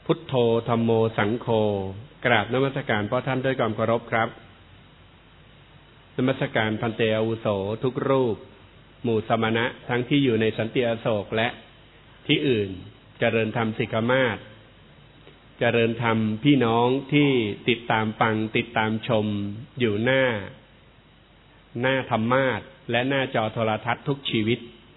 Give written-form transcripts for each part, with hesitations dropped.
พุทโธธัมโมสังโฆกราบนมัสการพ่อท่านด้วยความเคารพครับนมัสการพันเตอาวุโสทุกรูปหมู่สมณะทั้งที่อยู่ในสันติอโศกและที่อื่นเจริญธรรมสิกขามาศเจริญธรรมพี่น้องที่ติดตามฟังติดตามชมอยู่หน้าธรรมาสน์และหน้าจอโทรทัศน์ทุกชีวิต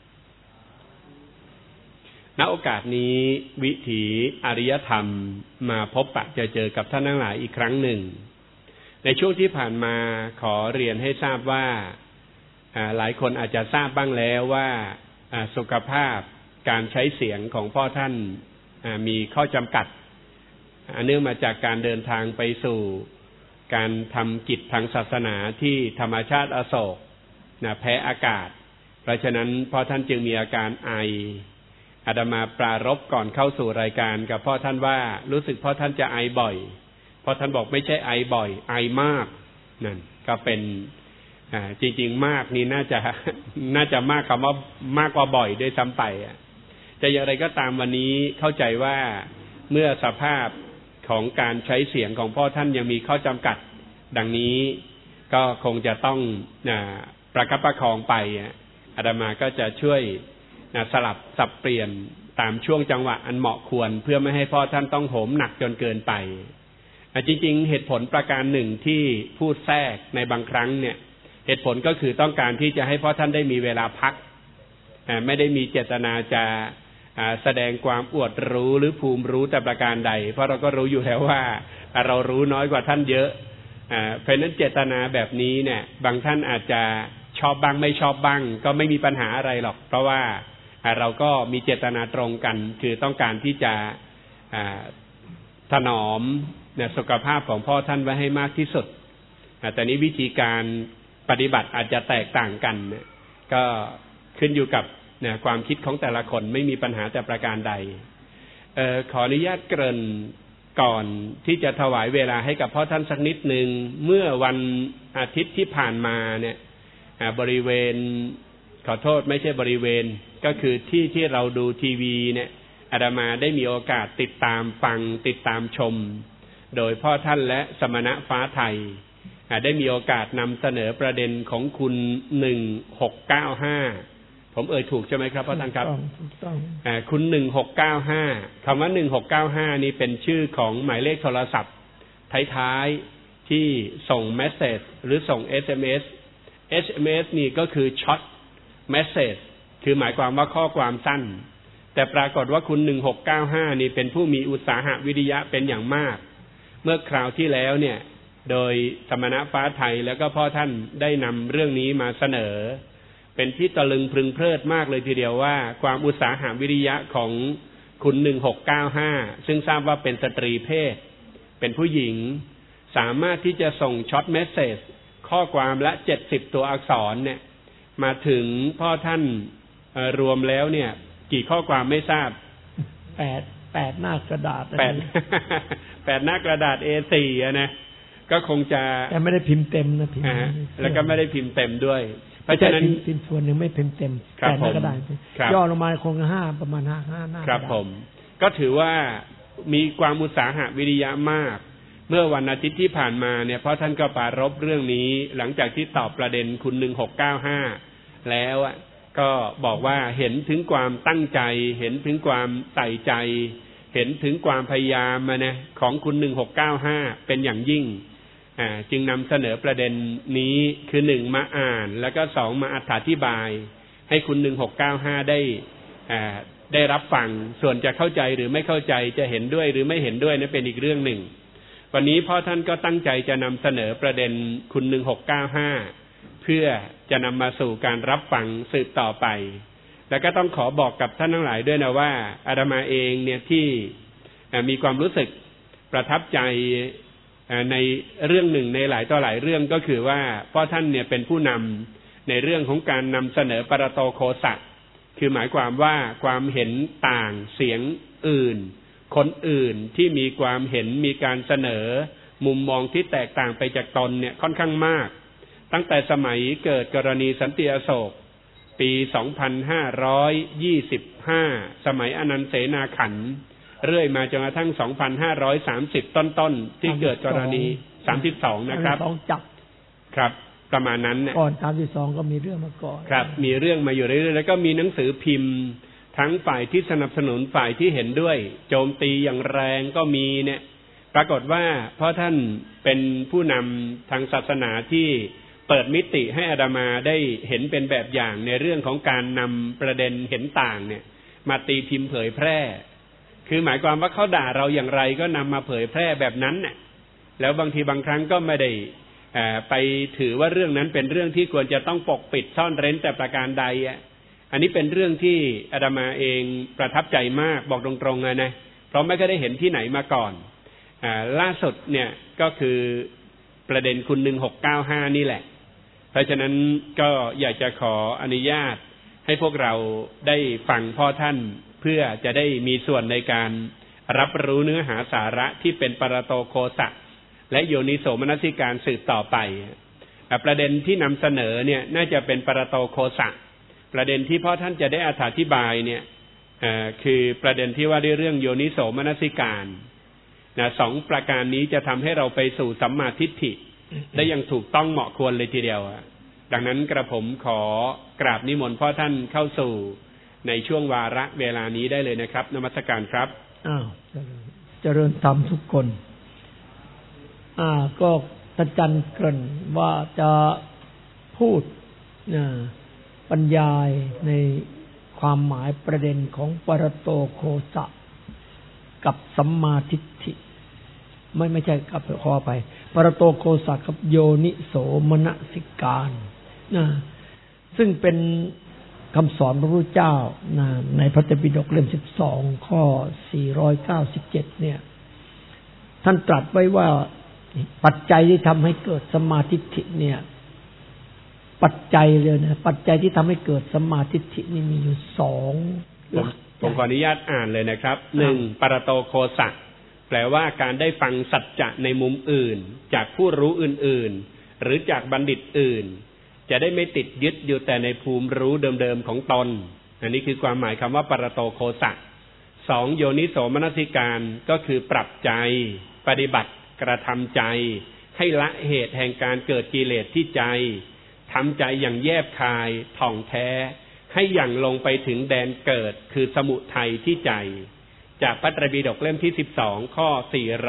ณโอกาสนี้วิถีอริยธรรมมาพบปะเจอกับท่านทั้งหลายอีกครั้งหนึ่งในช่วงที่ผ่านมาขอเรียนให้ทราบว่าหลายคนอาจจะทราบบ้างแล้วว่าสุขภาพการใช้เสียงของพ่อท่านมีข้อจำกัดเนื่องมาจากการเดินทางไปสู่การทำกิจทางศาสนาที่ธรรมชาติอโศกแพ้อากาศเพราะฉะนั้นพ่อท่านจึงมีอาการไออาตมาปรารภก่อนเข้าสู่รายการกับพ่อท่านว่ารู้สึกพ่อท่านจะไอบ่อยพ่อท่านบอกไม่ใช่ไอบ่อยไอมากนั่นก็เป็นจริงๆมากนี่น่าจะมากคำว่ามากกว่าบ่อยด้วยซ้ำไปแต่อย่างไรก็ตามวันนี้เข้าใจว่าเมื่อสภาพของการใช้เสียงของพ่อท่านยังมีข้อจำกัดดังนี้ก็คงจะต้องประคับประคองไปอาตมาก็จะช่วยสลับสับเปลี่ยนตามช่วงจังหวะอันเหมาะควรเพื่อไม่ให้พ่อท่านต้องโหมหนักจนเกินไปจริงๆเหตุผลประการหนึ่งที่พูดแทรกในบางครั้งเนี่ยเหตุผลก็คือต้องการที่จะให้พ่อท่านได้มีเวลาพักไม่ได้มีเจตนาจะแสดงความอวดรู้หรือภูมิรู้แต่ประการใดเพราะเราก็รู้อยู่แล้วว่าเรารู้น้อยกว่าท่านเยอะเพราะฉะนั้นเจตนาแบบนี้เนี่ยบางท่านอาจจะชอบบ้างไม่ชอบบ้างก็ไม่มีปัญหาอะไรหรอกเพราะว่าเราก็มีเจตนาตรงกันคือต้องการที่จะถนอมสุขภาพของพ่อท่านไว้ให้มากที่สุดแต่นี้วิธีการปฏิบัติอาจจะแตกต่างกันก็ขึ้นอยู่กับความคิดของแต่ละคนไม่มีปัญหาแต่ประการใดขออนุญาตเกริ่นก่อนที่จะถวายเวลาให้กับพ่อท่านสักนิดหนึ่งเมื่อวันอาทิตย์ที่ผ่านมาเนี่ยบริเวณขอโทษไม่ใช่บริเวณก็คือที่เราดูทีวีเนี่ยอาตมาได้มีโอกาสติดตามฟังติดตามชมโดยพ่อท่านและสมณะฟ้าไทยได้มีโอกาสนำเสนอประเด็นของคุณ1695ผมถูกใช่ไหมครับพ่อท่านครับถูกต้องคุณ1695คำว่า1695นี่เป็นชื่อของหมายเลขโทรศัพท์ท้ายๆที่ส่งเมสเสจหรือส่ง SMS นี่ก็คือช็อตเมสเสจคือหมายความว่าข้อความสั้นแต่ปรากฏว่าคุณ1695นี่เป็นผู้มีอุตสาหะวิริยะเป็นอย่างมากเมื่อคราวที่แล้วเนี่ยโดยสมณะฟ้าไทยแล้วก็พ่อท่านได้นำเรื่องนี้มาเสนอเป็นที่ตะลึงพึงเพลิดมากเลยทีเดียวว่าความอุตสาหะวิริยะของคุณ1695ซึ่งทราบว่าเป็นสตรีเพศเป็นผู้หญิงสามารถที่จะส่งช็อตเมสเสจข้อความละ70ตัวอักษรเนี่ยมาถึงพ่อท่านรวมแล้วเนี่ยกี่ข้อความไม่ทราบ8หน้ากระดาษ8หน้ากระดาษ A4 นะก็คงจะแต่ไม่ได้พิมพ์เต็มนะพิมพ์แล้วก็ไม่ได้พิมพ์เต็มด้วยเพราะฉะนั้นพิมพ์ส่วนหนึ่งไม่พิมพ์เต็ม8หน้ากระดาษย่อลงมาคง5ประมาณ5หน้าครับผมก็ถือว่ามีความอุตสาหะวิริยะมากเมื่อวันอาทิตย์ที่ผ่านมาเนี่ยเพราะท่านก็ปรารภเรื่องนี้หลังจากที่ตอบประเด็นคุณ1695แล้วก็บอกว่าเห็นถึงความตั้งใจเห็นถึงความใส่ใจเห็นถึงความพยายามของคุณ1695เป็นอย่างยิ่งจึงนำเสนอประเด็นนี้คือ1มาอ่านแล้วก็2มาอธิบายให้คุณ1695ได้รับฟังส่วนจะเข้าใจหรือไม่เข้าใจจะเห็นด้วยหรือไม่เห็นด้วยนั้นเป็นอีกเรื่องหนึ่งวันนี้พ่อท่านก็ตั้งใจจะนำเสนอประเด็นคุณ1695เพื่อจะนำมาสู่การรับฟังสืบต่อไปแล้วก็ต้องขอบอกกับท่านทั้งหลายด้วยนะว่าอาตมาเองเนี่ยที่มีความรู้สึกประทับใจในเรื่องหนึ่งในหลายต่อหลายเรื่องก็คือว่าพ่อท่านเนี่ยเป็นผู้นำในเรื่องของการนำเสนอปรโตโคสะคือหมายความว่าความเห็นต่างเสียงอื่นคนอื่นที่มีความเห็นมีการเสนอมุมมองที่แตกต่างไปจากตนเนี่ยค่อนข้างมากตั้งแต่สมัยเกิดกรณีสันติอโศกปี2525สมัยอนันต์เสนาขันธ์เรื่อยมาจนกระทั่ง 2,530 ต้นๆที่เกิดกรณี32นะครับจับครับประมาณนั้นเนี่ยก่อน32ก็มีเรื่องมาก่อนครับมีเรื่องมาอยู่เรื่อยๆแล้วก็มีหนังสือพิมพ์ทั้งฝ่ายที่สนับสนุนฝ่ายที่เห็นด้วยโจมตีอย่างแรงก็มีเนี่ยปรากฏว่าเพราะท่านเป็นผู้นำทางศาสนาที่เปิดมิติให้อาตมาได้เห็นเป็นแบบอย่างในเรื่องของการนำประเด็นเห็นต่างเนี่ยมาตีพิมพ์เผยแพร่คือหมายความว่าเขาด่าเราอย่างไรก็นำมาเผยแพร่แบบนั้นเนี่ยแล้วบางทีบางครั้งก็ไม่ได้ไปถือว่าเรื่องนั้นเป็นเรื่องที่ควรจะต้องปกปิดซ่อนเร้นแต่ประการใดอันนี้เป็นเรื่องที่อาตมาเองประทับใจมากบอกตรงๆนะเพราะไม่เคยได้เห็นที่ไหนมาก่อนล่าสุดเนี่ยก็คือประเด็นคุณ1695นี่แหละเพราะฉะนั้นก็อยากจะขออนุญาตให้พวกเราได้ฟังพ่อท่านเพื่อจะได้มีส่วนในการรับรู้เนื้อหาสาระที่เป็นปรโตโคสะและโยนิโสมนสิการสืบต่อไปประเด็นที่นำเสนอเนี่ยน่าจะเป็นปรโตโคสะประเด็นที่พ่อท่านจะได้อธิบายเนี่ยคือประเด็นที่ว่าด้วยเรื่องโยนิโสมนสิการสองประการนี้จะทำให้เราไปสู่สัมมาทิฏฐิได้อย่างถูกต้องเหมาะควรเลยทีเดียวดังนั้นกระผมขอกราบนิมนต์พ่อท่านเข้าสู่ในช่วงวาระเวลานี้ได้เลยนะครับนมัสการครับเจริญธรรมทุกคนก็ท่านจันเกริ่นว่าจะพูดบรรยายในความหมายประเด็นของปรโตโคสะกับสัมมาทิฏฐิไม่ใช่กับขอไปปรโตโคสะกับโยนิโสมนสิการซึ่งเป็นคำสอนพระพุทธเจ้าในพระไตรปิฎกเล่ม12ข้อ497เนี่ยท่านตรัสไว้ว่าปัจจัยที่ทำให้เกิดสัมมาทิฏฐิเนี่ยปัจจัยเลยนะปัจจัยที่ทำให้เกิดสัมมาทิฏฐินี่มีอยู่2หลักผมขออนุญาตอ่านเลยนะครับ1ปรโตโคสะแปลว่าการได้ฟังสัจจะในมุมอื่นจากผู้รู้อื่นๆหรือจากบัณฑิตอื่นจะได้ไม่ติดยึดอยู่แต่ในภูมิรู้เดิมๆของตนอันนี้คือความหมายคำว่าปรโตโคสะ2โยนิโสมนสิการก็คือปรับใจปฏิบัติกระทำใจให้ละเหตุแห่งการเกิดกิเลสที่ใจทำใจอย่างแยบคายท่องแท้ให้อย่างลงไปถึงแดนเกิดคือสมุทัยที่ใจจากพระไตรปิฎกเล่มที่12ข้อ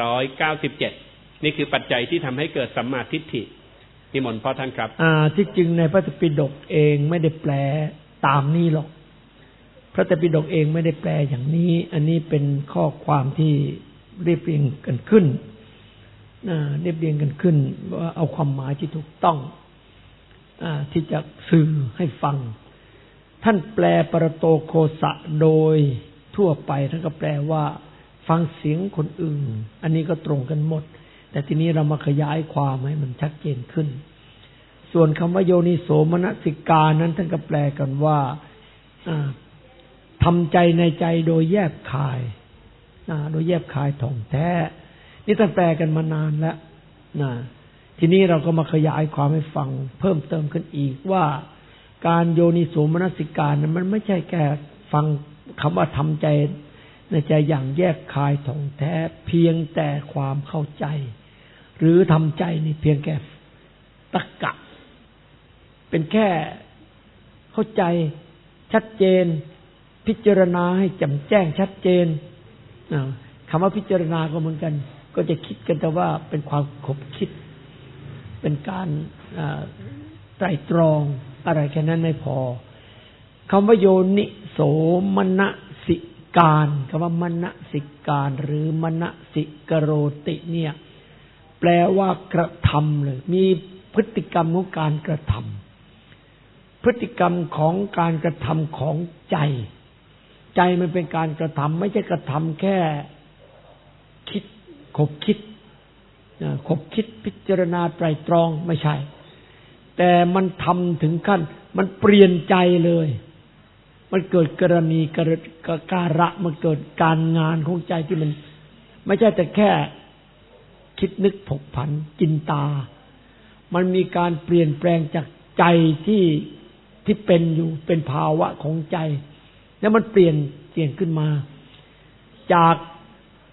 497นี่คือปัจจัยที่ทำให้เกิดสัมมาทิฏฐินิมนต์พ่อท่านครับที่จริงในพระไตรปิฎกเองไม่ได้แปลตามนี้หรอกพระไตรปิฎกเองไม่ได้แปลอย่างนี้อันนี้เป็นข้อความที่เรียบเรียงกันขึ้นเรียบเรียงกันขึ้นว่าเอาความหมายที่ถูกต้องที่จะสื่อให้ฟังท่านแปลปรโตโคสะโดยทั่วไปท่านก็แปลว่าฟังเสียงคนอื่นอันนี้ก็ตรงกันหมดแต่ทีนี้เรามาขยายความให้มันชัดเจนขึ้นส่วนคำว่าโยนิโสมนสิการนั้นท่านก็แปลกันว่าทำใจในใจโดยแยบคายโดยแยบคายท่องแท้นี่ท่านแปลกันมานานแล้วทีนี้เราก็มาขยายความให้ฟังเพิ่มเติมขึ้นอีกว่าการโยนิโสมนสิการนั้นมันไม่ใช่แค่ฟังคำว่าทำใจในใจอย่างแยบคายท่องแท้เพียงแต่ความเข้าใจหรือทำใจนี่เพียงแค่ตรรกะเป็นแค่เข้าใจชัดเจนพิจารณาให้แจ่มแจ้งชัดเจนคำว่าพิจารณาก็เหมือนกันก็จะคิดกันแต่ว่าเป็นความขบคิดเป็นการไตร่ตรองอะไรแค่นั้นไม่พอคำว่าโยนิโสมนสิการคำว่ามนสิการหรือมนสิกโรติเนี่ยแปลว่ากระทำเลยมีพฤติกรรมของการกระทำพฤติกรรมของการกระทำของใจใจมันเป็นการกระทำไม่ใช่กระทำแค่คิดขบคิดพิจารณาไตร่ตรองไม่ใช่แต่มันทำถึงขั้นมันเปลี่ยนใจเลยมันเกิดกรณีการะมันเกิดการงานของใจที่มันไม่ใช่แต่แค่คิดนึกผกผันจินตามันมีการเปลี่ยนแปลงจากใจที่เป็นอยู่เป็นภาวะของใจแล้วมันเปลี่ยนขึ้นมาจาก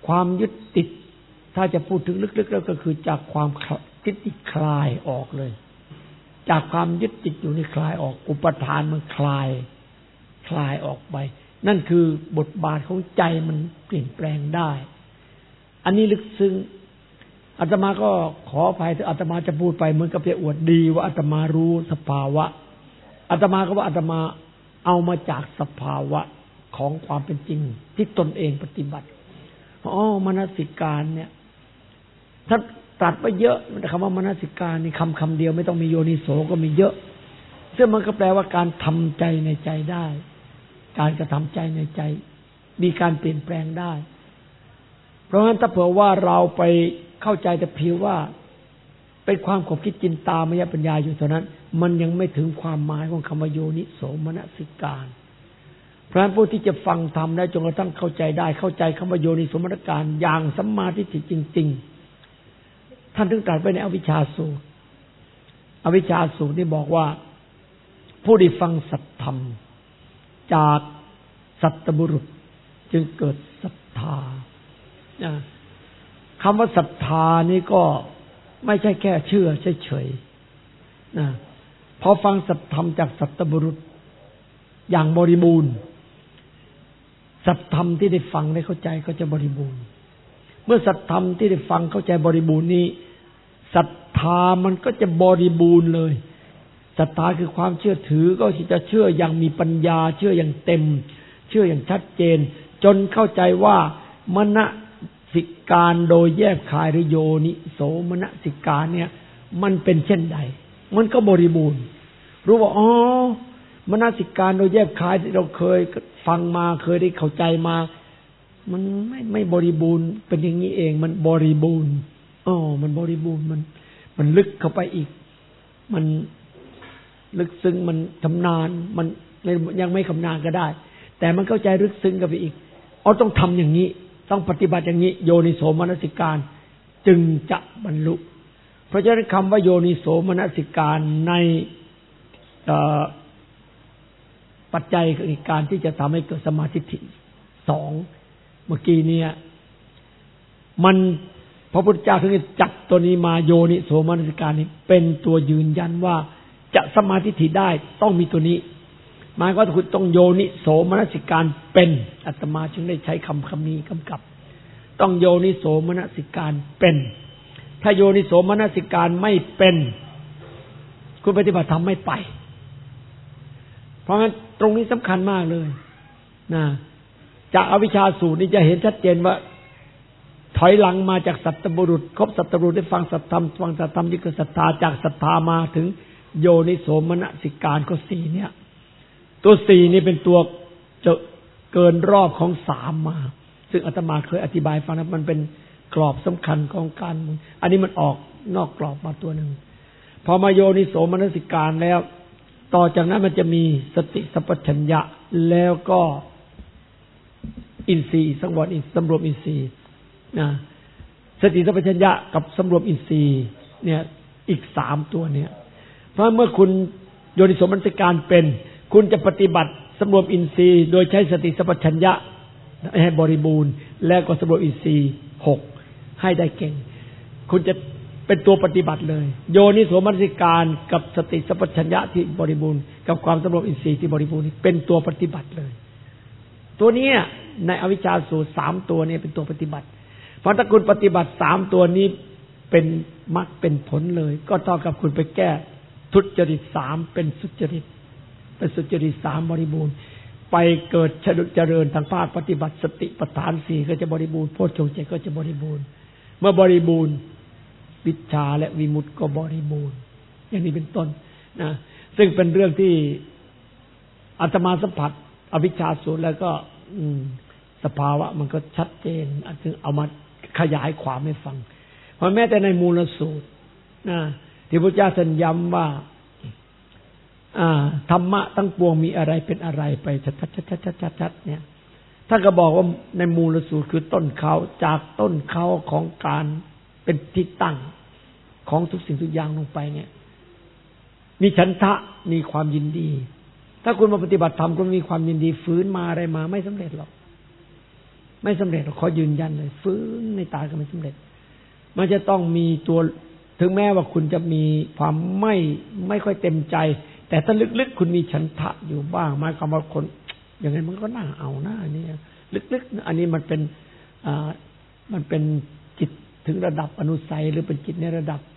ความยึดติดถ้าจะพูดถึงลึกๆแล้วก็คือจากความยึดติดคลายออกเลยจากความยึดติดอยู่นี่คลายออกอุปทานมันคลายออกไปนั่นคือบทบาทของใจมันเปลี่ยนแปลงได้อันนี้ลึกซึ้งอาตมาก็ขออภัยถ้าอาตมาจะพูดไปเหมือนกับจะอวดดีว่าอาตมารู้สภาวะอาตมาก็ว่าอาตมาเอามาจากสภาวะของความเป็นจริงที่ตนเองปฏิบัติมนสิการเนี่ยถ้าตัดไปเยอะคำว่ามนสิการนี่คำเดียวไม่ต้องมีโยนิโสก็มีเยอะซึ่งมันก็แปลว่าการทำใจในใจได้การกระทำใจในใจมีการเปลี่ยนแปลงได้เพราะฉะนั้นถ้าเผื่อว่าเราไปเข้าใจแต่เพียงว่าเป็นความขบคิดจินตามยปัญญาอยู่เท่านั้นมันยังไม่ถึงความหมายของคำว่าโยนิโสมนสิการเพราะฉะนั้นผู้ที่จะฟังธรรมได้จนกระทั่งเข้าใจได้เข้าใจคำว่าโยนิโสมนสิการอย่างสัมมาทิฏฐิจริงๆท่านถึงตรัสไว้ในอวิชชาสูตรอวิชชาสูตรนี่บอกว่าผู้ที่ฟังสัจธรรมจากสัตบุรุษจึงเกิดศรัทธาคำว่าศรัทธานี่ก็ไม่ใช่แค่เชื่อเฉยๆพอฟังสัจธรรมจากสัตบุรุษอย่างบริบูรณ์สัจธรรมที่ได้ฟังได้เข้าใจก็จะบริบูรณ์เมื่อสัจธรรมที่ได้ฟังเข้าใจบริบูรณ์นี้ศรัทธามันก็จะบริบูรณ์เลยศรัทธาคือความเชื่อถือก็จะเชื่ออย่างมีปัญญาเชื่ออย่างเต็มเชื่ออย่างชัดเจนจนเข้าใจว่ามนสิการโดยแยบคายหรือโยนิโสมนสิการเนี่ยมันเป็นเช่นใดมันก็บริบูรณ์รู้ว่ามนสิการโดยแยบคายที่เราเคยฟังมาเคยได้เข้าใจมามันไม่บริบูรณ์เป็นอย่างนี้เองมันบริบูรณ์มันบริบูรณ์มันลึกเข้าไปอีกมันลึกซึ้งมันชำนาญมันยังไม่ชำนาญก็ได้แต่มันเข้าใจลึกซึ้งกันไปอีกต้องทำอย่างนี้ต้องปฏิบัติอย่างนี้โยนิโสมนสิการจึงจะบรรลุเพราะฉะนั้นคำว่าโยนิโสมนสิการในปัจจัยในการที่จะทำให้เกิดสมาธิสองเมื่อกี้เนี่ยมันพระพุทธเจ้าถึงจับตัวนี้มาโยนิโสมนสิการนี้เป็นตัวยืนยันว่าจะสมาธิได้ต้องมีตัวนี้หมายว่าคุณต้องโยนิโสมนสิการเป็นอาตมาจึงได้ใช้คำนี้กำกับต้องโยนิโสมนสิการเป็นถ้าโยนิโสมนสิการไม่เป็นคุณปฏิบัติธรรมไม่ไปเพราะงั้นตรงนี้สำคัญมากเลยนะจากอวิชชาสูตรนี้จะเห็นชัดเจนว่าถอยหลังมาจากสัตตบุรุษครบสัตตบุรุษได้ฟังสัตธรรมฟังสัตธรรมยิ่งเกิดศรัทธาจากศรัทธามาถึงโยนิโสมนสิการก็สี่เนี่ยตัวสี่นี่เป็นตัวจะเกินรอบของสามมาซึ่งอาตมาเคยอธิบายฟังนะมันเป็นกรอบสำคัญของการอันนี้มันออกนอกกรอบมาตัวหนึ่งพอมาโยนิโสมนสิการแล้วต่อจากนั้นมันจะมีสติสัพพัญญะแล้วก็อินทรีย์สังวรสำรวมอินทรีย์นะสติสัพพัญญะกับสำรวมอินทรีย์เนี่ยอีกสามตัวเนี่ยเพราะเมื่อคุณโยนิโสมนสิการเป็นคุณจะปฏิบัติสำรวมอินทรีย์โดยใช้สติสัพพัญญะให้บริบูรณ์แล้วก็สำรวมอินทรีย์6ให้ได้เก่งคุณจะเป็นตัวปฏิบัติเลยโยนิโสมนสิการกับสติสัพพัญญะที่บริบูรณ์กับความสำรวมอินทรีย์ที่บริบูรณ์เป็นตัวปฏิบัติเลยตัวนี้ในอวิชชาสูตร3ตัวนี้เป็นตัวปฏิบัติเพราะถ้าคุณปฏิบัติ3ตัวนี้เป็นมรรคเป็นผลเลยก็เท่ากับคุณไปแก้ทุจริต3เป็นสุจริตเป็นสุจริต3บริบูรณ์ไปเกิดเจริญทางภาคปฏิบัติสติปัฏฐาน4ก็จะบริบูรณ์โพชฌงค์7ก็จะบริบูรณ์เมื่อบริบูรณ์วิชชาและวิมุตติก็บริบูรณ์อย่างนี้เป็นต้นนะซึ่งเป็นเรื่องที่อาตมาสัมผัสอวิชชาสูตรแล้วก็สภาวะมันก็ชัดเจนจึงเอามาขยายความให้ฟังเพราะแม้แต่ในมูลสูตรนะที่พระพุทธเจ้าท่านย้ำว่าธรรมะทั้งปวงมีอะไรเป็นอะไรไปชัดๆเนี่ยท่านก็บอกว่าในมูลสูตรคือต้นเขาจากต้นเขาของการเป็นที่ตั้งของทุกสิ่งทุกอย่างลงไปเนี่ยมีฉันทะมีความยินดีถ้าคุณมาปฏิบัติธรรมคุณมีความยินดีฝืนมาอะไรมาไม่สำเร็จหรอกไม่สำเร็จขอยืนยันเลยฟื้นในตายก็ไม่สำเร็จมันจะต้องมีตัวถึงแม้ว่าคุณจะมีความไม่ค่อยเต็มใจแต่ถ้าลึกๆคุณมีฉันทะอยู่บ้างหมายความว่าคนอย่างนั้นมันก็น่าเอาหน้านี่ลึกๆอันนี้มันเป็นจิตถึงระดับอนุสัยหรือเป็นจิตในระดับ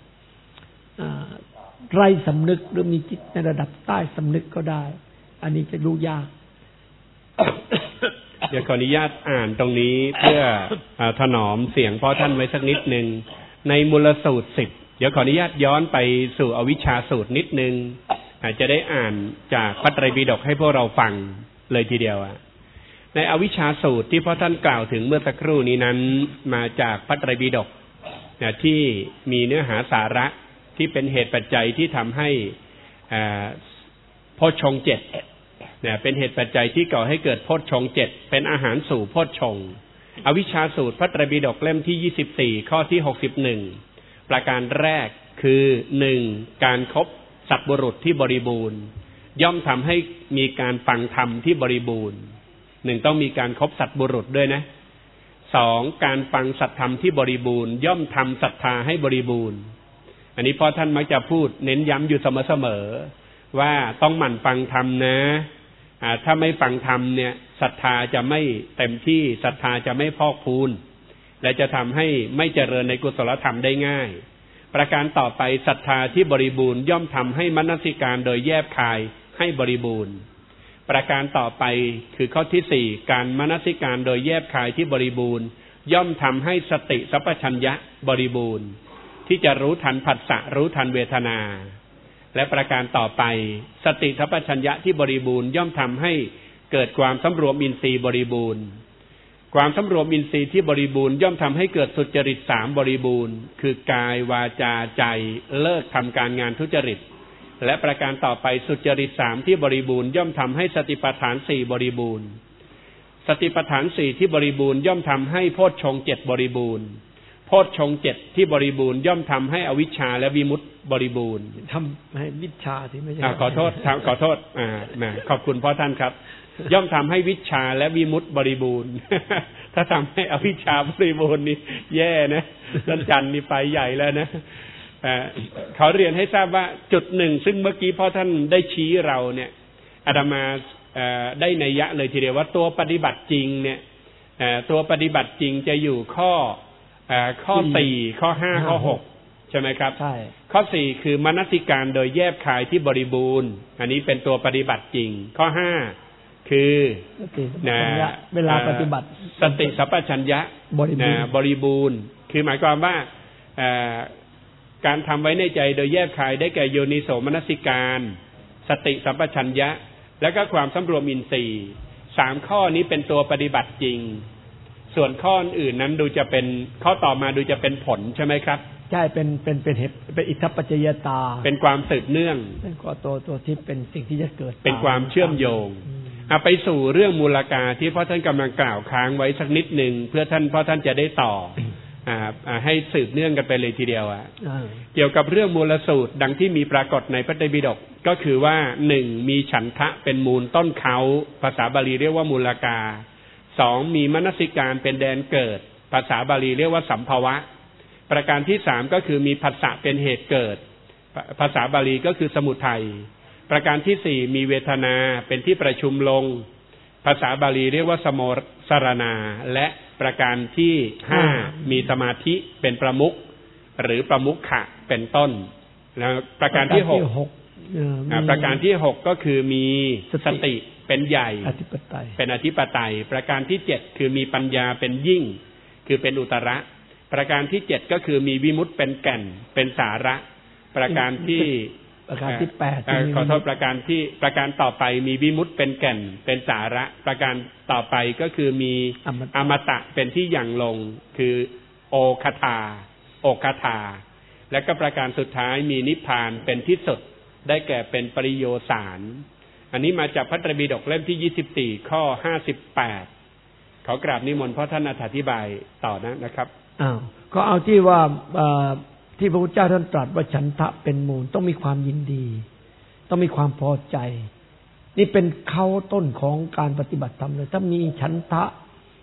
ไร้สำนึกหรือมีจิตในระดับใต้สำนึกก็ได้อันนี้จะรู้ยากเดี๋ยวขออนุญาตอ่านตรงนี้เพื่อถนอมเสียงพ่อท่านไว้สักนิดนึงในมูลสูตร10เดี๋ยวขออนุญาตย้อนไปสู่อวิชชาสูตรนิดนึงอาจจะได้อ่านจากพระไตรปิฎกให้พวกเราฟังเลยทีเดียวในอวิชชาสูตรที่พ่อท่านกล่าวถึงเมื่อสักครู่นี้นั้นมาจากพระไตรปิฎกที่มีเนื้อหาสาระที่เป็นเหตุปัจจัยที่ทำให้โพชฌงค์7เป็นเหตุปัจจัยที่ก่อให้เกิดโพชฌงค์7เป็นอาหารสู่โพชฌงค์อวิชชาสูตรพระไตรปิฎกเล่มที่24ข้อที่61ประการแรกคือ 1. การคบสัตบุรุษที่บริบูรณ์ย่อมทำให้มีการฟังธรรมที่บริบูรณ์1ต้องมีการคบสัตบุรุษด้วยนะ 2. การฟังสัตธรรมที่บริบูรณ์ย่อมทำศรัทธาให้บริบูรณ์อันนี้พ่อท่านมักจะพูดเน้นย้ำอยู่เสมอๆว่าต้องหมั่นฟังธรรมนะถ้าไม่ฟังธรรมเนี่ยศรัทธาจะไม่เต็มที่ศรัทธาจะไม่พอกพูนและจะทำให้ไม่เจริญในกุศลธรรมได้ง่ายประการต่อไปศรัทธาที่บริบูรณ์ย่อมทำให้มนสิการโดยแยบคายให้บริบูรณ์ประการต่อไปคือข้อที่4การมนสิการโดยแยบคายที่บริบูรณ์ย่อมทำให้สติสัพพัญญะบริบูรณ์ที่จะรู้ทันผัสสะรู้ทันเวทนาและประการต่อไปสติสัพพัญญะที่บริบูรณ์ย่อมทำให้เกิดความสำรวมอินทรีย์บริบูรณ์ความสำรวมอินทรีย์ที่บริบูรณ์ย่อมทำให้เกิดสุจริต3บริบูรณ์คือกายวาจาใจเลิกทำการงานทุจริตและประการต่อไปสุจริต3ที่บริบูรณ์ย่อมทำให้สติปัฏฐาน4บริบูรณ์สติปัฏฐาน4ที่บริบูรณ์ย่อมทำให้โพชฌงค์7บริบูรณ์โพชฌงค์7ที่บริบูรณ์ย่อมทำให้อวิชชาและวิมุตติบริบูรณ์ทำให้วิชชาที่ไม่ใช่ขอโทษขอบคุณพ่อท่านครับย่อมทำให้วิชชาและวิมุตติบริบูรณ์ถ้าทำให้อวิชชาบริบูรณ์นี่แย่นะท่านจันนี่ไปใหญ่แล้วนะเขาเรียนให้ทราบว่าจุดหนึ่งซึ่งเมื่อกี้พ่อท่านได้ชี้เราเนี่ยอาตมาได้นัยยะเลยทีเดียวว่าตัวปฏิบัติจริงเนี่ยตัวปฏิบัติจริงจะอยู่ข้อ4ข้อ5ข้อ6ใช่ไหมครับใช่ข้อ4คือมนสิการโดยแยบคายที่บริบูรณ์อันนี้เป็นตัวปฏิบัติจริงข้อ5คือเวลาปฏิบัติสติสัพพัญญะบริบูรณ์คือหมายความว่าการทำไว้ในใจโดยแยบคายได้แก่โยนิโสมนสิการสติสัพพัญญะและก็ความสำรวมอินทรีย์3ข้อนี้เป็นตัวปฏิบัติจริงส่วนข้ออื่นนั้นดูจะเป็นข้อต่อมาดูจะเป็นผลใช่ไหมครับใช่เป็นเหตุเป็นอิทธิปัจจยตาเป็นความสืบเนื่องเป็นตัวที่เป็นสิ่งที่จะเกิดเป็นความเชื่อมโยงไปสู่เรื่องมูลกาที่พ่อท่านกำลังกล่าวค้างไว้สักนิดหนึ่งเพื่อพ่อท่านจะได้ต่อให้สืบเนื่องกันไปเลยทีเดียวเกี่ยวกับเรื่องมูลสูตรดังที่มีปรากฏในพระไตรปิฎกก็คือว่า1มีฉันทะเป็นมูลต้นเขาภาษาบาลีเรียกว่ามูลกา2มีมนสิการเป็นแดนเกิดภาษาบาลีเรียกว่าสัมภวะประการที่3ก็คือมีผัสสะเป็นเหตุเกิดภาษาบาลีก็คือสมุทัยประการที่4มีเวทนาเป็นที่ประชุมลงภาษาบาลีเรียกว่าสโมสรณาและประการที่5มีสมาธิเป็นประมุขหรือประมุขขะเป็นต้นแล้วประการที่6ประการที่6ก็คือมีสติเป็นใหญ่เป็นอธิปไตยประการที่7คือมีปัญญาเป็นยิ่งคือเป็นอุตระประการที่7ก็คือมีวิมุตติเป็นแก่นเป็นสาระประการที่8ขอโทษประการต่อไปมีวิมุตติเป็นแก่นเป็นสาระประการต่อไปก็คือมีอมตะเป็นที่ยั่งลงคือโอคทาและก็ประการสุดท้ายมีนิพพานเป็นที่สุดได้แก่เป็นปริโยสารอันนี้มาจากพระไตรปิฎกเล่มที่24ข้อ58ขอกราบนิมนต์พ่อท่านอธิบายต่อนะครับก็เอาที่ว่าที่พระพุทธเจ้าท่านตรัสว่าฉันทะเป็นมูลต้องมีความยินดีต้องมีความพอใจนี่เป็นเขาต้นของการปฏิบัติธรรมเลยถ้ามีฉันทะ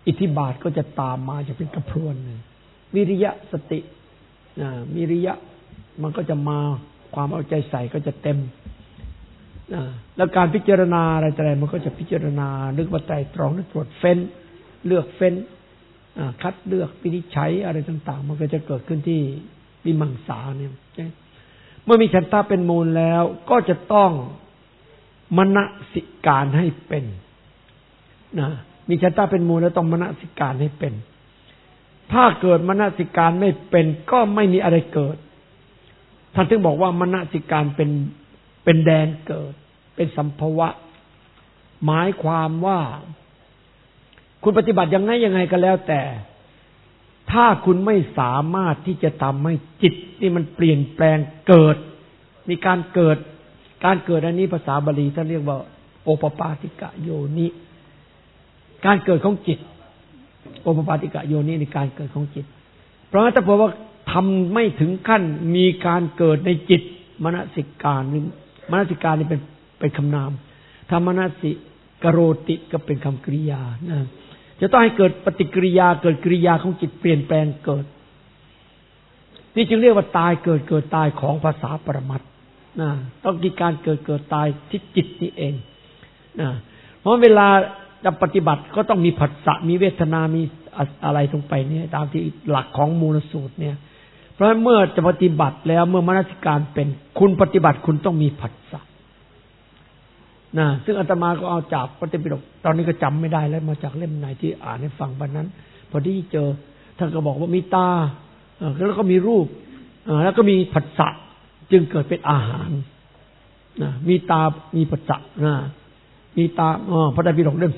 อิทธิบาทก็จะตามมาจะเป็นกระพรวนวิริยะสติวิริยะมันก็จะมาความเอาใจใส่ก็จะเต็มแล้วการพิจารณาอะไรมันก็จะพิจารณานึกว่าไตรตรองนึกตรวจเฟ้นเลือกเฟ้นคัดเลือกวินิจฉัยอะไรต่างๆมันก็จะเกิดขึ้นที่วิมังสาเนี่ยเมื่อมีฉันทะเป็นมูลแล้วก็จะต้องมนสิการให้เป็นมีฉันทะเป็นมูลแล้วต้องมนสิการให้เป็นถ้าเกิดมนสิการไม่เป็นก็ไม่มีอะไรเกิดท่านถึงบอกว่ามนสิการเป็นแดนเกิดเป็นสัมภวะหมายความว่าคุณปฏิบัติยังไงก็แล้วแต่ถ้าคุณไม่สามารถที่จะทำให้จิตนี่มันเปลี่ยนแปลงเกิดมีการเกิดอันนี้ภาษาบาลีท่านเรียกว่าโอปปาติกะโยนิการเกิดของจิตโอปปาติกะโยนิในการเกิดของจิตเพราะฉะนั้นถ้าบอกว่าทำไม่ถึงขั้นมีการเกิดในจิตมนสิการนี่มนสิการนี่เป็นคำนามธรรมนสิกโรติก็เป็นคำกริยานะจะต้องให้เกิดปฏิกิริยาเกิดกิริยาของจิตเปลี่ยนแปลงเกิดนี่จึงเรียกว่าตายเกิดตายของภาษาปรมัตถ์นะต้องมีการเกิดตายที่จิตนี่เองนะเพราะเวลาจะปฏิบัติก็ต้องมีผัสสะมีเวทนามีอะไรลงไปเนี่ยตามที่หลักของมูลสูตรเนี่ยเพราะเมื่อจะปฏิบัติแล้วเมื่อมนสิการเป็นคุณปฏิบัติคุณต้องมีผัสสะซึ่งอาตมาก็เอาจากพระไตรปิฎกตอนนี้ก็จำไม่ได้แล้วมาจากเล่มไหนที่อ่านให้ฟังวันนั้นพอดีเจอท่านก็บอกว่ามีตาแล้วก็มีรูปแล้วก็มีผัสสะจึงเกิดเป็นอาหารมีตามีผัสสะมีตาพระไตรปิฎกเล่ม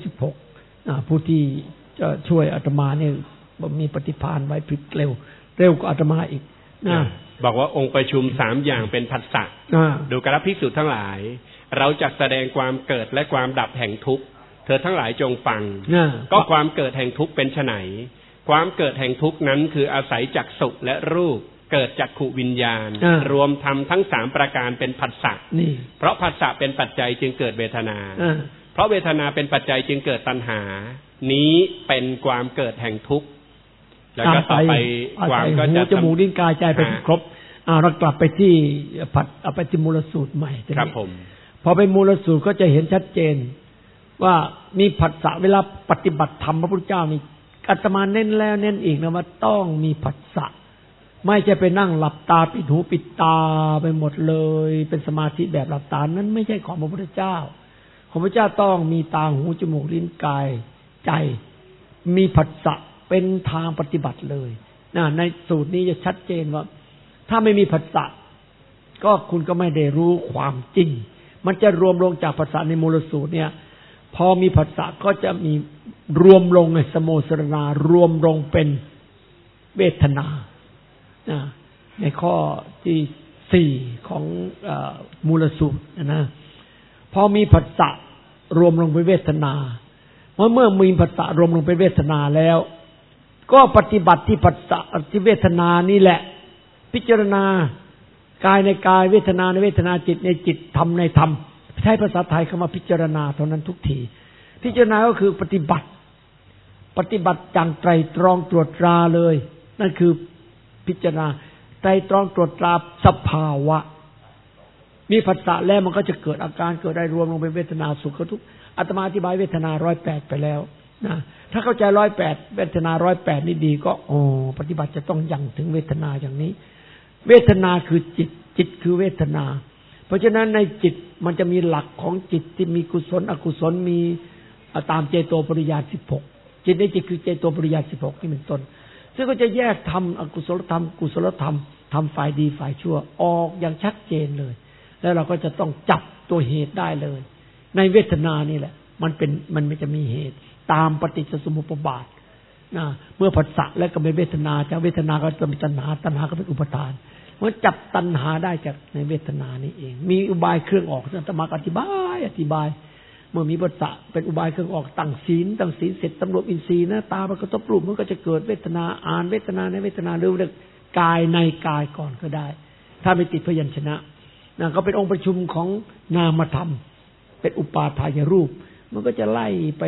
16ผู้ที่จะช่วยอาตมาเนี่ยมีปฏิภาณไว้ผิดเร็วกว่าอาตมาอีกบอกว่าองค์ประชุม3อย่างเป็นผัสสะดูกราภิกษุทั้งหลายเราจักแสดงความเกิดและความดับแห่งทุกข์เธอทั้งหลายจงฟังก็ความเกิดแห่งทุกข์เป็นไฉนความเกิดแห่งทุกข์นั้นคืออาศัยจักษุและรูปเกิดจักขุวิญญาณรวมทำทั้ง3ประการเป็นผัสสะเพราะผัสสะเป็นปัจจัยจึงเกิดเวทนาเพราะเวทนาเป็นปัจจัยจึงเกิดตัณหานี้เป็นความเกิดแห่งทุกข์แล้วก็ต่อไปความก็จะจมูกลิ้นกายใจไปครบเรากลับไปที่ไปที่มูลสูตรใหม่ครับผมพอไปมูลสูตรก็จะเห็นชัดเจนว่ามีผัสสะเวลาปฏิบัติธรรมพระพุทธเจ้านี่อาตมาเน้นแล้วเน้นอีกนะว่าต้องมีผัสสะไม่ใช่ไปนั่งหลับตาปิดหูปิดตาไปหมดเลยเป็นสมาธิแบบหลับตานั้นไม่ใช่ของพระพุทธเจ้าของพระเจ้าต้องมีตาหูจมูกลิ้นกายใจมีผัสสะเป็นทางปฏิบัติเลยในสูตรนี้จะชัดเจนว่าถ้าไม่มีผัสสะก็คุณก็ไม่ได้รู้ความจริงมันจะรวมลงจากผัสสะในมูลสูตรเนี่ยพอมีผัสสะก็จะมีรวมลงในสโมสรณารวมลงเป็นเวทนาในข้อที่4ของมูลสูตรนะพอมีผัสสะรวมลงเป็นเวทนาเมื่อมีผัสสะรวมลงเป็นเวทนาแล้วก็ปฏิบัติที่ผัสสะที่เวทนานี่แหละพิจารณากายในกายเวทนาในเวทนาจิตในจิตธรรมในธรรมใช้ภาษาไทยคำว่าพิจารณาเท่านั้นทุกทีพิจารณาก็คือปฏิบัติจังไตรตรองตรวจตราเลยนั่นคือพิจารณาไตรตรองตรวจตราสภาวะมีผัสสะแล้วมันก็จะเกิดอาการเกิดได้รวมลงเป็นเวทนาสุขทุกข์อาตมาอธิบายเวทนา108ไปแล้วนะถ้าเข้าใจ108เวทนา108นี่ดีก็ปฏิบัติจะต้องยังถึงเวทนาอย่างนี้เวทนาคือจิตคือเวทนาเพราะฉะนั้นในจิตมันจะมีหลักของจิตที่มีกุศลอกุศลมีตามเจโตปริยาน16จิตในจิตคือเจโตปริยาน16นี่เป็นต้นซึ่งก็จะแยกธรรมอกุศลธรรมกุศลธรรมทำฝ่ายดีฝ่ายชั่วออกอย่างชัดเจนเลยแล้วเราก็จะต้องจับตัวเหตุได้เลยในเวทนานี่แหละมันไม่จะมีเหตุตามปฏิจจสมุปบาทเมื่อผัสสะแล้วก็เป็นเวทนาจากเวทนาก็จะเป็นตัณหาก็เป็นอุปทานมันจับตัณหาได้จากในเวทนานี่เองมีอุบายเครื่องออกอาตมาอธิบายเมื่อมีผัสสะเป็นอุบายเครื่องออกตั้งศีลเสร็จตำรวจอินทรีย์นะตามันกระทบรูปมันก็จะเกิดเวทนาอ่านเวทนาในเวทนาหรือเรื่องกายในกายก่อนก็ได้ถ้าไม่ติดพยัญชนะก็เป็นองค์ประชุมของนามธรรมเป็นอุปาทายรูปมันก็จะไล่ไป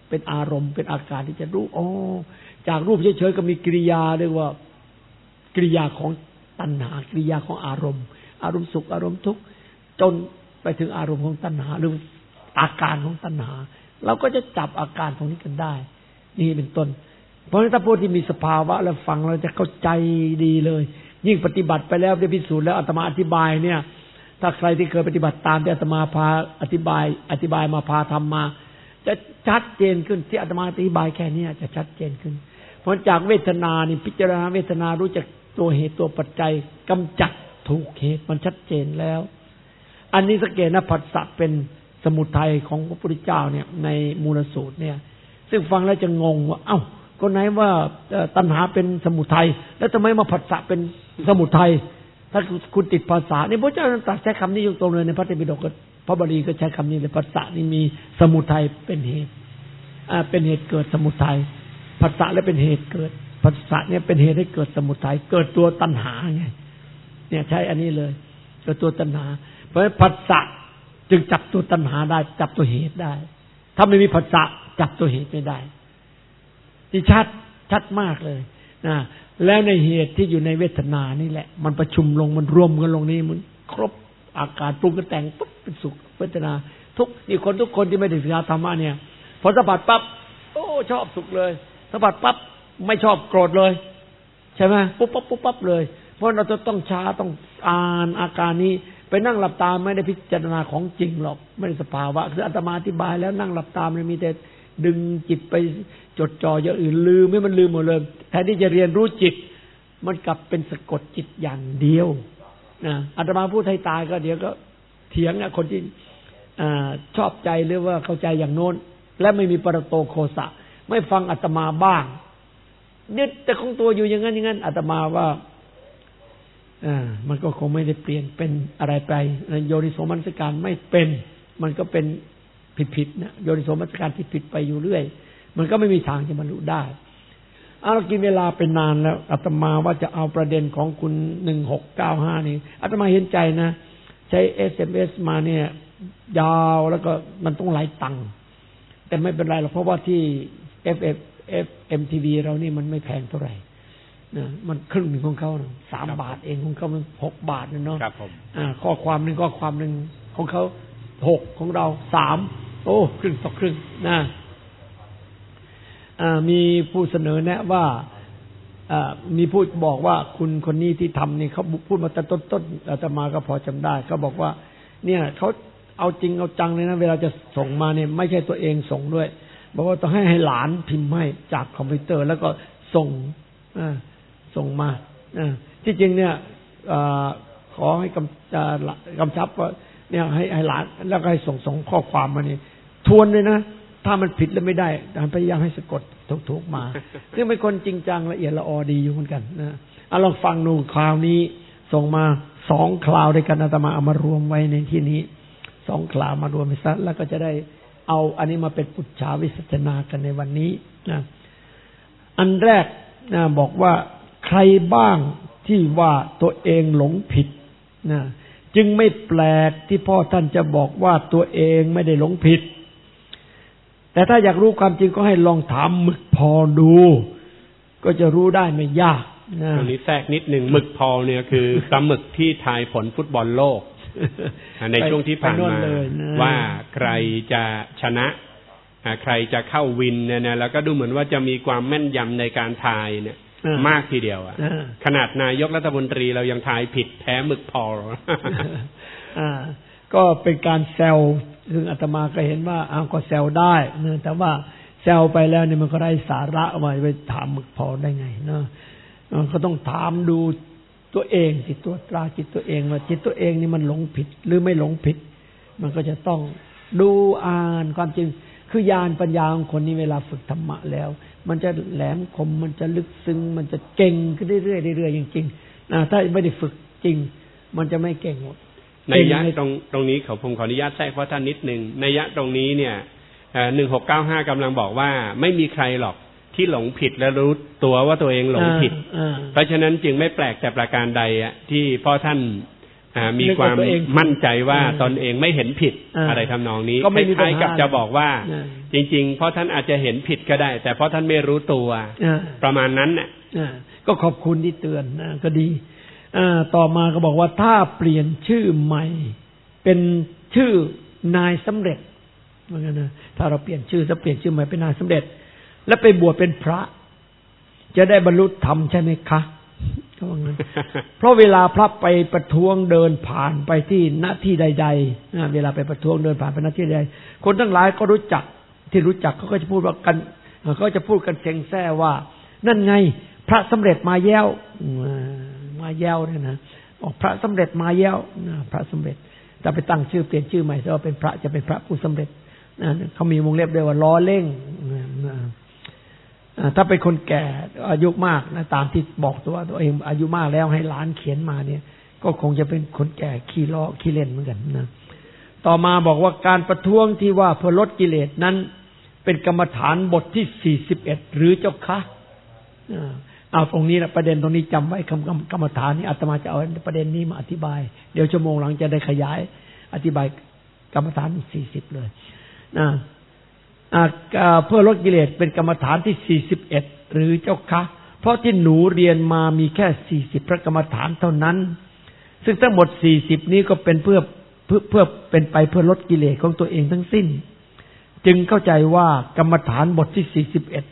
เป็นอารมณ์เป็นอาการที่จะรู้จากรูปเฉยๆก็มีกิริยาเรียกว่ากิริยาของตัณหากิริยาของอารมณ์สุขอารมณ์ทุกข์จนไปถึงอารมณ์ของตัณหาหรืออาการของตัณหาเราก็จะจับอาการตรงนี้กันได้นี่เป็นต้นเพราะฉะนั้นถ้าผู้ที่มีสภาวะแล้วฟังเราจะเข้าใจดีเลยยิ่งปฏิบัติไปแล้วได้พิสูจน์แล้วอาตมาอธิบายเนี่ยถ้าใครที่เคยปฏิบัติตามที่อาตมาพาอธิบายมาพาทำมาจะชัดเจนขึ้นที่อาตมาอธิบายแค่นี้จะชัดเจนขึ้นเพราะจากเวทนานี่พิจารณาเวทนารู้จักตัวเหตุตัวปัจจัยกำจัดถูกเหตุมันชัดเจนแล้วอันนี้สังเกตนะผัสสะเป็นสมุทัยของพระพุทธเจ้าเนี่ยในมูลสูตรเนี่ยซึ่งฟังแล้วจะงงว่าเอ้าก็ไหนว่าตัณหาเป็นสมุทัยแล้วทำไมมาผัสสะเป็นสมุทัยถ้าคุณติดภาษาเนี่ยพระเจ้าตรัสใช้คำนี้อยู่ตรงเลยในพระไตรปิฎกพระบาลีก็ใช้คำนี้เลยผัสสะนี่มีสมุทัยเป็นเหตุเป็นเหตุเกิดสมุทัยผัสสะและเป็นเหตุเกิดผัสสะเนี่ยเป็นเหตุให้เกิดสมุทัยเกิดตัวตัณหาไงเนี่ยใช้อันนี้เลยเกิดตัวตัณหาเพราะผัสสะจึงจับตัวตัณหาได้จับตัวเหตุได้ถ้าไม่มีผัสสะจับตัวเหตุไม่ได้ที่ชัดมากเลยนะแล้วในเหตุที่อยู่ในเวทนานี่แหละมันประชุมลงมันรวมกันลงนี้มันครบอาการปรุงกันแต่งปุ๊บเป็นสุขเวทนาทุกนี่คนทุกคนที่ไม่ได้ศึกษาธรรมะเนี่ยพอสัมผัสปั๊บโอ้ชอบสุขเลยสัมผัสปั๊บไม่ชอบโกรธเลยใช่ไหมปุ๊บปั๊บเลยเพราะเราจะต้องช้าต้องอ่านอาการนี้ไปนั่งหลับตาไม่ได้พิจารณาของจริงหรอกไม่ได้สภาวะคืออาตมาอธิบายแล้วนั่งหลับตามันมีแต่ดึงจิตไปจดจ่ออย่างอื่นลืมให้มันลืมหมดเลยแทนที่จะเรียนรู้จิตมันกลับเป็นสะกดจิตอย่างเดียวนะอาตมาพูดให้ตายก็เดี๋ยวก็เถียงคนที่ชอบใจหรือว่าเข้าใจอย่างโน้นและไม่มีปรโตโคสะไม่ฟังอาตมาบ้างยึดแต่ของตัวอยู่อย่างนั้นอาตมาว่ามันก็คงไม่ได้เปลี่ยนเป็นอะไรไปโยนิโสมนสิการไม่เป็นมันก็เป็นผิดนะโยนิโสมนสิการผิดไปอยู่เรื่อยมันก็ไม่มีทางจะบรรลุได้เรากินเวลาเป็นนานแล้วอาตมาว่าจะเอาประเด็นของคุณ1695นี่อาตมาเห็นใจนะใช้ SMS มาเนี่ยยาวแล้วก็มันต้องหลายตังค์แต่ไม่เป็นไรหรอกเพราะว่าที่ FMTV เรานี่มันไม่แพงเท่าไหร่นะมันครึ่งหนึ่งของเขา3 บาทเองของเขามัน6 บาทเนาะข้อความหนึ่งข้อความหนึ่งของเขา6ของเรา3โอ้ครึ่งต่อครึ่งนะมีผู้เสนอแนะว่ามีผู้บอกว่าคุณคนนี้ที่ทำนี่เขาพูดมาแต่ต้นอาตมาก็พอจำได้เขาบอกว่าเนี่ยเขาเอาจริงเอาจังเลยนะเวลาจะส่งมาเนี่ยไม่ใช่ตัวเองส่งด้วยบอกว่าต้องให้หลานพิมพ์ให้จากคอมพิวเตอร์แล้วก็ส่งมาที่จริงเนี่ยขอให้กำชับว่าเนี่ยให้หลานแล้วก็ให้ส่งข้อความมานี่ทวนเลยนะถ้ามันผิดแล้วไม่ได้พยายามให้สะกดถูกมาซึ่งเป็นคนจริงจังละเอียดละออดีอยู่เหมือนกันนะลองฟังดูคราวนี้ส่งมา2 คราวด้วยกันอาตมาเอามารวมไว้ในที่นี้2 คราวมารวมไปซะแล้วก็จะได้เอาอันนี้มาเป็นปุจฉาวิสัชนากันในวันนี้นะอันแรกนะบอกว่าใครบ้างที่ว่าตัวเองหลงผิดนะจึงไม่แปลกที่พ่อท่านจะบอกว่าตัวเองไม่ได้หลงผิดแต่ถ้าอยากรู้ความจริงก็ให้ลองถามหมึกพอดูก็จะรู้ได้ไม่ยากนะตรงนี้แทรกนิดหนึ่งหมึกพอเนี่ยคือปลาหมึกที่ทายผลฟุตบอลโลกในช่วงที่ผ่านมาว่าใครจะชนะใครจะเข้าวินเนี่ยนะแล้วก็ดูเหมือนว่าจะมีความแม่นยำในการทายเนี่ยมากทีเดียวขนาดนายกรัฐมนตรีเรายังทายผิดแพ้หมึกพอก็เป็นการแซวซึ่งอาตมาก็เห็นว่าก็แซวได้นะแต่ว่าแซวไปแล้วเนี่ยมันก็ไร้สาระไปถามหมึกพอได้ไงเนาะก็ต้องถามดูตัวเองจิตตัวตราจิตตัวเองว่าจิตตัวเองนี่มันหลงผิดหรือไม่หลงผิดมันก็จะต้องดูอ่านความจริงคือญาณปัญญาของคนนี้เวลาฝึกธรรมะแล้วมันจะแหลมคมมันจะลึกซึ้งมันจะเก่งขึ้นเรื่อยๆจริงๆถ้าไม่ได้ฝึกจริงมันจะไม่เก่งหมดในยะตรงนี้ผมขออนุญาตแทรกเพราะท่านนิดนึงในยะตรงนี้เนี่ย1695กำลังบอกว่าไม่มีใครหรอกที่หลงผิดและรู้ตัวว่าตัวเองหลงผิดเพราะฉะนั้นจึงไม่แปลกแต่ประการใดที่พ่อท่านมีความมั่นใจว่าตนเองไม่เห็นผิดอะไรทำนองนี้คล้ายๆกับจะบอกว่าจริงๆเพราะท่านอาจจะเห็นผิดก็ได้แต่เพราะท่านไม่รู้ตัวประมาณนั้นน่ะก็ขอบคุณที่เตือนก็ดีต่อมาก็บอกว่าถ้าเปลี่ยนชื่อใหม่เป็นชื่อนายสำเร็จเหมือนกันนะถ้าเราเปลี่ยนชื่อจะเปลี่ยนชื่อใหม่เป็นนายสำเร็จแล้วไปบวชเป็นพระจะได้บรรลุธรรมใช่ไหมคะเพราะเวลาพระไปประท้วงเดินผ่านไปที่ณที่ใดๆเวลาไปประท้วงเดินผ่านไปณที่ใดคนทั้งหลายก็รู้จักที่รู้จักเขาก็จะพูดว่ากันเขาจะพูดกันเซ็งแซ่ว่านั่นไงพระสำเร็จมาแย้วเนี่ยนะพระสำเร็จมาแย้วพระสำเร็จจะไปตั้งชื่อเปลี่ยนชื่อใหม่ว่าเป็นพระจะเป็นพระผู้สำเร็จเขามีวงเล็บด้วยว่าล้อเล่งถ้าเป็นคนแก่อายุมากนะตามที่บอกตัวเองอายุมากแล้วให้หลานเขียนมาเนี่ยก็คงจะเป็นคนแก่ขี้ล้อขี้เล่นเหมือนกันนะต่อมาบอกว่าการประท้วงที่ว่าเพื่อลดกิเลสนั้นเป็นกรรมฐานบทที่41หรือเจ้าคะเอาตรงนี้นะประเด็นตรงนี้จำไว้คำกรรมฐานนี้อาตมาจะเอาประเด็นนี้มาอธิบายเดี๋ยวชั่วโมงหลังจะได้ขยายอธิบายกรรมฐาน40เลยนะเพื่อลดกิเลสเป็นกรรมฐานที่41หรือเจ้าคะเพราะที่หนูเรียนมามีแค่40พระกรรมฐานเท่านั้นซึ่งทั้งหมด40นี้ก็เป็นเพื่อเป็นไปเพื่อลดกิเลสของตัวเองทั้งสิ้นจึงเข้าใจว่ากรรมฐานบทที่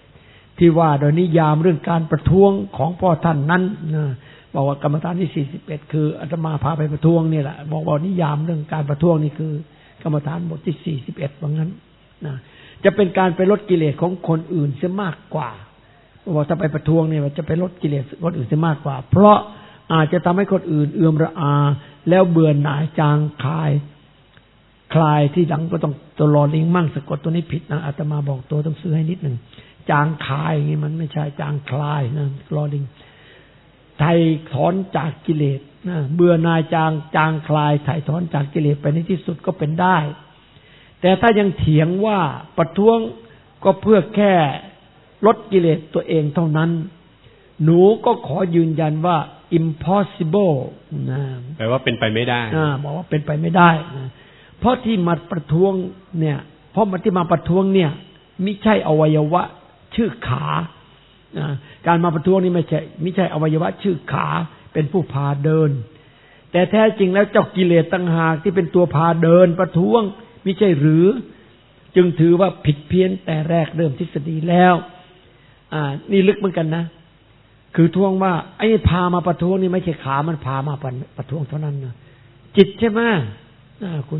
41ที่ว่าโดยนิยามเรื่องการประท้วงของพ่อท่านนั้นบอกว่ากรรมฐานที่41คืออาตมาพาไปประท้วงนี่แหละบอกว่านิยามเรื่องการประท้วงนี่คือกรรมฐานบทที่41ว่างั้นนะจะเป็นการไปลดกิเลสของคนอื่นเสียมากกว่าบอกถ้าไปประท้วงเนี่ยจะไปลดกิเลสคนอื่นเสียมากกว่าเพราะอาจจะทำให้คนอื่นเอื่อมระอาแล้วเบื่อหน่ายจางคลายที่หลังก็ต้องตัวรอลิงมั่งสะกดตัวนี้ผิดนะอาตมาบอกตัวต้องซื้อให้นิดหนึ่งจางคลายอย่างนี้มันไม่ใช่จางคลายนะรอลิงไถ่ถอนจากกิเลสนะเบื่อหน่ายจางคลายไถ่ถอนจากกิเลสไปในที่สุดก็เป็นได้แต่ถ้ายังเถียงว่าประท้วงก็เพื่อแค่ลดกิเลสตัวเองเท่านั้นหนูก็ขอยืนยันว่า impossible นะแปลว่าเป็นไปไม่ได้บอกว่าเป็นไปไม่ได้นะเพราะที่มาประท้วงเนี่ยเพราะมันที่มาประท้วงเนี่ยไม่ใช่อวัยวะชื่อขาการมาประท้วงนี่ไม่ใช่อวัยวะชื่อขาเป็นผู้พาเดินแต่แท้จริงแล้วเจ้ากิเลสต่างหากที่เป็นตัวพาเดินประท้วงไม่ใช่หรือจึงถือว่าผิดเพี้ยนแต่แรกเริ่มทฤษฎีแล้วนี่ลึกเหมือนกันนะคือท้วงว่าไอ้พามาประท้วงนี่ไม่ใช่ขามันพามาประท้วงเท่านั้นนะจิตใช่ไหมคุณ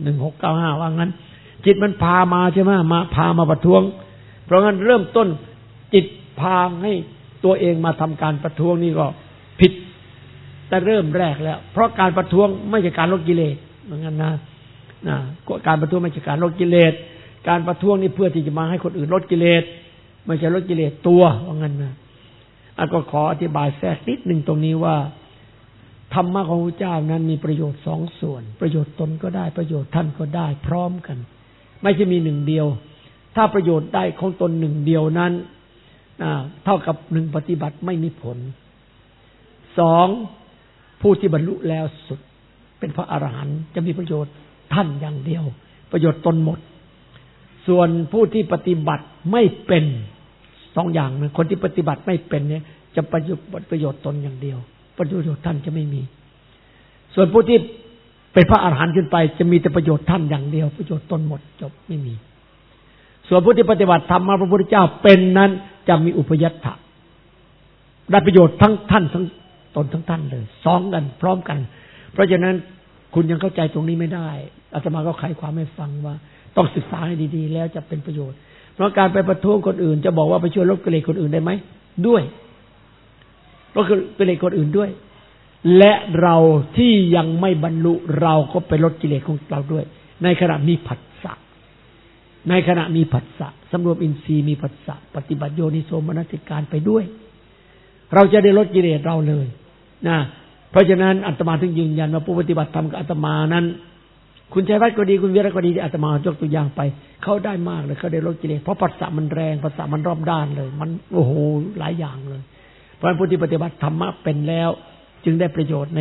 1695ว่างั้นจิตมันพามาใช่ไหมมาพามาประท้วงเพราะงั้นเริ่มต้นจิตพาให้ตัวเองมาทำการประท้วงนี่ก็ผิดแต่เริ่มแรกแล้วเพราะการประท้วงไม่ใช่การลดกิเลสเหมือนกันนะการประท้วงไม่ใช่การลดกิเลสการประท้วงนี่เพื่อที่จะมาให้คนอื่นลดกิเลสไม่ใช่ลดกิเลสตัวว่างั้นนะก็ขออธิบายแทรกนิดนึงตรงนี้ว่าธรรมะของพระเจ้านั้นมีประโยชน์2ส่วนประโยชน์ตนก็ได้ประโยชน์ท่านก็ได้พร้อมกันไม่ใช่มีหนึ่งเดียวถ้าประโยชน์ได้ของตนหนึ่งเดียวนั้นเท่ากับหนึ่งปฏิบัติไม่มีผล2ผู้ที่บรรลุแล้วสุดเป็นพระอรหันต์จะมีประโยชน์ท่านอย่างเดียวประโยชน์ตนหมดส่วนผู้ที่ปฏิบัติไม่เป็น2อย่างนะคนที่ปฏิบัติไม่เป็นเนี่ยจะประโยชน์ตนอย่างเดียวประโยชน์ท่านจะไม่มีส่วนผู้ที่เป็นพระอรหันต์ขึ้นไปจะมีแต่ประโยชน์ท่านอย่างเดียวประโยชน์ตนหมดจบไม่มีส่วนผู้ที่ปฏิบัติธรรมมาพระพุทธเจ้าเป็นนั้นจะมีอุปยัตถะได้ประโยชน์ทั้งท่านทั้งตนทั้งท่านเลยสองกันพร้อมกันเพราะฉะนั้นคุณยังเข้าใจตรงนี้ไม่ได้อาตมาก็ไขความให้ฟังว่าต้องศึกษาให้ดีๆแล้วจะเป็นประโยชน์เพราะการไปประท้วงคนอื่นจะบอกว่าไปช่วยลดกิเลสคนอื่นได้ไหมด้วยลดกิเลสคนอื่นด้วยและเราที่ยังไม่บรรลุเราก็ไปลดกิเลสของเราด้วยในขณะมีผัสสะสำรวมอินทรีย์มีผัสสะปฏิบัติโยนิโสมนสิการไปด้วยเราจะได้ลดกิเลสเราเลยนะเพราะฉะนั้นอาตมาถึงยืนยันว่าผู้ปฏิบัติธรรมกับอาตมานั้นคุณชัยวัฒน์ก็ดีคุณวิรัตก็ดีที่อาตมายกตัวอย่างไปเขาได้มากเลยเขาได้ลดกิเลสเพราะผัสสะมันแรงผัสสะมันรอบด้านเลยมันโอ้โหหลายอย่างเลยเพราะฉะนั้นผู้ที่ปฏิบัติธรรมะเป็นแล้วจึงได้ประโยชน์ใน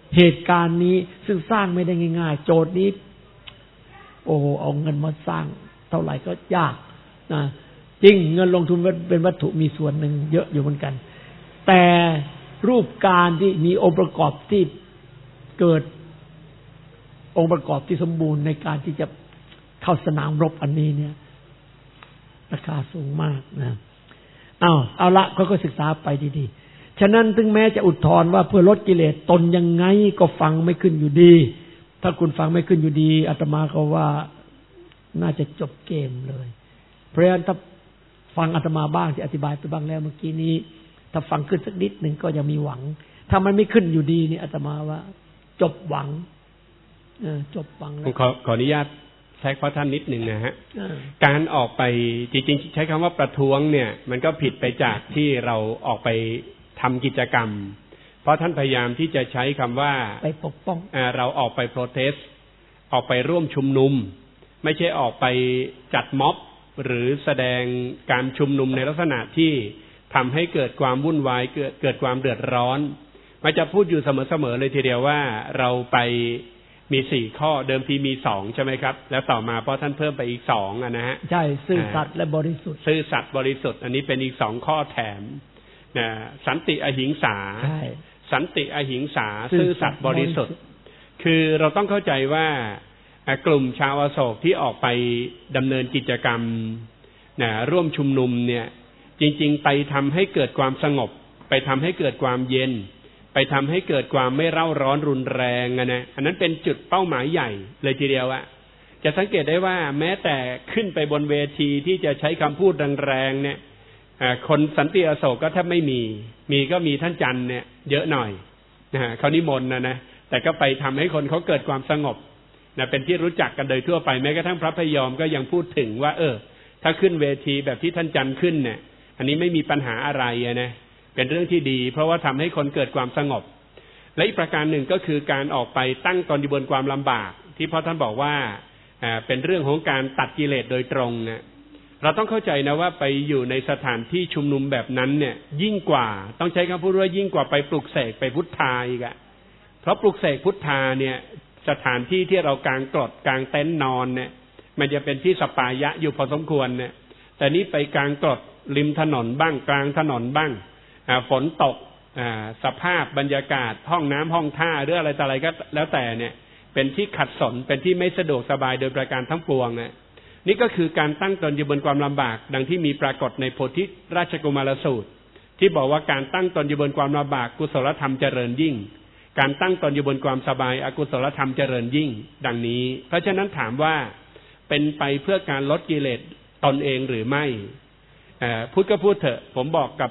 เหตุการณ์นี้ซึ่งสร้างไม่ได้ง่ายๆโจทย์นี้โอ้โหเอาเงินมาสร้างเท่าไหร่ก็ยากนะจริงเงินลงทุนเป็นวัตถุมีส่วนหนึ่งเยอะอยู่เหมือนกันแต่รูปการที่มีองค์ประกอบที่เกิดองค์ประกอบที่สมบูรณ์ในการที่จะเข้าสนามรบอันนี้เนี่ยราคาสูงมากนะเอาละก็ศึกษาไปดีๆฉะนั้นถึงแม้จะอุทธรณ์ว่าเพื่อลดกิเลสตนยังไงก็ฟังไม่ขึ้นอยู่ดีถ้าคุณฟังไม่ขึ้นอยู่ดีอาตมาก็ว่าน่าจะจบเกมเลยเพราะฉะนั้นถ้าฟังอาตมาบ้างที่อธิบายไปบ้างแล้วเมื่อกี้นี้ถ้าฟังขึ้นสักนิดหนึ่งก็ยังมีหวังถ้ามันไม่ขึ้นอยู่ดีนี่อาตมาว่าจบหวังจบหวังแล้วขออนุญาตแทรกพระท่านนิดหนึ่งนะฮะการออกไปจริงๆใช้คำว่าประท้วงเนี่ยมันก็ผิดไปจากที่เราออกไปทำกิจกรรมเพราะท่านพยายามที่จะใช้คำว่าไปปกป้องเราออกไปโปรเทสออกไปร่วมชุมนุมไม่ใช่ออกไปจัดม็อบหรือแสดงการชุมนุมในลักษณะที่ทำให้เกิดความวุ่นวายเกิดความเดือดร้อนมันจะพูดอยู่เสมอๆเลยทีเดียวว่าเราไปมี4ข้อเดิมทีมี2ใช่ไหมครับแล้วต่อมาเพราะท่านเพิ่มไปอีก2นะฮะใช่ซื่อสัตย์และบริสุทธิ์ซื่อสัตย์บริสุทธิ์อันนี้เป็นอีก2ข้อแถมนะสันติอหิงสาสันติอหิงสาซื่อสัตย์บริสุทธิ์คือเราต้องเข้าใจว่ากลุ่มชาวอโศกที่ออกไปดำเนินกิจกรรมร่วมชุมนุมเนี่ยจริงๆไปทำให้เกิดความสงบไปทำให้เกิดความเย็นไปทำให้เกิดความไม่เร่าร้อนรุนแรงนะอันนั้นเป็นจุดเป้าหมายใหญ่เลยทีเดียวอะจะสังเกตได้ว่าแม้แต่ขึ้นไปบนเวทีที่จะใช้คำพูดแรงๆเนี่ยคนสันติอโศกก็แทบไม่มีก็มีท่านจันเนี่ยเยอะหน่อยเขานิมนต์นะแต่ก็ไปทำให้คนเขาเกิดความสงบเป็นที่รู้จักกันโดยทั่วไปแม้กระทั่งพระพยอมก็ยังพูดถึงว่าถ้าขึ้นเวทีแบบที่ท่านจันขึ้นเนี่ยอันนี้ไม่มีปัญหาอะไรนะเป็นเรื่องที่ดีเพราะว่าทำให้คนเกิดความสงบและอีกประการหนึ่งก็คือการออกไปตั้งตนอยู่บนความลำบากที่พ่อท่านบอกว่าเป็นเรื่องของการตัดกิเลสโดยตรงนะเราต้องเข้าใจนะว่าไปอยู่ในสถานที่ชุมนุมแบบนั้นเนี่ยยิ่งกว่าต้องใช้คำพูดว่ายิ่งกว่าไปปลุกเสกไปพุทธาอีกอะเพราะปลุกเสกพุทธาเนี่ยสถานที่ที่เรากางกรดกางเต็นท์นอนเนี่ยมันจะเป็นที่สปายะอยู่พอสมควรเนี่ยแต่นี้ไปกางกรดริมถนนบ้างกลางถนนบ้างฝนตกสภาพบรรยากาศห้องน้ำห้องท่าหรืออะไรต่ออะไรก็แล้วแต่เนี่ยเป็นที่ขัดสนเป็นที่ไม่สะดวกสบายโดยประการทั้งปวงเนี่ยนี่ก็คือการตั้งตนอยู่บนความลำบากดังที่มีปรากฏในโพธิราชกุมารสูตรที่บอกว่าการตั้งตนอยู่บนความลำบากกุศลธรรมเจริญยิ่งการตั้งตนอยู่บนความสบายอกุศลธรรมเจริญยิ่งดังนี้เพราะฉะนั้นถามว่าเป็นไปเพื่อการลดกิเลสตนเองหรือไม่พูดก็พูดเถอะผมบอกกับ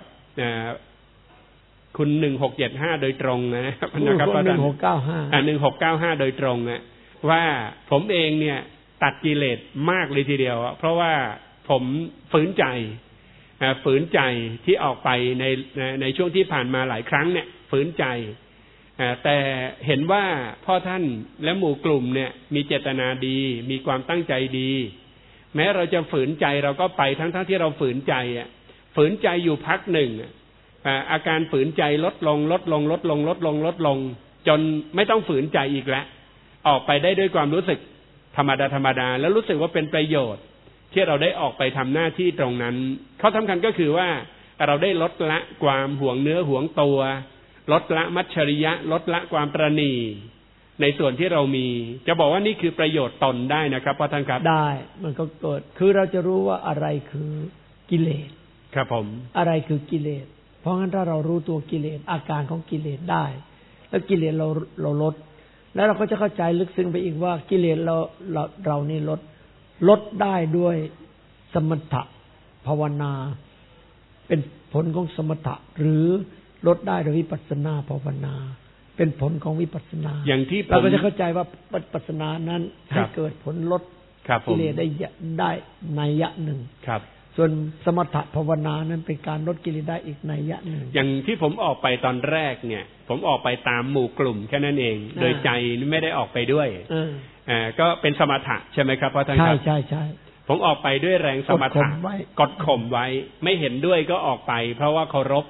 คุณ1675โดยตรงนะครับ1695โดยตรงนะว่าผมเองเนี่ยตัดกิเลสมากเลยทีเดียวเพราะว่าผมฝืนใจที่ออกไปในช่วงที่ผ่านมาหลายครั้งเนี่ยฝืนใจแต่เห็นว่าพ่อท่านและหมู่กลุ่มเนี่ยมีเจตนาดีมีความตั้งใจดีแม้เราจะฝืนใจเราก็ไปทั้งที่เราฝืนใจอยู่พักหนึ่งอาการฝืนใจลดลงจนไม่ต้องฝืนใจอีกแล้วออกไปได้ด้วยความรู้สึกธรรมดาแล้วรู้สึกว่าเป็นประโยชน์ที่เราได้ออกไปทำหน้าที่ตรงนั้นข้อสำคัญก็คือว่าเราได้ลดละความหวงเนื้อหวงตัวลดละมัจฉริยะลดละความประณีในส่วนที่เรามีจะบอกว่านี่คือประโยชน์ตนได้นะครับพ่อท่านครับได้มันก็เกิดคือเราจะรู้ว่าอะไรคือกิเลสครับผมอะไรคือกิเลสเพราะงั้นถ้าเรารู้ตัวกิเลสอาการของกิเลสได้แล้วกิเลสเราลดแล้วเราก็จะเข้าใจลึกซึ้งไปอีกว่ากิเลสเรานี่ลดได้ด้วยสมถะภาวนาเป็นผลของสมถะหรือลดได้โดยวิปัสสนาภาวนาเป็นผลของวิปัสสนาอย่างที่เราก็จะเข้าใจว่าวิปัสสนานั้นให้เกิดผลลดกิเลสได้นัยยะหนึ่งส่วนสมถะภาวนานั้นเป็นการลดกิเลสได้อีกนัยยะหนึ่งอย่างที่ผมออกไปตอนแรกเนี่ยผมออกไปตามหมู่กลุ่มแค่นั้นเองโดยใจไม่ได้ออกไปด้วยก็เป็นสมถะใช่ไหมครับพ่อท่านครับใช่ผมออกไปด้วยแรงสมถะกดข่มไว้ไม่เห็นด้วยก็ออกไปเพราะว่าเคารพ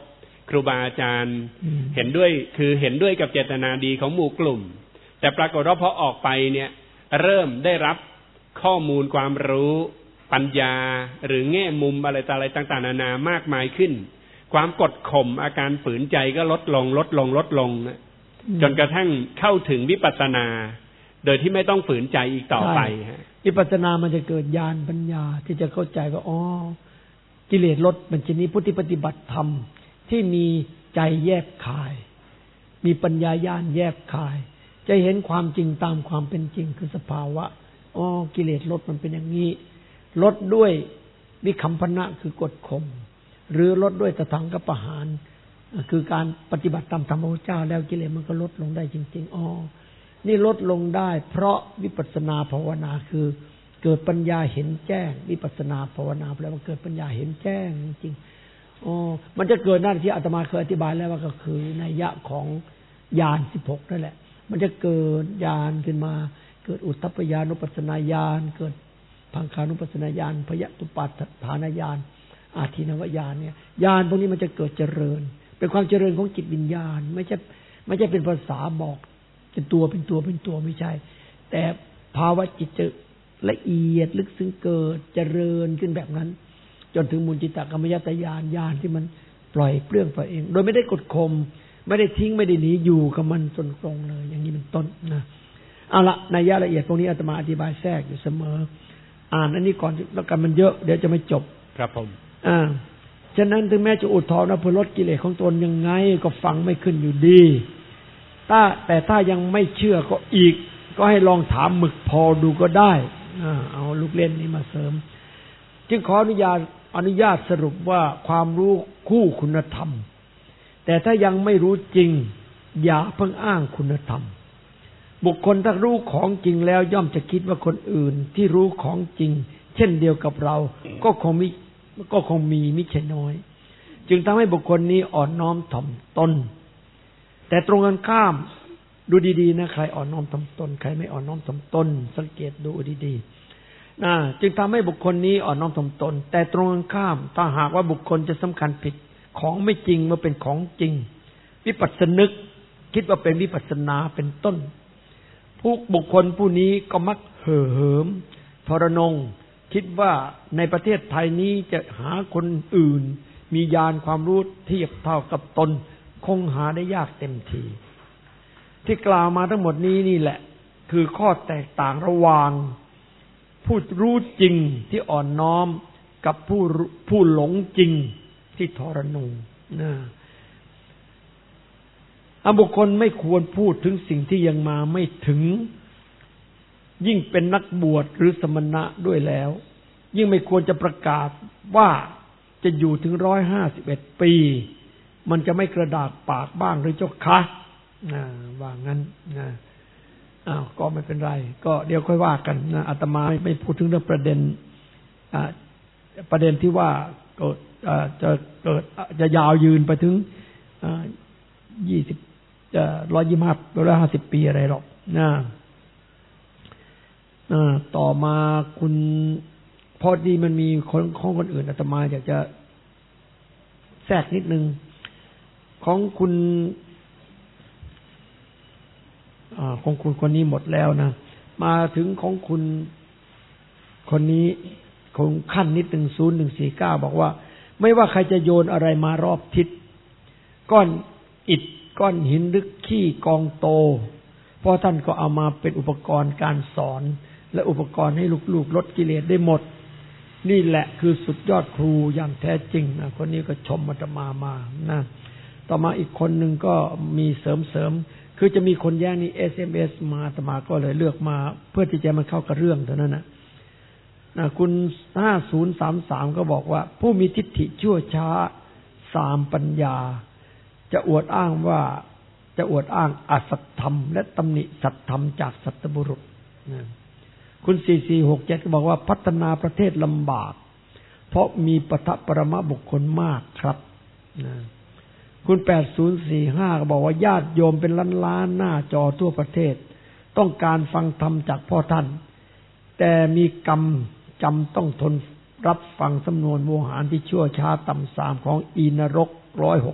ครูบาอาจารย์เห็นด้วยคือเห็นด้วยกับเจตนาดีของหมู่กลุ่มแต่ปรากฏว่าพอออกไปเนี่ยเริ่มได้รับข้อมูลความรู้ปัญญาหรือแง่มุมอะไรต่างๆนานามากมายขึ้นความกดข่มอาการฝืนใจก็ลดลงจนกระทั่งเข้าถึงวิปัสสนาโดยที่ไม่ต้องฝืนใจอีกต่อไปวิปัสสนามันจะเกิดญาณปัญญาที่จะเข้าใจว่าอ๋อกิเลสลดมันชนิดผู้ที่ปฏิบัติธรรมที่มีใจแยบคายมีปัญญาญาณแยบคายจะเห็นความจริงตามความเป็นจริงคือสภาวะอ๋อกิเลสลดมันเป็นอย่างนี้ลดด้วยวิคัมภนะคือกดข่มหรือลดด้วยตถังคประหารคือการปฏิบัติตามธรรมของพระเจ้าแล้วกิเลสมันก็ลดลงได้จริงๆอ๋อนี่ลดลงได้เพราะวิปัสสนาภาวนาคือเกิดปัญญาเห็นแจ้งวิปัสสนาภาวนาแปลว่าเกิดปัญญาเห็นแจ้งจริงๆอ๋อมันจะเกิดนั่นที่อาตมาเคยอธิบายแล้วว่าก็คือนัยยะของญาณ16นั่นแหละมันจะเกิดญาณขึ้นมาเกิดอุทธัพพญานุปัสสนาญาณเกิดพังคานุปัสสนาญาณพยตุปาฐานญาณอาทินวญาณเนี่ยญาณพวกนี้มันจะเกิดเจริญเป็นความเจริญของจิตวิญญาณไม่ใช่เป็นภาษาบอกเป็นตัวไม่ใช่แต่ภาวะจิตจะละเอียดลึกซึ้งเกิดเจริญขึ้นแบบนั้นจนถึงมูลจิตตกรรมยตญาณญาณที่มันปล่อยเปลื้องไปเองโดยไม่ได้กดข่มไม่ได้ทิ้งไม่ได้หนีอยู่กับมันจนตรงเลยอย่างนี้เป็นต้นนะเอาละนัยยะละเอียดตรงนี้อาตมาอธิบายแทรกอยู่เสมออ่านอันนี้ก่อนแล้วกันมันเยอะเดี๋ยวจะไม่จบครับผมฉะนั้นถึงแม้จะอุทธรณ์ว่าเพื่อลดกิเลสของตนยังไงก็ฟังไม่ขึ้นอยู่ดีแต่ถ้ายังไม่เชื่อก็ให้ลองถามหมึกพอดูก็ได้เอาลูกเล่นนี้มาเสริมจึงขออนุญาตสรุปว่าความรู้คู่คุณธรรมแต่ถ้ายังไม่รู้จริงอย่าเพิ่งอ้างคุณธรรมบุคคลถ้ารู้ของจริงแล้วย่อมจะคิดว่าคนอื่นที่รู้ของจริงเช่นเดียวกับเราก็คงมีมิใช่น้อยจึงทำให้บุคคลนี้อ่อนน้อมถ่อมตนแต่ตรงกันข้ามดูดีๆนะใครอ่อนน้อมถ่อมตนใครไม่อ่อนน้อมถ่อมตนสังเกตดูดีๆจึงทำให้บุคคลนี้อ่อนน้อมถ่อมตนแต่ตรงกันข้ามถ้าหากว่าบุคคลจะสำคัญผิดของไม่จริงมาเป็นของจริงวิปัสสนึกคิดว่าเป็นวิปัสสนาเป็นต้นผู้บุคคลผู้นี้ก็มักเห่อเหิมทรนงคิดว่าในประเทศไทยนี้จะหาคนอื่นมีญาณความรู้เทียบเท่ากับตนคงหาได้ยากเต็มทีที่กล่าวมาทั้งหมดนี้นี่แหละคือข้อแตกต่างระหว่างผู้รู้จริงที่อ่อนน้อมกับผู้หลงจริงที่ทรนงบุคคลไม่ควรพูดถึงสิ่งที่ยังมาไม่ถึงยิ่งเป็นนักบวชหรือสมณะด้วยแล้วยิ่งไม่ควรจะประกาศว่าจะอยู่ถึง151 ปีมันจะไม่กระดากปากบ้างหรือเจ้าคะว่างั้นก็ไม่เป็นไรก็เดี๋ยวค่อยว่ากันนะอาตมาไม่พูดถึงเรื่องประเด็นที่ว่าจะยาวยืนไปถึง150 ปีอะไรหรอกนะต่อมาคุณพอดีมันมีของคนอื่นอาตมาอยากจะแทรกนิดนึงของคุณคนนี้หมดแล้วนะมาถึงของคุณคนนี้คงขั้นนิดนึง0149บอกว่าไม่ว่าใครจะโยนอะไรมารอบทิศก้อนอิฐก้อนหินหรือขี้กองโตเพราะท่านก็เอามาเป็นอุปกรณ์การสอนและอุปกรณ์ให้ลูกๆลดกิเลสได้หมดนี่แหละคือสุดยอดครูอย่างแท้จริงนะคนนี้ก็ชมอาตมานะต่อมาอีกคนหนึ่งก็มีเสริมคือจะมีคนแย้งนี่ SMS มาอาตมาก็เลยเลือกมาเพื่อที่จะมาเข้ากับเรื่องเท่านั้นนะคุณ5033ก็บอกว่าผู้มีทิฏฐิชั่วช้า3ปัญญาจะอวดอ้างอสัตธรรมและตำหนิสัตธรรมจากสัตบุรุษคุณ4467ก็บอกว่าพัฒนาประเทศลำบากเพราะมีปฐปรมบุคคลมากครับคุณ8045ก็บอกว่าญาติโยมเป็นล้านๆหน้าจอทั่วประเทศต้องการฟังธรรมจากพ่อท่านแต่มีกรรมจำต้องทนรับฟังสำนวนโวหารที่ชั่วช้าต่ำสามของอีนรก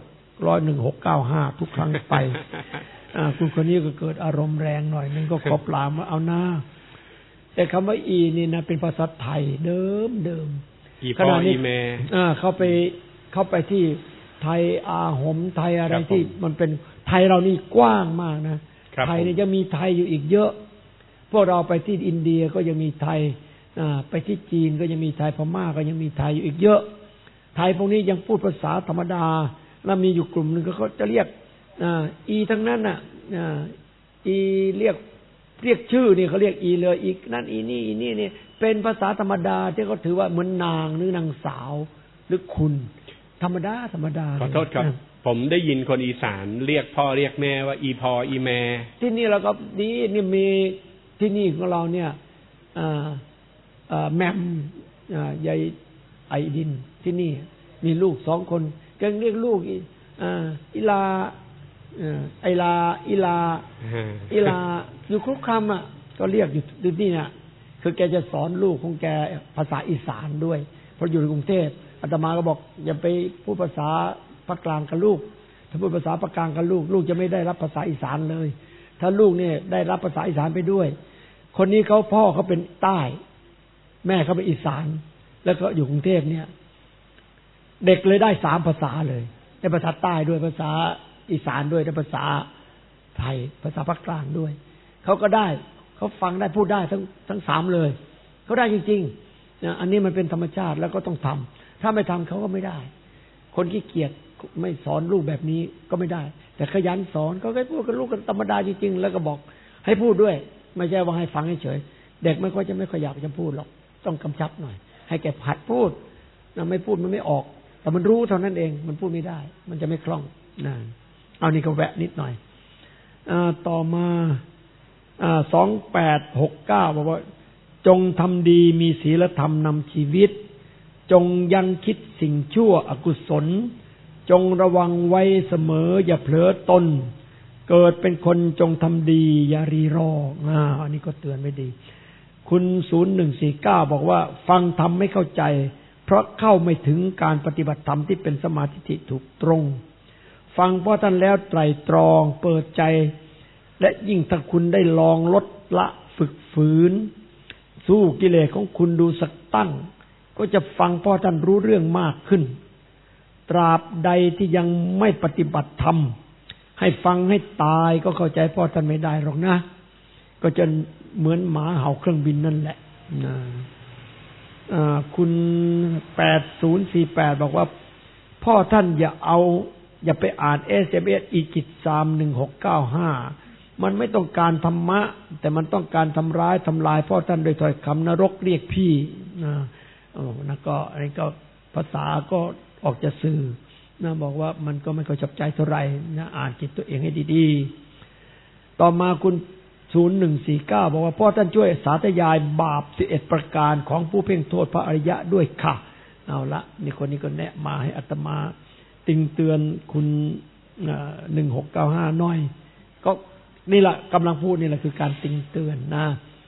1600 1695ทุกครั้งไปคุณคนนี้ก็เกิดอารมณ์แรงหน่อยนึงก็ขอปรามว่าเอาหน้าแต่คำว่าอีนี่นะเป็นภาษาไทยเดิมอีพ่ออีแม่เข้าไปที่ไทยอาหมไทยอะไรที่มันเป็นไทยเรานี่กว้างมากนะไทยนี่จะมีไทยอยู่อีกเยอะพวกเราไปที่อินเดียก็ยังมีไทยไปที่จีนก็ยังมีไทยพม่าก็ยังมีไทยอยู่อีกเยอะไทยพวกนี้ยังพูดภาษาธรรมดาแล้วมีอยู่กลุ่มนึงก็เขาจะเรียกอีทั้งนั้นน่ะอีเรียกชื่อนี่เขาเรียกอีเลยอีกนั่นอีนี่เป็นภาษาธรรมดาที่เขาถือว่าเหมือนนางหรือนางสาวหรือคุณธรรมดาขอโทษครับผมได้ยินคนอีสานเรียกพ่อเรียกแม่ว่าอีพ่ออีแม่ที่นี่เราก็นี่มีที่นี่ของเราเนี่ยแม่มยายไอดินที่นี่มีลูก2 คนก็เรียกลูกอีลาอีลาอยู่ครุกคำก็เรียกอยู่ที่นี่คือแกจะสอนลูกของแกภาษาอีสานด้วยเพราะอยู่ในกรุงเทพอาตมาก็บอกอย่าไปพูดภาษาภาคกลางกับลูกถ้าพูดภาษาภาคกลางกับลูกจะไม่ได้รับภาษาอีสานเลยถ้าลูกเนี่ยได้รับภาษาอีสานไปด้วยคนนี้พ่อเขาเป็นใต้แม่เขาเป็นอีสานแล้วก็อยู่กรุงเทพเนี่ยเด็กเลยได้3 ภาษาเลยได้ภาษาใต้ด้วยภาษาอีสานด้วยได้ภาษาไทยภาษาภาคกลางด้วยเขาก็ได้เขาฟังได้พูดได้ทั้ง3เลยเขาได้จริงๆอันนี้มันเป็นธรรมชาติแล้วก็ต้องทำถ้าไม่ทำเขาก็ไม่ได้คนขี้เกียจไม่สอนลูกแบบนี้ก็ไม่ได้แต่ขยันสอนก็ให้พูดกับลูกกันธรรมดาจริงๆแล้วก็บอกให้พูดด้วยไม่ใช่ว่าให้ฟังเฉยเด็กไม่ค่อยอยากจะพูดหรอกต้องกำชับหน่อยให้แกหัดพูดไม่พูดมันไม่ออกแต่มันรู้เท่านั้นเองมันพูดไม่ได้มันจะไม่คล่องเอานี่ก็แวะนิดหน่อยต่อมา2869บอกว่าจงทำดีมีศีลธรรมนำชีวิตจงยังคิดสิ่งชั่วอกุศลจงระวังไว้เสมออย่าเผลอตนเกิดเป็นคนจงทำดีอย่ารีรออันนี้ก็เตือนไว้ดีคุณ0149บอกว่าฟังธรรมไม่เข้าใจเพราะเข้าไม่ถึงการปฏิบัติธรรมที่เป็นสมาธิถูกตรงฟังเพราะท่านแล้วไตร่ตรองเปิดใจและยิ่งถ้าคุณได้ลองลดละฝึกฝืนสู้กิเลสของคุณดูสักตั้งก็จะฟังเพราะท่านรู้เรื่องมากขึ้นตราบใดที่ยังไม่ปฏิบัติธรรมให้ฟังให้ตายก็เข้าใจเพราะท่านไม่ได้หรอกนะก็จะเหมือนหมาเห่าเครื่องบินนั่นแหละคุณ8048บอกว่าพ่อท่านอย่าไปอ่าน SMS อีกิจ31695มันไม่ต้องการธรรมะแต่มันต้องการทำลายพ่อท่านโดยถ้อยคำนรกเรียกพี่นะก็อันนี้ก็ภาษาก็ออกจะสื่อบอกว่ามันก็ไม่ค่อยชอบใจเท่าไหร่นะอ่านจิตตัวเองให้ดีๆต่อมาคุณ0149บอกว่าพ่อท่านช่วยสาธยายบาป11ประการของผู้เพ่งโทษพระอริยะด้วยค่ะเอาละนี่คนนี้ก็แนะมาให้อาตมาติงเตือนคุณ1695น้อยก็นี่แหละกำลังพูดนี่แหละคือการติงเตือนนะ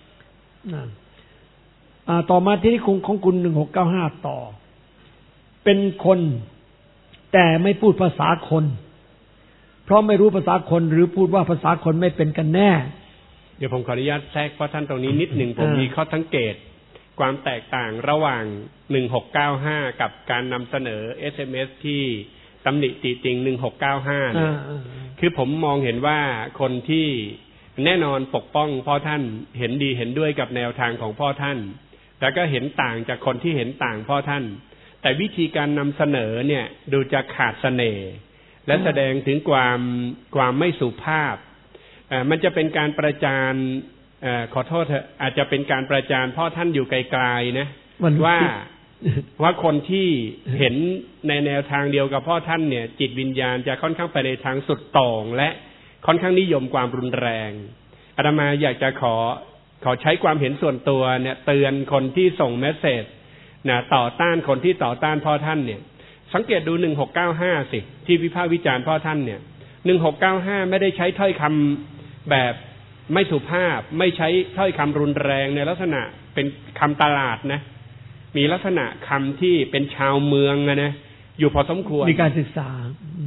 ต่อมาที่ของคุณ1695ต่อเป็นคนแต่ไม่พูดภาษาคนเพราะไม่รู้ภาษาคนหรือพูดว่าภาษาคนไม่เป็นกันแน่เดี๋ยวผมขออนุญาตแทรกเพราะท่านตรงนี้นิดหนึ่งผมมีข้อสังเกตความแตกต่างระหว่าง1695กับการนำเสนอ SMS ที่ตำหนิติติง1695เนี่ยคือผมมองเห็นว่าคนที่แน่นอนปกป้องพ่อท่านเห็นดีเห็นด้วยกับแนวทางของพ่อท่านแล้วก็เห็นต่างจากคนที่เห็นต่างพ่อท่านแต่วิธีการนำเสนอเนี่ยดูจะขาดเสน่ห์และแสดงถึงความไม่สุภาพมันจะเป็นการประจานขอโทษเถอะอาจจะเป็นการประจานพ่อท่านอยู่ไกลๆนะว่าคนที่เห็นในแนวทางเดียวกับพ่อท่านเนี่ยจิตวิญญาณจะค่อนข้างไปในทางสุดโต่งและค่อนข้างนิยมความรุนแรงอาตมาอยากจะขอใช้ความเห็นส่วนตัวเนี่ยเตือนคนที่ส่งเมสเสจนะต่อต้านคนที่ต่อต้านพ่อท่านเนี่ยสังเกตดู1695สิที่วิพากษ์วิจารณ์พ่อท่านเนี่ย1695ไม่ได้ใช้ถ้อยคำแบบไม่สุภาพไม่ใช้ถ้อยคำรุนแรงในลักษณะเป็นคำตลาดนะมีลักษณะคำที่เป็นชาวเมืองนะอยู่พอสมควรมีการศึกษา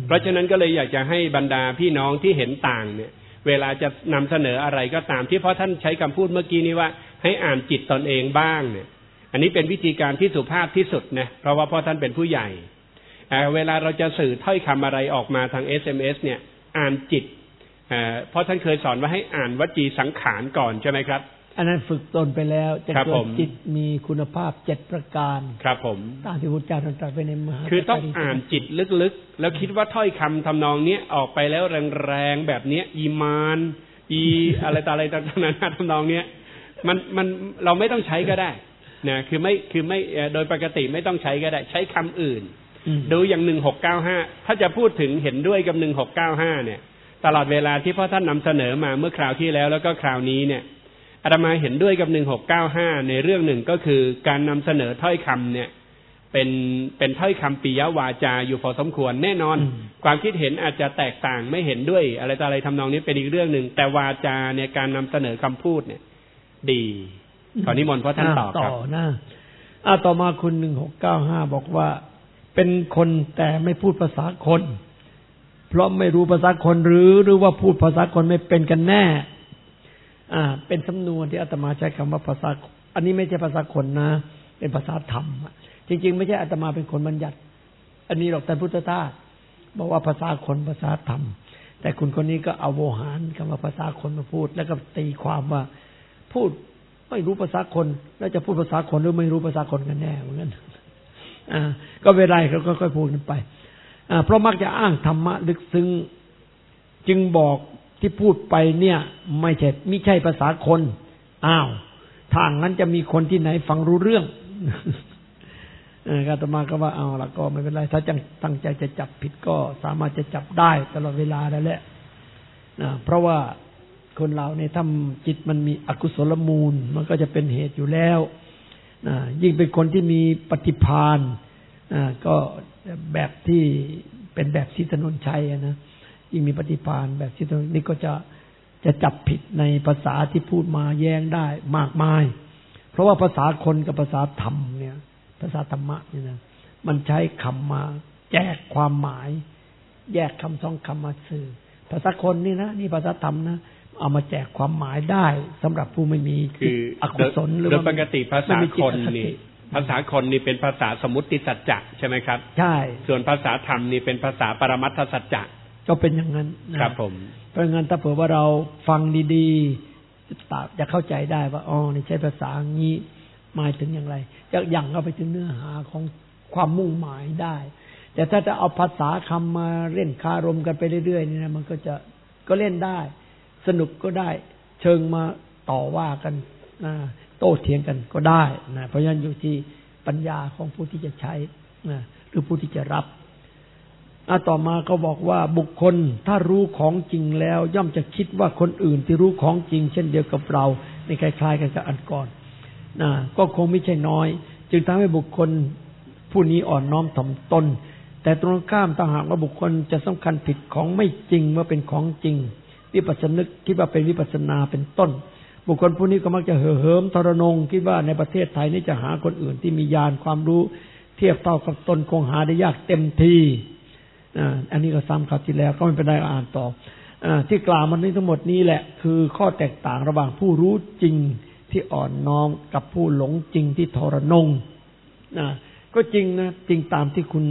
เพราะฉะนั้นก็เลยอยากจะให้บรรดาพี่น้องที่เห็นต่างเนี่ยเวลาจะนำเสนออะไรก็ตามที่พ่อท่านใช้คำพูดเมื่อกี้นี้ว่าให้อ่านจิตตนเองบ้างเนี่ยอันนี้เป็นวิธีการที่สุภาพที่สุดนะเพราะว่าพ่อท่านเป็นผู้ใหญ่เวลาเราจะสื่อถ้อยคำอะไรออกมาทาง SMS เนี่ยอ่านจิตเพราะท่านเคยสอนว่าให้อ่านวจีสังขารก่อนใช่ไหมครับอันนั้นฝึกตนไปแล้วจะเกิดจิตมีคุณภาพ7ประการครับผมตามที่พุทธเจ้าตรัสไปในมหาคือต้องอ่านจิตลึกๆแล้วคิดว่าถ้อยคำทำนองนี้ออกไปแล้วแรงๆแบบนี้อีมานอะไรต่ออะไรต่างๆทำนองนี้มันเราไม่ต้องใช้ก็ได้นะคือไม่โดยปกติไม่ต้องใช้ก็ได้ใช้คำอื่นดูอย่าง1695ถ้าจะพูดถึงเห็นด้วยกับ1695เนี่ยตลอดเวลาที่พ่อท่านนำเสนอมาเมื่อคราวที่แล้วก็คราวนี้เนี่ยอาตมาเห็นด้วยกับ1695ในเรื่องหนึ่งก็คือการนำเสนอถ้อยคำเนี่ยเป็นถ้อยคำปิยวาจาอยู่พอสมควรแน่นอนความคิดเห็นอาจจะแตกต่างไม่เห็นด้วยอะไรต่ออะไรทำนองนี้เป็นอีกเรื่องหนึ่งแต่วาจาเนี่ยการนำเสนอคำพูดเนี่ยดีขอนิมนต์พ่อท่านต่อครับต่อมาคุณ1695บอกว่าเป็นคนแต่ไม่พูดภาษาคนเพราะไม่รู้ภาษาคนหรือว่าพูดภาษาคนไม่เป็นกันแน่เป็นสำนวนที่อาตมาใช้คำว่าภาษาอันนี้ไม่ใช่ภาษาคนนะเป็นภาษาธรรมจริงๆไม่ใช่อาตมาเป็นคนบัญญัติอันนี้หรอกท่านพุทธทาสบอกว่าภาษาคนภาษาธรรมแต่คุณคนนี้ก็เอาโวหารคำว่าภาษาคนมาพูดแล้วก็ตีความว่าพูดไม่รู้ภาษาคนแล้วจะพูดภาษาคนหรือไม่รู้ภาษาคนกันแน่เหมือนกันก็ไม่ได้เขาก็ค่อยพูดกันไปเพราะมักจะอ้างธรรมะลึกซึ้งจึงบอกที่พูดไปเนี่ยไม่ใช่ภาษาคนทางนั้นจะมีคนที่ไหนฟังรู้เรื่องอาตมาก็ว่าเอาละก็ไม่เป็นไรถ้าตั้งใจจะจับผิดก็สามารถจะจับได้ตลอดเวลาได้แหละเพราะว่าคนเราเนี่ยถ้าจิตมันมีอกุศลมูลมันก็จะเป็นเหตุอยู่แล้วยิ่งเป็นคนที่มีปฏิภาณก็แบบที่เป็นแบบศรีถนนชัยนะยิ่งมีปฏิภาณแบบศรีถนนนี่ก็จะจับผิดในภาษาที่พูดมาแย้งได้มากมายเพราะว่าภาษาคนกับภาษาธรรมเนี่ยภาษาธรรมะนี่นะมันใช้คำมาแจกความหมายแยกคำสองคำมาสื่อภาษาคนนี่นะนี่ภาษาธรรมนะเอามาแจกความหมายได้สำหรับผู้ไม่มีอกุศลหรือว่าปกติภาษาคนนี่ภาษาคนนี่เป็นภาษาสมมุติสัจจะใช่ไหมครับใช่ส่วนภาษาธรรมนี่เป็นภาษาปรมัตถสัจจะก็เป็นอย่างนั้นครับผมเพราะงั้นถ้าเผื่อว่าเราฟังดีๆจะเข้าใจได้ว่าอ๋อนี่ใช้ภาษางี้หมายถึงอย่างไรจะย่างเข้าไปถึงเนื้อหาของความมุ่งหมายได้แต่ถ้าจะเอาภาษาคำมาเล่นคารมกันไปเรื่อยๆนี่นะมันก็เล่นได้สนุกก็ได้เชิงมาต่อว่ากันโต้เถียงกันก็ได้นะเพราะฉะนั้นอยู่ที่ปัญญาของผู้ที่จะใช้หรือผู้ที่จะรับต่อมาก็บอกว่าบุคคลถ้ารู้ของจริงแล้วย่อมจะคิดว่าคนอื่นที่รู้ของจริงเช่นเดียวกับเราในคล้ายๆกันกับอันก่อนก็คงไม่ใช่น้อยจึงทำให้บุคคลผู้นี้อ่อนน้อมถ่อมตนแต่ตรงข้ามถ้าหากว่าบุคคลจะสำคัญผิดของไม่จริงว่าเป็นของจริงวิปัสสนึกคิดว่าเป็นวิปัสสนาเป็นต้นบุคคลผู้นี้ก็มักจะเห่อเหิมทรนงคิดว่าในประเทศไทยนี่จะหาคนอื่นที่มีญาณความรู้เทียบเท่ากับตนคงหาได้ยากเต็มทีอันนี้ก็ซ้ำคราวที่แล้วก็ไม่เป็นไรอ่านต่อที่กล่าวมันนี้ทั้งหมดนี้แหละคือข้อแตกต่างระหว่างผู้รู้จริงที่อ่อนน้อมกับผู้หลงจริงที่ทรนงก็จริงนะจริงตามที่คุณ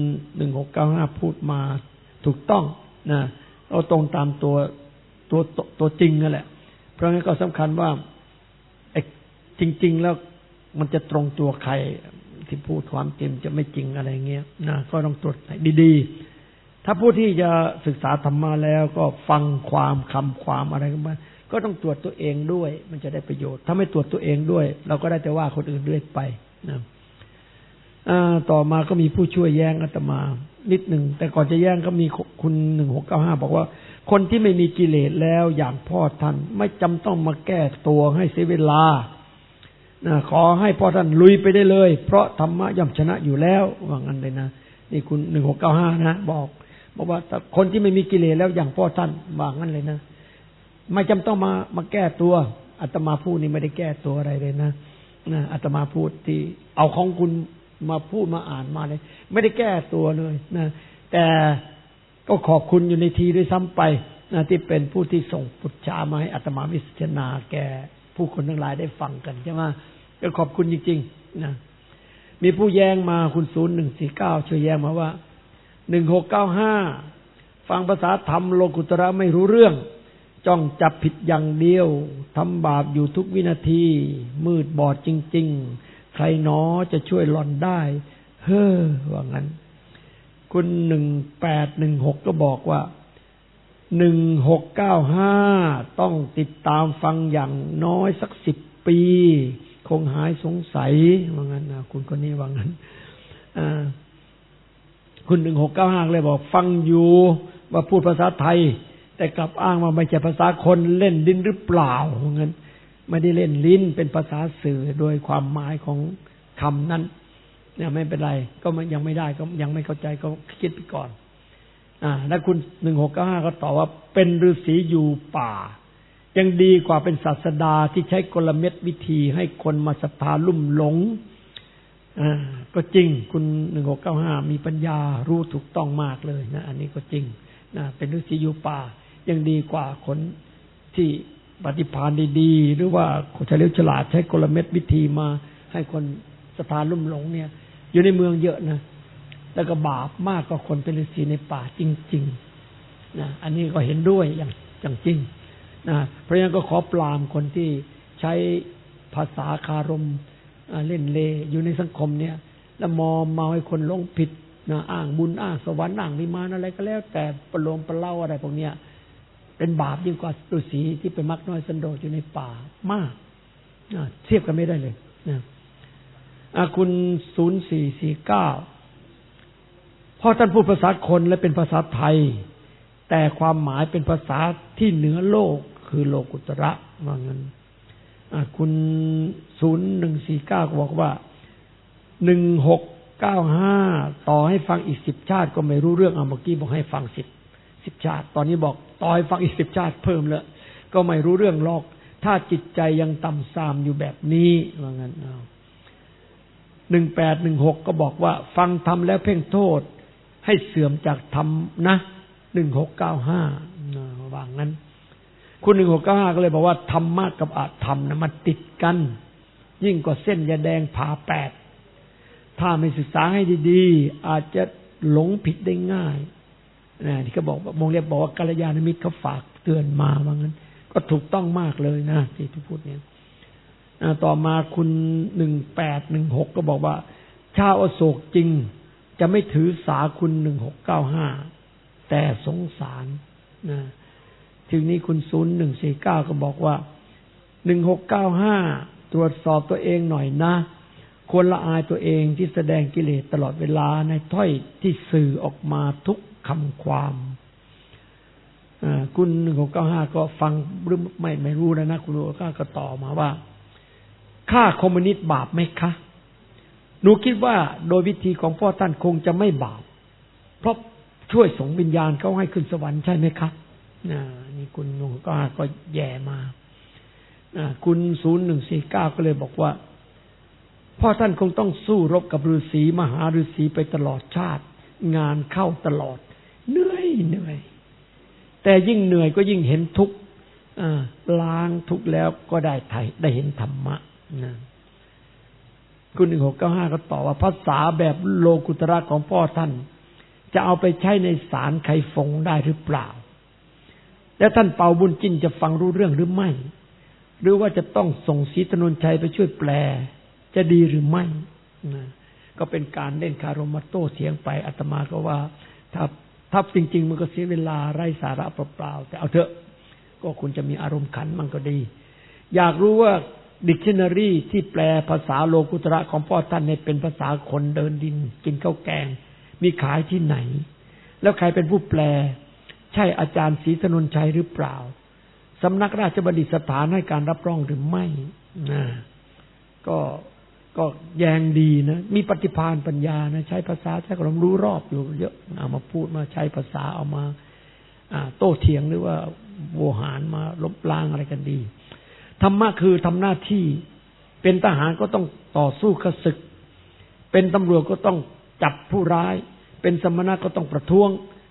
1695พูดมาถูกต้องนะเราตรงตามตัวจริงนั่นแหละเพราะงั้นก็สำคัญว่าจริงๆแล้วมันจะตรงตัวใครที่พูดความจริงจะไม่จริงอะไรเงี้ยนะก็ต้องตรวจดีๆถ้าผู้ที่จะศึกษาธรรมะแล้วก็ฟังความอะไรกันมาก็ต้องตรวจตัวเองด้วยมันจะได้ประโยชน์ถ้าไม่ตรวจตัวเองด้วยเราก็ได้แต่ว่าคนอื่นเรื่อยไปนะต่อมาก็มีผู้ช่วยแย้งอาตมานิดหนึ่งแต่ก่อนจะแย้งก็มีคุณ1695บอกว่าคนที่ไม่มีกิเลสแล้วอย่างพ่อท่านไม่จำต้องมาแก้ตัวให้เสียเวลาขอให้พ่อท่านลุยไปได้เลยเพราะธรรมะย่อมชนะอยู่แล้วว่างั้นเลยนะนี่คุณ1695นะบอกว่าแต่คนที่ไม่มีกิเลสแล้วอย่างพ่อท่านว่างั้นเลยนะไม่จำต้องมาแก้ตัวอาตมาพูดนี่ไม่ได้แก้ตัวอะไรเลยนะอาตมาพูดที่เอาของคุณมาพูดมาอ่านมาเลยไม่ได้แก้ตัวเลยนะแต่ก็ขอบคุณอยู่ในทีด้วยซ้ำไปนะที่เป็นผู้ที่ส่งปุจฉามาให้อาตมาวิสัชนาแก่ผู้คนทั้งหลายได้ฟังกันใช่ไหมก็ขอบคุณจริงๆนะมีผู้แย้งมาคุณ0149ช่วยแย้งมาว่า1695ฟังภาษาธรรมโลกุตระไม่รู้เรื่องจ้องจับผิดอย่างเดียวทำบาปอยู่ทุกวินาทีมืดบอดจริงๆใครหนอจะช่วยหล่อนได้เฮ้อว่างั้นคุณ1816ก็บอกว่า1695ต้องติดตามฟังอย่างน้อยสัก10 ปีคงหายสงสัยว่างั้นนะคุณคนนี้ว่างั้นคุณ1695เลยบอกฟังอยู่ว่าพูดภาษาไทยแต่กลับอ้างว่าไม่ใช่ภาษาคนเล่นลิ้นหรือเปล่าว่างั้นไม่ได้เล่นลิ้นเป็นภาษาสื่อโดยความหมายของคำนั้นเนี่ยไม่เป็นไรก็ยังไม่ได้ก็ยังไม่เข้าใจก็คิดไปก่อนแล้วคุณ1695ก็ตอบว่าเป็นฤาษีอยู่ป่ายังดีกว่าเป็นศาสดาที่ใช้กลเม็ดวิธีให้คนมาศรัทธาลุ่มหลงก็จริงคุณ1695มีปัญญารู้ถูกต้องมากเลยนะอันนี้ก็จริงนะเป็นฤาษีอยู่ป่ายังดีกว่าคนที่ปฏิภาณดีๆหรือว่าเฉลียวฉลาดใช้กลเม็ดวิธีมาให้คนศรัทธาลุ่มหลงเนี่ยอยู่ในเมืองเยอะนะแล้วก็บาปมากกว่าคนเป็นฤาษีในป่าจริงๆนะอันนี้ก็เห็นด้วยอย่างจริงนะเพราะฉะนั้นก็ขอปรามคนที่ใช้ภาษาคารมเล่นเลอยู่ในสังคมเนี่ยแล้วมอมเมาให้คนหลงผิดนะอ้างบุญอ้างสวรรค์อ้างวิมานอะไรก็แล้วแต่ประโลมประเล่าอะไรพวกเนี้ยเป็นบาปยิ่งกว่าฤาษีที่ไปมักน้อยสันโดษอยู่ในป่ามากเทียบกันไม่ได้เลยนะคุณ0449เพราะท่านพูดภาษาคนและเป็นภาษาไทยแต่ความหมายเป็นภาษาที่เหนือโลกคือโลกุตระว่างั้นคุณ0149ก็บอกว่า1695ต่อให้ฟังอีก10 ชาติก็ไม่รู้เรื่องเมื่อกี้บอกให้ฟัง10 ชาติตอนนี้บอกต่อให้ฟังอีก10 ชาติเพิ่มแล้วก็ไม่รู้เรื่องหรอกถ้าจิตใจยังต่ำทรามอยู่แบบนี้ว่างั้น1816ก็บอกว่าฟังธรรมแล้วเพ่งโทษให้เสื่อมจากธรรมนะ1695ว่างั้นคุณ1695ก็เลยบอกว่าธรรมะกับอธรรมนะมันติดกันยิ่งกว่าเส้นยาแดงผ่าแปดถ้าไม่ศึกษาให้ดีๆอาจจะหลงผิดได้ง่ายที่เขาบอกมงเรียบบอกว่ากัลยาณมิตรเขาฝากเตือนมาว่างั้นก็ถูกต้องมากเลยนะที่พูดเนี่ยต่อมาคุณ1816ก็บอกว่าชาวอโศกจริงจะไม่ถือสาคุณ1695แต่สงสารนะทีนี้คุณ0149ก็บอกว่า1695ตรวจสอบตัวเองหน่อยนะควรละอายตัวเองที่แสดงกิเลสตลอดเวลาในถ้อยที่สื่อออกมาทุกคำความคุณ1695ก็ฟังหรือไม่รู้นะคุณ1695ก็ต่อมาว่าฆ่าคอมมิวนิสต์บาปไหมคะหนูคิดว่าโดยวิธีของพ่อท่านคงจะไม่บาปเพราะช่วยส่งวิญญาณเขาให้ขึ้นสวรรค์ใช่ไหมคะนี่คุณ1695ก็แย่มาคุณ0149ก็เลยบอกว่าพ่อท่านคงต้องสู้รบกับฤาษีมหาฤาษีไปตลอดชาติงานเข้าตลอดเหนื่อยแต่ยิ่งเหนื่อยก็ยิ่งเห็นทุกข์ล้างทุกข์แล้วก็ได้เห็นธรรมะคุณ1695ก็ตอบว่าภาษาแบบโลกุตระของพ่อท่านจะเอาไปใช้ในศาลไขฟงได้หรือเปล่าและท่านเปาบุญจินจะฟังรู้เรื่องหรือไม่หรือว่าจะต้องส่งศรีถนนชัยไปช่วยแปลจะดีหรือไม่ก็เป็นการเล่นคารมมาโต้เถียงไปอาตมาก็ว่าถ้าจริงๆมันก็เสียเวลาไร้สาระเปล่าๆแต่เอาเถอะก็คุณจะมีอารมณ์ขันมันก็ดีอยากรู้ว่าดิกชันนารีที่แปลภาษาโลกุตระของพ่อท่านให้เป็นภาษาคนเดินดินกินข้าวแกงมีขายที่ไหนแล้วใครเป็นผู้แปลใช่อาจารย์ศรีถนนชัยหรือเปล่าสำนักราชบัณฑิตสถานให้การรับรองหรือไม่ก็แยงดีนะมีปฏิภาณปัญญานะใช้ภาษาใช้ความรู้รอบอยู่เยอะเอามาพูดมาใช้ภาษาเอามาโต้เถียงหรือว่าโวหารมาลบล้างอะไรกันดีธรรมะคือทำหน้าที่เป็นทหารก็ต้องต่อสู้ข้าศึกเป็นตำรวจก็ต้องจับผู้ร้ายเป็นสมณะก็ต้องประท้วง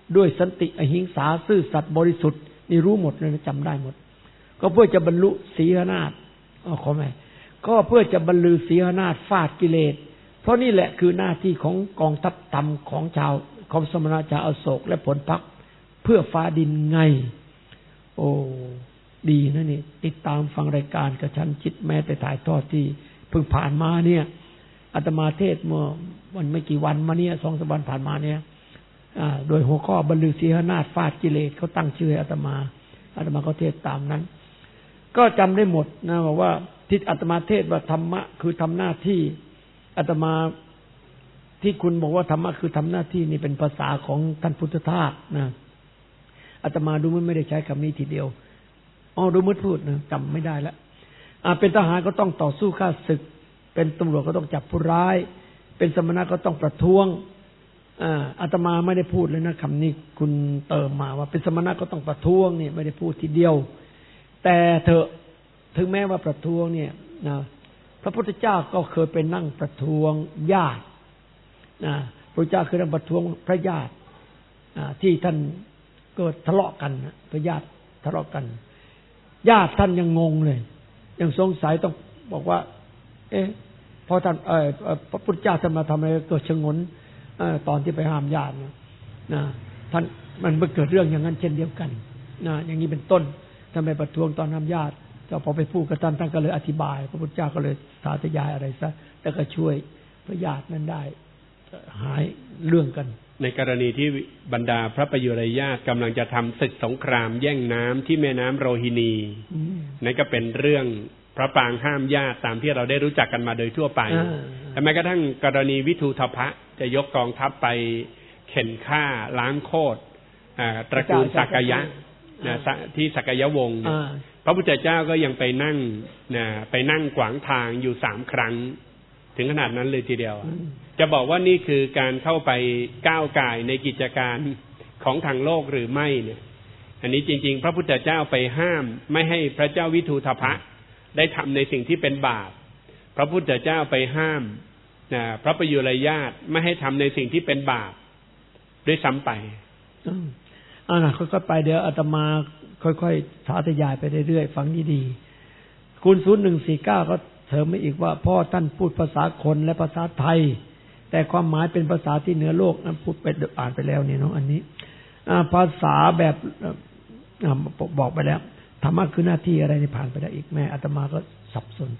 ด้วยสันติอหิงสาซื่อสัตย์บริสุทธิ์นี่รู้หมดเลยจำได้หมดก็เพื่อจะบรรลุสีหนาฏขอแม่ก็เพื่อจะบรรลือสีหนาฏฟาดกิเลสเพราะนี่แหละคือหน้าที่ของกองทัพธรรมของชาวของสมณะชาวอโศกและผลพรรคเพื่อฟ้าดินไงโอ้ดีนะนี่ติดตามฟังรายการกับฉันจิตแม้แต่ถ่ายทอดที่เพิ่งผ่านมาเนี่ยอาตมาเทศเมื่อวันไม่กี่วันมาเนี่ย2-3 วันผ่านมาเนี่ยโดยหัวข้อบรรลือสีหนาฏฟาดกิเลสเขาตั้งชื่อให้อาตมาก็เทศตามนั้นก็จำได้หมดนะบอกว่าที่อาตมาเทศว่าธรรมะคือทำหน้าที่อาตมาที่คุณบอกว่าธรรมะคือทำหน้าที่นี่เป็นภาษาของท่านพุทธทาสนะอาตมาดูมันไม่ได้ใช้คำนี้ทีเดียวดูมืดพูดนะจำไม่ได้แล้วเป็นทหารก็ต้องต่อสู้ฆ่าศึกเป็นตำรวจก็ต้องจับผู้ร้ายเป็นสมณะก็ต้องประท้วงอาตมาไม่ได้พูดเลยนะคำนี้คุณเติมมาว่าเป็นสมณะก็ต้องประท้วงเนี่ยไม่ได้พูดทีเดียวแต่เถอะถึงแม้ว่าประท้วงเนี่ยนะพระพุทธเจ้าก็เคยไปนั่งประท้วงญาติพระเจ้าเคยนั่งประท้วงพระญาติที่ท่านเกิดทะเลาะกันพระญาติทะเลาะกันญาติท่านยังงงเลยยังสงสัยต้องบอกว่าพอท่านพระพุทธเจ้าท่านมาทำอะไรเกิดชงนตอนที่ไปห้ามญาตินะท่านมันเกิดเรื่องอย่างนั้นเช่นเดียวกันนะอย่างนี้เป็นต้นทำไมประท้วงตอนห้ามญาติเจ้าพอไปพูดกับท่านก็เลยอธิบายพระพุทธเจ้าก็เลยสาธยายอะไรซะแล้วก็ช่วยพระญาตินั้นได้หายเรื่องกันในกรณีที่บรรดาพระประยุรญาติกำลังจะทำศึกสงครามแย่งน้ำที่แม่น้ำโรฮินีนั่นก็เป็นเรื่องพระปรางห้ามญาติตามที่เราได้รู้จักกันมาโดยทั่วไปแต่แม้กระทั่งกรณีวิทูธพะจะยกกองทัพไปเข็นฆ่าล้างโคตรตระกูลสักยะที่สักยวงศ์พระพุทธเจ้าก็ยังไปนั่งขวางทางอยู่3 ครั้งถึงขนาดนั้นเลยทีเดียวจะบอกว่านี่คือการเข้าไปก้าวก่ายในกิจการของทางโลกหรือไม่เนี่ยอันนี้จริงๆพระพุทธเจ้าไปห้ามไม่ให้พระเจ้าวิทูธพะได้ทำในสิ่งที่เป็นบาปพระพุทธเจ้าไปห้ามพระประยุรญาติไม่ให้ทำในสิ่งที่เป็นบาปด้วยซ้ำไปค่อยๆไปเดี๋ยวอาตมาค่อยๆสาธยายไปเรื่อยๆฟังดีๆคุณ0149ก็เสริมมาอีกว่าพ่อท่านพูดภาษาคนและภาษาไทยแต่ความหมายเป็นภาษาที่เหนือโลกนั้นพูดไปอ่านไปแล้วเนี่ยน้องอันนี้ภาษาแบบบอกไปแล้วธรรมะคือหน้าที่อะไรนี่ผ่านไปแล้วอีกแม่อาตมาก็สับสน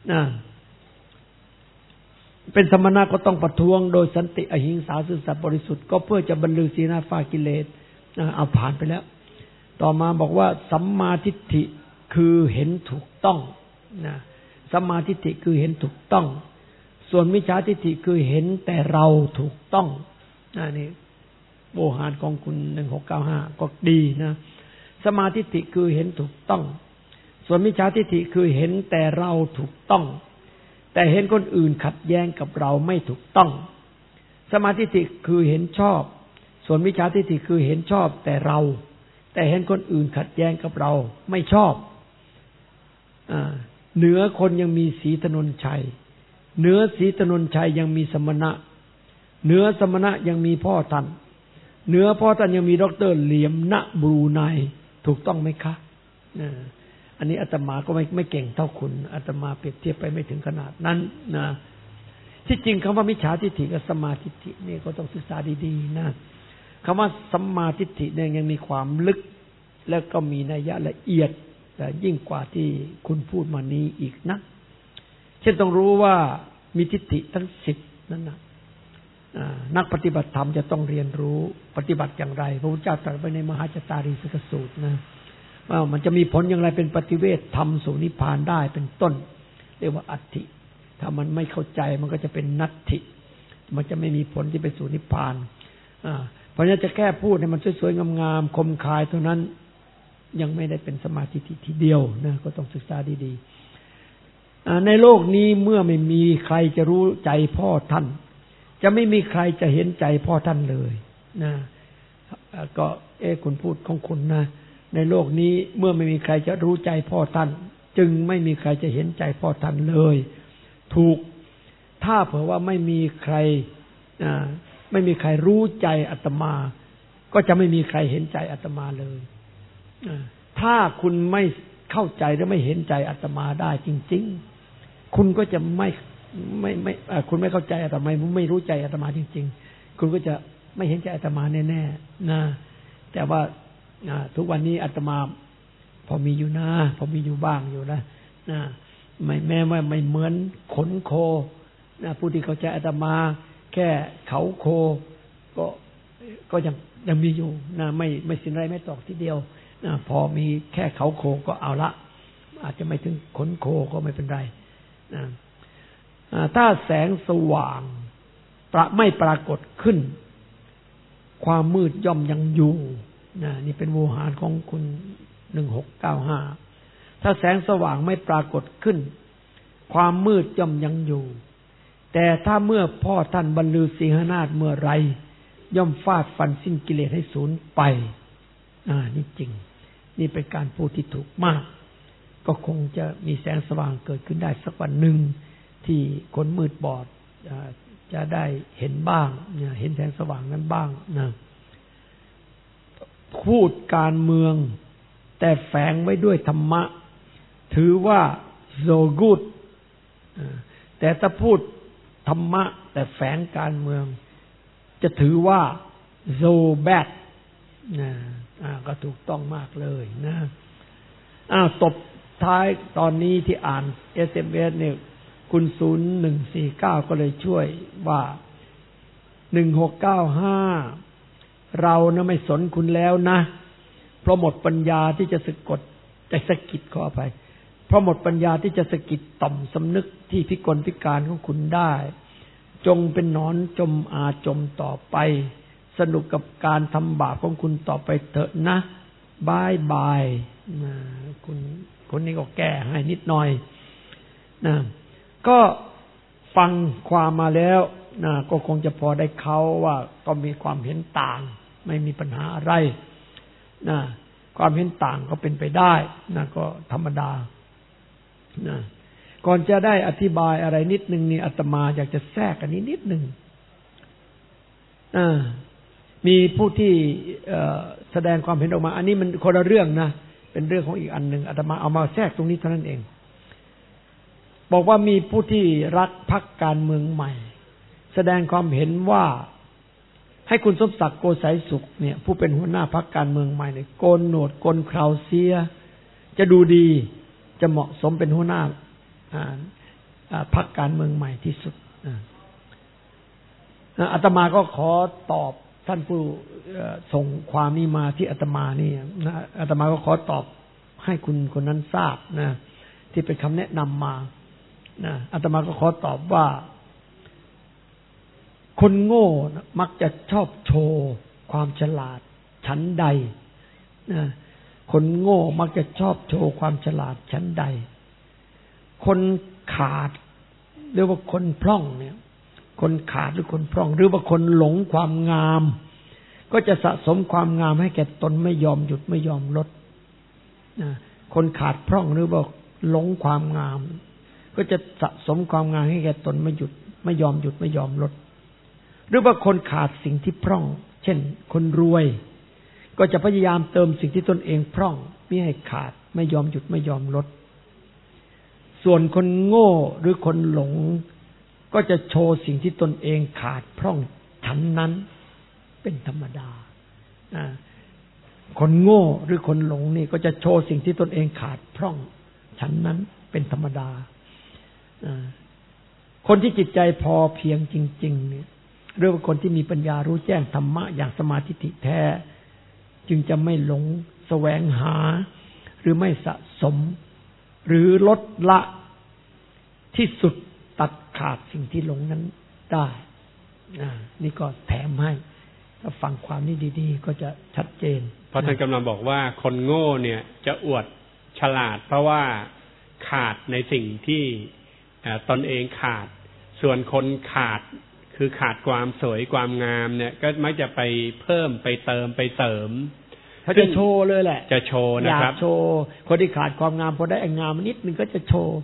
เป็นสมณะก็ต้องประท้วงโดยสันติอหิงสาซื่อสัตย์บริสุทธิ์ก็เพื่อจะบรรลือศีลฟากิเลสเอาผ่านไปแล้วต่อมาบอกว่าสัมมาทิฏฐิคือเห็นถูกต้องนะสัมมาทิฏฐิคือเห็นถูกต้องส่วนมิจฉาทิฏฐิคือเห็นแต่เราถูกต้องนี่โวหารของคุณ1695ก็ดีนะสัมมาทิฏฐิคือเห็นถูกต้องส่วนมิจฉาทิฏฐิคือเห็นแต่เราถูกต้องแต่เห็นคนอื่นขัดแย้งกับเราไม่ถูกต้องสัมมาทิฏฐิคือเห็นชอบส่วนมิจฉาทิฏฐิคือเห็นชอบแต่เห็นคนอื่นขัดแย้งกับเราไม่ชอบเหนือคนยังมีศรีถนนชัยเหนือศรีถนนชัยยังมีสมณะเหนือสมณะยังมีพ่อท่านเหนือพ่อท่านยังมีดร.เหลี่ยมณบรูไนถูกต้องไหมคะอันนี้อาตมาก็ไม่เก่งเท่าคุณอาตมาเปรียบเทียบไปไม่ถึงขนาดนั้นนะที่จริงคำว่ามิจฉาทิฏฐิกับสัมมาทิฏฐินี่ก็ต้องศึกษาดีๆนะคำว่าสัมมาทิฏฐิเนี่ยยังมีความลึกแล้วก็มีนัยยะละเอียดแต่ยิ่งกว่าที่คุณพูดมานี้อีกนะเช่นต้องรู้ว่ามีทิฏฐิทั้ง10นั่นนะนักปฏิบัติธรรมจะต้องเรียนรู้ปฏิบัติอย่างไรพระพุทธเจ้าตรัสไว้ในมหาจตารีสกสูตรนะว่ามันจะมีผลอย่างไรเป็นปฏิเวททำสู่นิพพานได้เป็นต้นเรียกว่าอัตถิถ้ามันไม่เข้าใจมันก็จะเป็นนัตถิมันจะไม่มีผลที่ไปสู่นิพพานเพราะฉะนั้นจะแค่พูดให้มันสวยๆงามๆคมคายเท่านั้นยังไม่ได้เป็นสมาธิทีเดียวนะก็ต้องศึกษาดีๆในโลกนี้เมื่อไม่มีใครจะรู้ใจพ่อท่านจะไม่มีใครจะเห็นใจพ่อท่านเลยนะก็คุณพูดของคุณนะในโลกนี้เมื่อไม่มีใครจะรู้ใจพ่อท่านจึงไม่มีใครจะเห็นใจพ่อท่านเลยถูกถ้าเผื่อว่าไม่มีใครรู้ใจอาตมาก็จะไม่มีใครเห็นใจอาตมาเลยถ้าคุณไม่เข้าใจหรือไม่เห็นใจอาตมาได้จริงๆคุณก็จะไม่คุณไม่เข้าใจอาตมาไม่รู้ใจอาตมาจริงๆคุณก็จะไม่เห็นใจอาตมาแน่ๆนะแต่ว่าทุกวันนี้อาตมาพอมีอยู่นะพอมีอยู่บ้างอยู่นะไม่แม้ว่าไม่เหมือนขนโคผู้ที่เข้าใจอาตมาแค่เขาโคก็ยังมีอยู่นะไม่สิ้นไรไม่ตอกทีเดียวนะพอมีแค่เขาโคก็เอาละอาจจะไม่ถึงขนโคก็ไม่เป็นไรนะถ้าแสงสว่างไม่ปรากฏขึ้นความมืดย่อมยังอยู่นะนี่เป็นโวหารของคุณ1695ถ้าแสงสว่างไม่ปรากฏขึ้นความมืดย่อมยังอยู่แต่ถ้าเมื่อพ่อท่านบรรลือสิงหนาถเมื่อไรย่อมฟาดฟันสิ้นกิเลสให้สูญไปนี่จริงนี่เป็นการพูดที่ถูกมากก็คงจะมีแสงสว่างเกิดขึ้นได้สักวันหนึ่งที่คนมืดบอดจะได้เห็นบ้างเห็นแสงสว่างนั้นบ้างนะพูดการเมืองแต่แฝงไว้ด้วยธรรมะถือว่า so good แต่ถ้าพูดธรรมะแต่แฝงการเมืองจะถือว่า so bad ก็ถูกต้องมากเลยนะตบท้ายตอนนี้ที่อ่าน SMS เนี่ยคุณ0149ก็เลยช่วยว่า1695เรานะไม่สนคุณแล้วนะเพราะหมดปัญญาที่จะสะกิดขออภัยเพราะหมดปัญญาที่จะสะกิดต่อมสำนึกที่พิกลพิการของคุณได้จงเป็นหนอนจมจมต่อไปสนุกกับการทำบาปของคุณต่อไปเถอะนะบายบายคุณคนนี้ก็แก้ให้นิดหน่อยนะก็ฟังความมาแล้วนะก็คงจะพอได้เขาว่าก็มีความเห็นต่างไม่มีปัญหาอะไรนะความเห็นต่างก็เป็นไปได้นะก็ธรรมดานะก่อนจะได้อธิบายอะไรนิดนึงนี่อาตมาอยากจะแทรกอันนี้นิดนึงมีผู้ที่แสดงความเห็นออกมาอันนี้มันคนละเรื่องนะเป็นเรื่องของอีกอันหนึ่งอาตมาเอามาแทรกตรงนี้เท่านั้นเองบอกว่ามีผู้ที่รักพรรคการเมืองใหม่แสดงความเห็นว่าให้คุณสมศักดิ์โกสัยสุขเนี่ยผู้เป็นหัวหน้าพรรคการเมืองใหม่เนี่ยโกนหนวดโกนเคราเสียจะดูดีจะเหมาะสมเป็นหัวหน้าพรรคการเมืองใหม่ที่สุดอาตมาก็ขอตอบท่านผู้ส่งความนี้มาที่อาตมานี่นะอาตมาก็ขอตอบให้คุณคนนั้นทราบนะที่เป็นคำแนะนำมานะอาตมาก็ขอตอบว่าคนโง่มักจะชอบโชว์ความฉลาดชั้นใดนะคนโง่มักจะชอบโชว์ความฉลาดชั้นใดคนขาดหรือว่าคนพร่องเนี่ยคนขาดหรือคนพร่องหรือว่าคนหลงความงามก็จะสะสมความงามให้แก่ตนไม่ยอมหยุดไม่ยอมลดคนขาดพร่องหรือว่าหลงความงามก็จะสะสมความงามให้แก่ตนไม่หยุดไม่ยอมหยุดไม่ยอมลดหรือว่าคนขาดสิ่งที่พร่องเช่นคนรวยก็จะพยายามเติมสิ่งที่ตนเองพร่องไม่ให้ขาดไม่ยอมหยุดไม่ยอมลดส่วนคนโง่หรือคนหลงก็จะโชว์สิ่งที่ตนเองขาดพร่องฉันนั้นเป็นธรรมดาคนโง่หรือคนหลงนี่ก็จะโชว์สิ่งที่ตนเองขาดพร่องฉันนั้นเป็นธรรมดาคนที่จิตใจพอเพียงจริงๆเนี่ยหรือว่าคนที่มีปัญญารู้แจ้งธรรมะอย่างสมาธิแท้จึงจะไม่หลงแสวงหาหรือไม่สะสมหรือลดละที่สุดตัดขาดสิ่งที่หลงนั้นได้นี่ก็แถมให้ถ้าฟังความนี้ดีๆก็จะชัดเจนเพราะท่านกำลังบอกว่าคนโง่เนี่ยจะอวดฉลาดเพราะว่าขาดในสิ่งที่ตนเองขาดส่วนคนขาดคือขาดความสวยความงามเนี่ยก็มักจะไปเพิ่มไปเติมไปเสริมเขาจะโชว์เลยแหละจะโชว์นะครับอยากโชว์คนที่ขาดความงามพอได้งามนิดนึงก็จะโชว์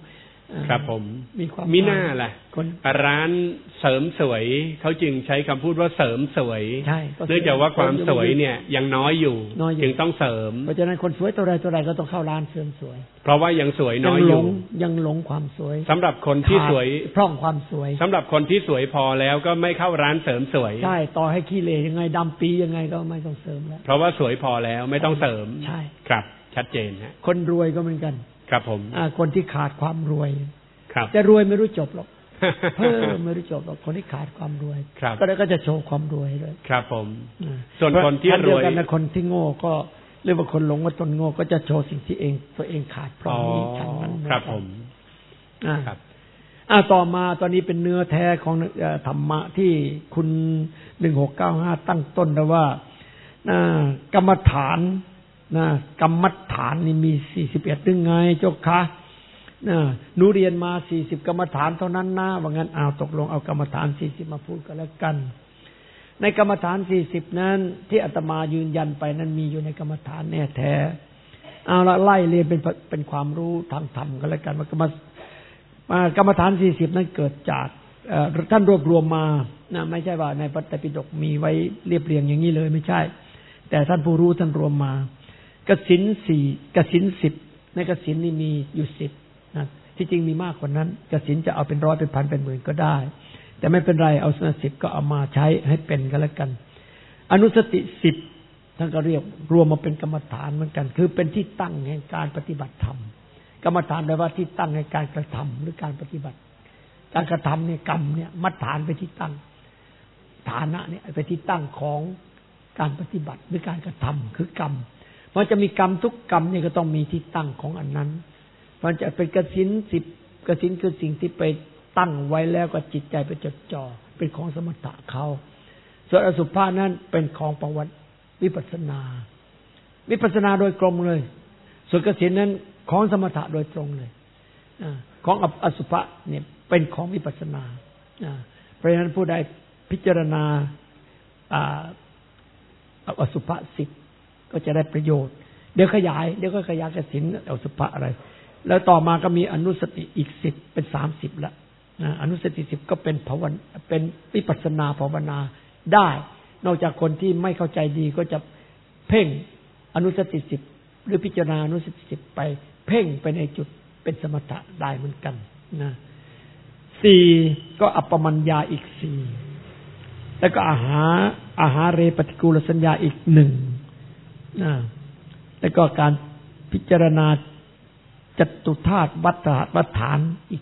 ครับผมมีความมิน่าแหละร้านเสริมสวยเขาจึงใช้คำพูดว่าเสริมสวยเนื่องจากว่าความสวยเนี่ยยังน้อยอยู่จึงต้องเสริมเพราะฉะนั้นคนสวยตัวใดก็ต้องเข้าร้านเสริมสวยเพราะว่ายังสวยน้อยอยู่ยังหลงความสวยสำหรับคนที่สวยพร่องความสวยสำหรับคนที่สวยพอแล้วก็ไม่เข้าร้านเสริมสวยใช่ต่อให้ขี้เหร่ยังไงดำปียังไงก็ไม่ต้องเสริมแล้วเพราะว่าสวยพอแล้วไม่ต้องเสริมใช่ครับชัดเจนฮะคนรวยก็เหมือนกันครับผมคนที่ขาดความรวยจะรวยไม่รู้จบหรอกเพิ่มไม่รู้จบหรอกคนที่ขาดความรวยก็จะโชว์ความรวยเลยครับผมส่วนคนที่รวยกันนะคนที่โง่ก็เรียกว่าคนหลงว่าตนโง่ก็จะโชว์สิ่งที่ตัวเองขาดเพราะนี้ฉันนั้นครับผมครับต่อมาตอนนี้เป็นเนื้อแท้ของธรรมะที่คุณ1695ตั้งต้นแล้วว่ากรรมฐานกรรมฐานนี่มี41นึงไงเจ้าคะหนูเรียนมา40กรรมฐานเท่านั้นนะว่างั้นตกลงเอากรรมฐาน40มาพูดกันแล้วกันในกรรมฐาน40นั้นที่อาตมายืนยันไปนั้นมีอยู่ในกรรมฐานแน่แท้เอาละไล่เรียนเป็นความรู้ทางธรรมกันแล้วกันว่ากรรมฐาน40นั้นเกิดจากท่านรวบรวมมาไม่ใช่ว่าในพระไตรปิฎกมีไว้เรียบเรียงอย่างนี้เลยไม่ใช่แต่ท่านผู้รู้ท่านรวมมากสิณ4กสิณ10ในกสิณนี่มีอยู่10นะที่จริงมีมากกว่านั้นกสิณจะเอาเป็นร้อยเป็นพันเป็นหมื่นก็ได้แต่ไม่เป็นไรเอา10ก็เอามาใช้ให้เป็นกันแล้วกันอนุสติ10ท่านก็เรียกรวมมาเป็นกรรมฐานเหมือนกันคือเป็นที่ตั้งแห่งการปฏิบัติธรรมกรรมฐานแปลว่าที่ตั้งแห่งการกระทำหรือการปฏิบัติการกระทำเนี่ยกรรมเนี่ยมัดฐานไปที่ตั้งฐานะเนี่ยไปที่ตั้งของการปฏิบัติหรือการกระทำคือกรรมเพราะจะมีกรรมทุกกรรมนี่ก็ต้องมีที่ตั้งของอันนั้นมันจะเป็นกสิณ10กสิณคือสิ่งที่ไปตั้งไว้แล้วก็จิตใจไปจดจ่อเป็นของสมถะเขาส่วนอสุภะนั้นเป็นของปวัตวิปัสสนาโดยตรงเลยส่วนกสิณนั้นของสมถะโดยตรงเลยของอสุภะเนี่ยเป็นของวิปัสสนาเพราะฉะนั้นผู้ใดพิจารณาอสุภะ10ก็จะได้ประโยชน์เดี๋ยวก็ขยายกสิณอสุภะอะไรแล้วต่อมาก็มีอนุสติอีก10เป็น30ละอนุสติ10ก็เป็นภาวนาเป็นวิปัสสนาภาวนาได้นอกจากคนที่ไม่เข้าใจดีก็จะเพ่งอนุสติ10หรือพิจารณาอนุสติ10ไปเพ่งไปในจุดเป็นสมถะได้เหมือนกันนะ4ก็อัปปมัญญาอีก4แล้วก็อาหาเรปฏิกูลสัญญาอีก1แล้วก็การพิจารณาจตุธาตุวัฏฐานอีก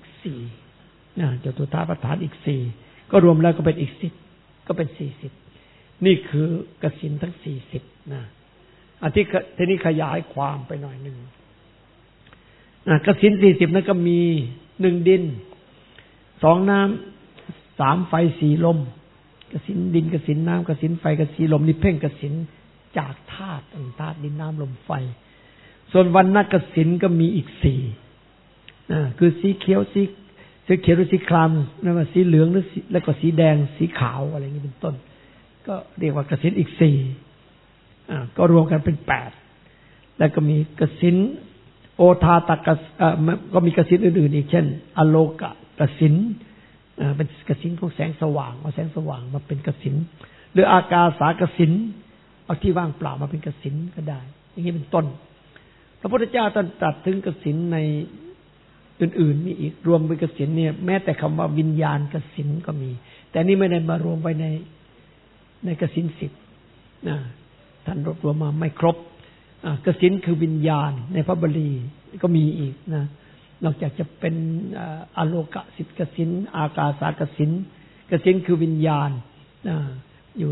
4จตุธาตุวัฏฐานอีก4ก็รวมแล้วก็เป็นอีก10ก็เป็น40นี่คือกสิณทั้ง40นะทีนี้ขยายความไปหน่อยนึงกสิณ40นั้นก็มี1ดิน2น้ำ3ไฟ4ลมกสิณดินกสิณน้ำกสิณไฟกสิณลมนี่เพ่งกสิณจากธาตุดินน้ำลมไฟส่วนวรรณกสิณก็มีอีก4คือสีเขียวสีเขียวหรือสีครามนั่นว่าสีเหลืองหรือแล้วก็สีแดงสีขาวอะไรอย่างนี้เป็นต้นก็เรียกว่ากสิณอีก4ก็รวมกันเป็น8แล้วก็มีกสิณโอทาตกก็มีกสิณอื่นๆอีกเช่นอโลกกสิณเป็นกสิณของแสงสว่างเอาแสงสว่างมาเป็นกสิณหรืออากาสากสิณเอาที่ว่างเปล่ามาเป็นกสิณก็ได้อย่างนี้เป็นต้นพระพุทธเจ้าท่านตรัสถึงกสิณในอื่นๆมีอีกรวมเป็นกสิณเนี่ยแม้แต่คำว่าวิญญาณกสิณก็มีแต่นี่ไม่ได้มารวมไว้ในกสิณ10ท่านรวมมาไม่ครบกสิณคือวิญญาณในพระบาลีก็มีอีกนะนอกจากจะเป็นอโลกสิกสิณอากาสากสิณกสิณคือวิญญาณอยู่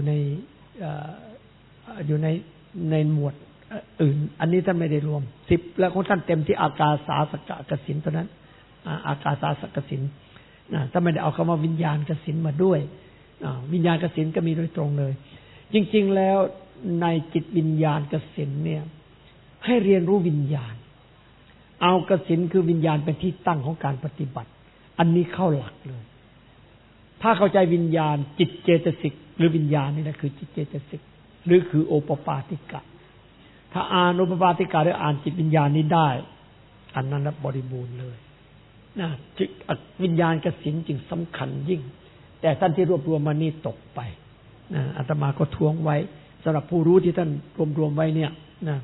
ในหมวดอื่นอันนี้ท่านไม่ได้รวม10แล้วของท่านเต็มที่อากาสาสกสิณเท่านั้นอากาสาสกสิณถ้าไม่ได้เอาคำว่าวิญญาณกสิณมาด้วยวิญญาณกสิณก็มีโดยตรงเลยจริงๆแล้วในจิตวิญญาณกสิณเนี่ยให้เรียนรู้วิญญาณเอากสิณคือวิญญาณเป็นที่ตั้งของการปฏิบัติอันนี้เข้าหลักเลยถ้าเข้าใจวิญญาณจิตเจตสิกหรือวิญญาณนี่นะคือจิตเจตสิกหรือคือโอปปาติกะถ้าอ่านโอปปาติกะหรืออ่านจิตวิญญาณนี้ได้อันนั้นบริบูรณ์เลยนะวิญญาณกสิณจึงสำคัญยิ่งแต่ท่านที่รวบรวมมานี่ตกไปนะอาตมาก็ทวงไว้สำหรับผู้รู้ที่ท่านรวมไว้เนี่ยนะ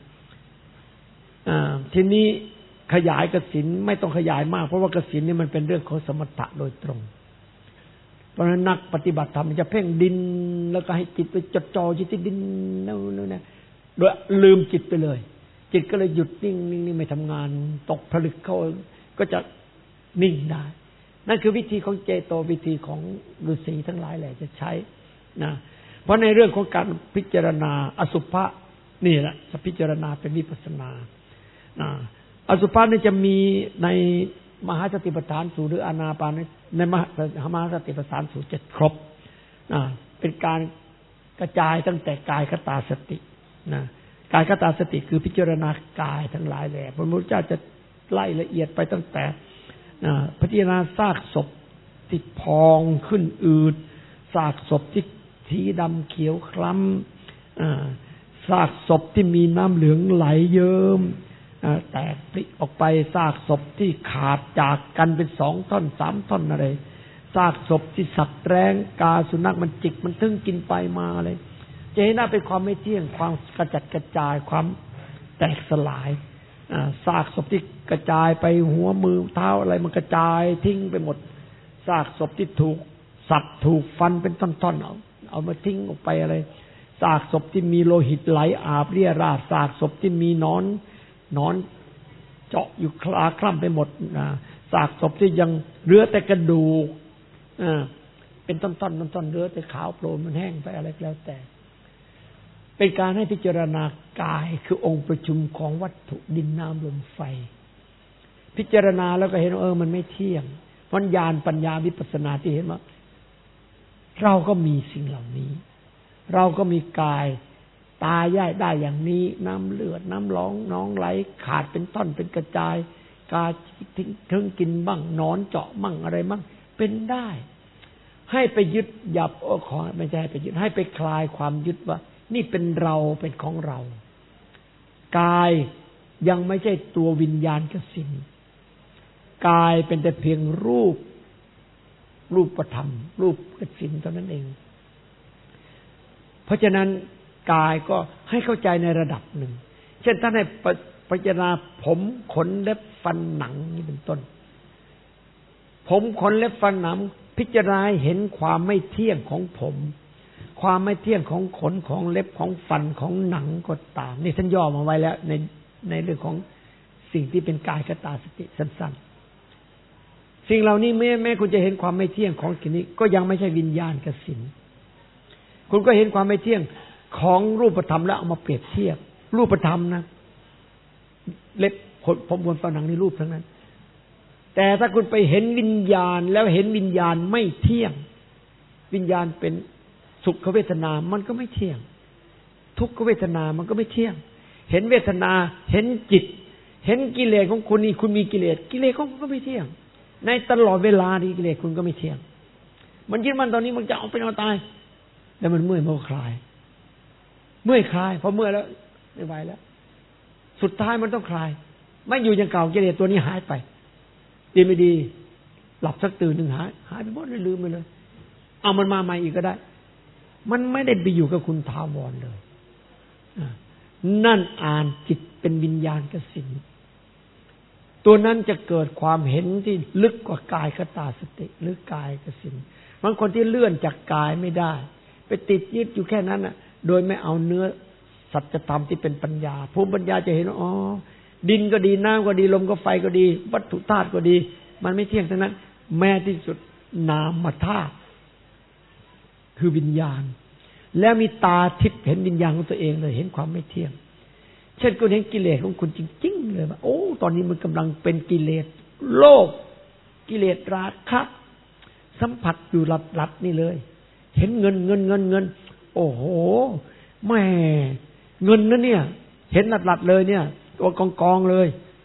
ทีนี้ขยายกสิณไม่ต้องขยายมากเพราะว่ากสิณนี่มันเป็นเรื่องของสมถะโดยตรงเพราะฉะนั้นนักปฏิบัติธรรมจะเพ่งดินแล้วก็ให้จิตไปจดจ่ออยู่ที่ดินนั่นนะโดยลืมจิตไปเลยจิตก็เลยหยุดนิ่งไม่ทำงานตกผลึกเข้าก็จะนิ่งได้นั่นคือวิธีของเจโตวิธีของฤาษีทั้งหลายแหละจะใช้นะเพราะในเรื่องของการพิจารณาอสุภะนี่แหละจะพิจารณาเป็นวิปัสสนาอสุภะนี่จะมีในมหาสติปัฏฐานสูตรหรืออานาปานในมหาสติปัฏฐานสูตร7ครบเป็นการกระจายตั้งแต่กายคตาสตินะกายคตาสติคือพิจารณากายทั้งหลายแหละพระพุทธเจ้าจะไล่ละเอียดไปตั้งแต่พิจารณาซากศพที่พองขึ้นอืดซากศพที่สีดำเขียวคล้ำซากศพที่มีน้ำเหลืองไหลเยิ้มแตกปริออกไปซากศพที่ขาดจากกันเป็น2 ท่อน 3 ท่อนอะไรซากศพที่สัตว์แร้งกาสุนัขมันจิกมันทึ่งกินไปมาอะไรจะเห็นว่าเป็นความไม่เที่ยงความกระจัดกระจายความแตกสลายซากศพที่กระจายไปหัวมือเท้าอะไรมันกระจายทิ้งไปหมดซากศพที่ถูกสัตว์ถูกฟันเป็นท่อนๆเอามาทิ้งออกไปอะไรซากศพที่มีโลหิตไหลอาบเรี่ยราดซากศพที่มีหนอนเจาะอยู่คลาคล่ำไปหมดซากศพที่ยังเหลือแต่กระดูกเป็นต้นเหลือแต่ขาวโพลนมันแห้งไปอะไรแล้วแต่เป็นการให้พิจารณากายคือองค์ประชุมของวัตถุดินน้ำลมไฟพิจารณาแล้วก็เห็นมันไม่เที่ยงปัญญาวิปัสสนาที่เห็นว่าเราก็มีสิ่งเหล่านี้เราก็มีกายตายได้อย่างนี้น้ำเลือดน้ำร้องน้องไหลขาดเป็นท่อนเป็นกระจายกาถึงกินบ้างนอนเจาะบ้างอะไรบ้างเป็นได้ให้ไปยึดหยับขอไม่ใช่ไปยึดให้ไปคลายความยึดว่านี่เป็นเราเป็นของเรากายยังไม่ใช่ตัววิญญาณกสิณกายเป็นแต่เพียงรูปธรรมรูปกสิณเท่านั้นเองเพราะฉะนั้นกายก็ให้เข้าใจในระดับหนึ่งเช่นท่านให้พิจารณาผมขนเล็บฟันหนังนี่เป็นต้นผมขนเล็บฟันหนังพิจารณาเห็นความไม่เที่ยงของผมความไม่เที่ยงของขนของเล็บของฟันของหนังก็ตามนี่ท่านย่อมาไว้แล้วในเรื่องของสิ่งที่เป็นกายคตาสติสั้นๆสิ่งเหล่านี้แม้คุณจะเห็นความไม่เที่ยงของกิจนี้ก็ยังไม่ใช่วิญญาณกสิณคุณก็เห็นความไม่เที่ยงของรูปธรรมแล้วเอามาเปรียบเทียบรูปธรรมนะเล็บผมขนฟันหนังนี่รูปทั้งนั้นแต่ถ้าคุณไปเห็นวิญญาณแล้วเห็นวิญญาณไม่เที่ยงวิญญาณเป็นสุขเวทนามันก็ไม่เที่ยงทุกขเวทนามันก็ไม่เที่ยงเห็นเวทนาเห็นจิตเห็นกิเลสของคุณนี่คุณมีกิเลสของคุณก็ไม่เที่ยงในตลอดเวลาที่กิเลสคุณก็ไม่เที่ยงมันยึดมันตอนนี้มันจะเอาไปเอาตายแล้วมันเมื่อยมันก็คลายเมื่อยคลายพอเมื่อยแล้วไม่ไหวแล้วสุดท้ายมันต้องคลายไม่อยู่อย่างเก่ากิเลสตัวนี้หายไปดีไม่ดีหลับสักตื่นหนึ่งหายไปหมดเลยลืมไปเลยเอามันมาใหม่อีกก็ได้มันไม่ได้ไปอยู่กับคุณถาวรเลยนั่นอ่านจิตเป็นวิญญาณกสิณตัวนั้นจะเกิดความเห็นที่ลึกกว่ากายคตาสติหรือกายกสิณบางคนที่เลื่อนจากกายไม่ได้ไปติดยึดอยู่แค่นั้นน่ะโดยไม่เอาเนื้อสัจธรรมที่เป็นปัญญาภูมิปัญญาจะเห็นว่าดินก็ดีน้ำก็ดีลมก็ไฟก็ดีวัตถุธาตุก็ดีมันไม่เที่ยงทั้งนั้นแม้ที่สุดนามธาตุคือวิญญาณแล้วมีตาทิพย์เห็นวิญญาณของตัวเองเลยเห็นความไม่เที่ยงเช่นคุณเห็นกิเลสของคุณจริงๆเลยว่าตอนนี้มันกำลังเป็นกิเลสโลภกิเลสราคะสัมผัสอยู่หลับๆนี่เลยเห็นเงินโอ้โหแม่เงินนั่นเนี่ยเห็นหลัดๆเลยเนี่ยตัวกองเลย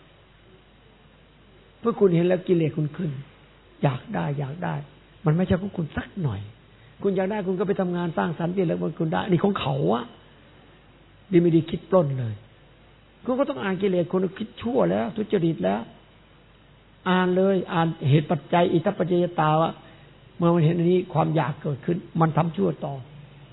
เมื่อคุณเห็นแล้วกิเลสคุณขึ้นอยากได้มันไม่ใช่ของคุณสักหน่อยคุณอยากได้คุณก็ไปทำงานสร้างสรรค์ที่แล้วคุณได้นี่ของเขาอะดีไม่ดีคิดปล้นเลยคุณก็ต้องอ่านกิเลสคุณคิดชั่วแล้วทุจริตแล้วอ่านเลยอ่านเหตุปัจจัยอิทัปปัจจยตาว่าเมื่อมันเห็นอันนี้ความอยากเกิดขึ้นมันทำชั่วต่อ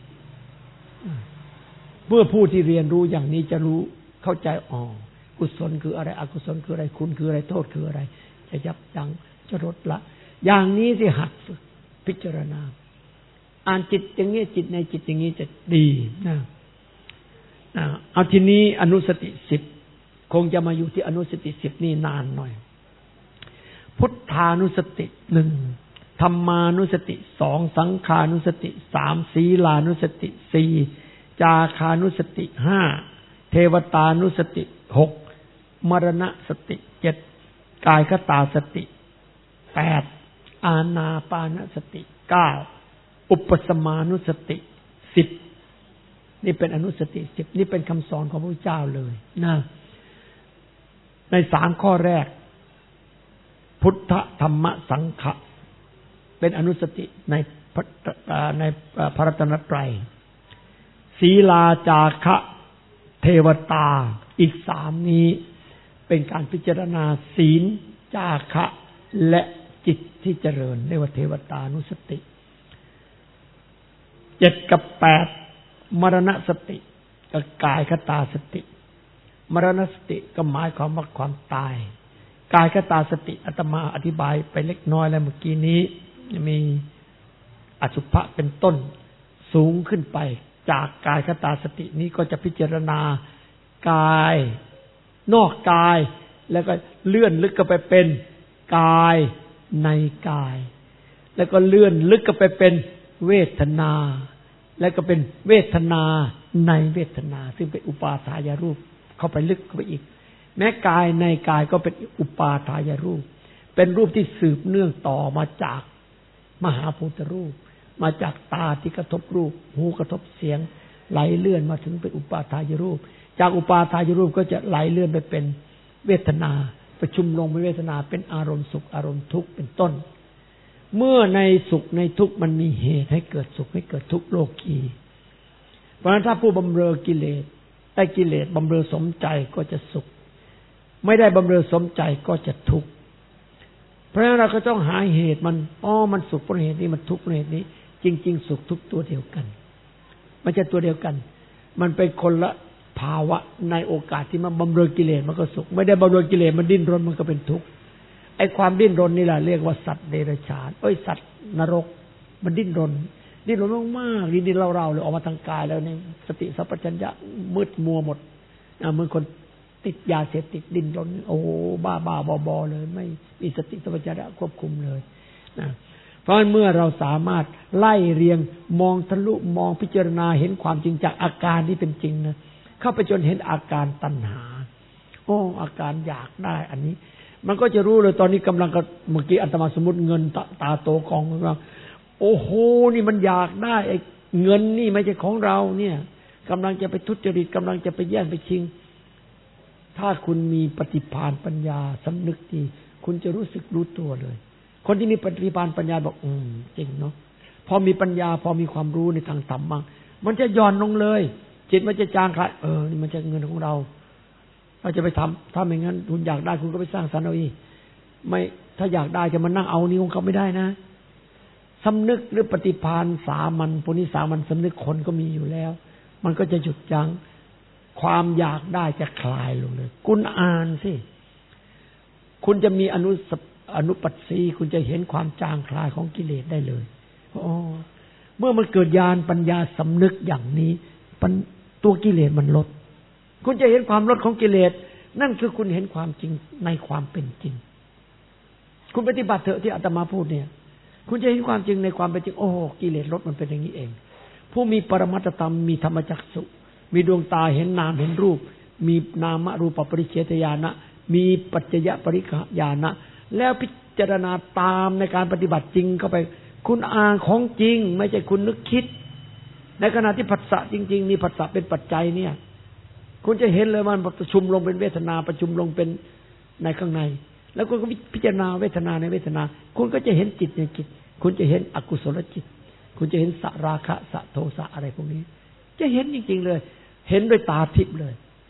เมื่อผู้ที่เรียนรู้อย่างนี้จะรู้เข้าใจกุศลคืออะไรอกุศลคืออะไรคุณคืออะไรโทษคืออะไรจะยับยั้งจะลดละอย่างนี้สิหัดฝึกพิจารณาอ่านจิตอย่างนี้จิตในจิตอย่างนี้จะดีนะเอาทีนี้อนุสติ10คงจะมาอยู่ที่อนุสติ10นี่นานหน่อยพุทธานุสติ1ธรรมานุสติ2สังขานุสติ3ศีลานุสติ4จาคานุสติ5เทวตานุสติ6มรณสติ7กายคตาสติ8อานาปานสติ9อุปสมานุสติ10นี่เป็นอนุสติ10นี่เป็นคำสอนของพระพุทธเจ้าเลยนะใน3ข้อแรกพุทธธรรมสังฆะเป็นอนุสติในพระรัตนตรัยศีลาจาคะเทวตาอีก3นี้เป็นการพิจารณาศีลจาคะและจิตที่เจริญเรียกว่าเทวตานุสติ7กับ8มรณสติกับกายคตาสติมรณสติก็หมายความว่าความตายกายคตาสติอาตมาอธิบายไปเล็กน้อยแล้วเมื่อกี้นี้มีอสุภะเป็นต้นสูงขึ้นไปจากกายคตาสตินี้ก็จะพิจารณากายนอกกายแล้วก็เลื่อนลึกเข้าไปเป็นกายในกายแล้วก็เลื่อนลึกเข้าไปเป็นเวทนาแล้วก็เป็นเวทนาในเวทนาซึ่งเป็นอุปาทายรูปเข้าไปลึกเข้าไปอีกแม้กายในกายก็เป็นอุปาทายรูปเป็นรูปที่สืบเนื่องต่อมาจากมหาภูตรูปมาจากตาที่กระทบรูปหูกระทบเสียงไหลเลื่อนมาถึงเป็นอุปาทายรูปจากอุปาทายรูปก็จะไหลเลื่อนไปเป็นเวทนาประชุมลงเป็นเวทนาเป็นอารมณ์สุขอารมณ์ทุกข์เป็นต้นเมื่อในสุขในทุกข์มันมีเหตุให้เกิดสุขให้เกิดทุกข์โลกีเพราะฉะนั้นถ้าผู้บำเรอกิเลสได้กิเลสบำเรอสมใจก็จะสุขไม่ได้บำเรอสมใจก็จะทุกข์เพราะฉะนั้นเราก็ต้องหาเหตุมันสุขเพราะเหตุนี้มันทุกข์เพราะเหตุนี้จริงๆสุขทุกข์ตัวเดียวกันมันจะตัวเดียวกันมันเป็นคนละภาวะในโอกาสที่มันบำเรอกิเลสมันก็สุขไม่ได้บำเรอกิเลสมันดิ้นรนมันก็เป็นทุกข์ไอ้ความดิ้นรนนี่แหละเรียกว่าสัตว์เดรัจฉานสัตว์นรกมันดิ้นรนมากๆดิ้นเราเลยออกมาทางกายแล้วในสติสัพพัญญะมืดมัวหมดเหมือนคนติดยาเสพติดดิ้นรนบ้าบอเลยไม่มีสติสัพพัญญะควบคุมเลยนะเพราะเมื่อเราสามารถไล่เรียงมองทะลุมองพิจารณาเห็นความจริงจากอาการที่เป็นจริงนะเข้าไปจนเห็นอาการตัณหาอาการอยากได้อันนี้มันก็จะรู้เลยตอนนี้กำลังเมื่อกี้อาตมาสมมติเงินตาโตกองว่านี่มันอยากได้ไอ้เงินนี่ไม่ใช่ของเราเนี่ยกำลังจะไปทุจริตกำลังจะไปแย่งไปชิงถ้าคุณมีปฏิภาณปัญญาสำนึกดีคุณจะรู้สึกรู้ตัวเลยคนที่มีปฏิภาณปัญญาบอกจริงเนาะพอมีปัญญาพอมีความรู้ในทางธรรมบ้างมันจะย่อนลงเลยจิตมันจะจางคลายนี่มันจะเงินของเราเราจะไปทำถ้าไม่งั้นคุณอยากได้คุณก็ไปสร้างสรรค์เอาอีกไม่ถ้าอยากได้จะมานั่งเอานี่ของเขาไม่ได้นะสำนึกหรือปฏิภาณสามัญปุณิสามัญสำนึกคนก็มีอยู่แล้วมันก็จะหยุดยั้งความอยากได้จะคลายลงเลยคุณอ่านสิคุณจะมีอนุปัสสีคุณจะเห็นความจางคลายของกิเลสได้เลยเมื่อมันเกิดญาณปัญญาสำนึกอย่างนี้ตัวกิเลสมันลดคุณจะเห็นความลดของกิเลสนั่นคือคุณเห็นความจริงในความเป็นจริงคุณปฏิบัติเถอะที่อาตมาพูดเนี่ยคุณจะเห็นความจริงในความเป็นจริงกิเลสลดมันเป็นอย่างนี้เองผู้มีปรมัตถธรรมมีธรรมจักษุมีดวงตาเห็นนามเห็นรูปมีนามรูปปริเฉทญาณะมีปัจจยปริฆญาณะแล้วพิจารณาตามในการปฏิบัติจริงเข้าไปคุณอ่านของจริงไม่ใช่คุณนึกคิดในขณะที่ผัสสะจริงๆมีผัสสะเป็นปัจจัยเนี่ยคุณจะเห็นเลยมันประชุมลงเป็นเวทนาประชุมลงเป็นในข้างในแล้วคุณก็พิจารณาเวทนาในเวทนาคุณก็จะเห็นจิตในจิตคุณจะเห็นอกุศลจิตคุณจะเห็นสราคะสโทสะอะไรพวกนี้จะเห็นจริงๆเลยเห็นด้วยตาทิพย์เลย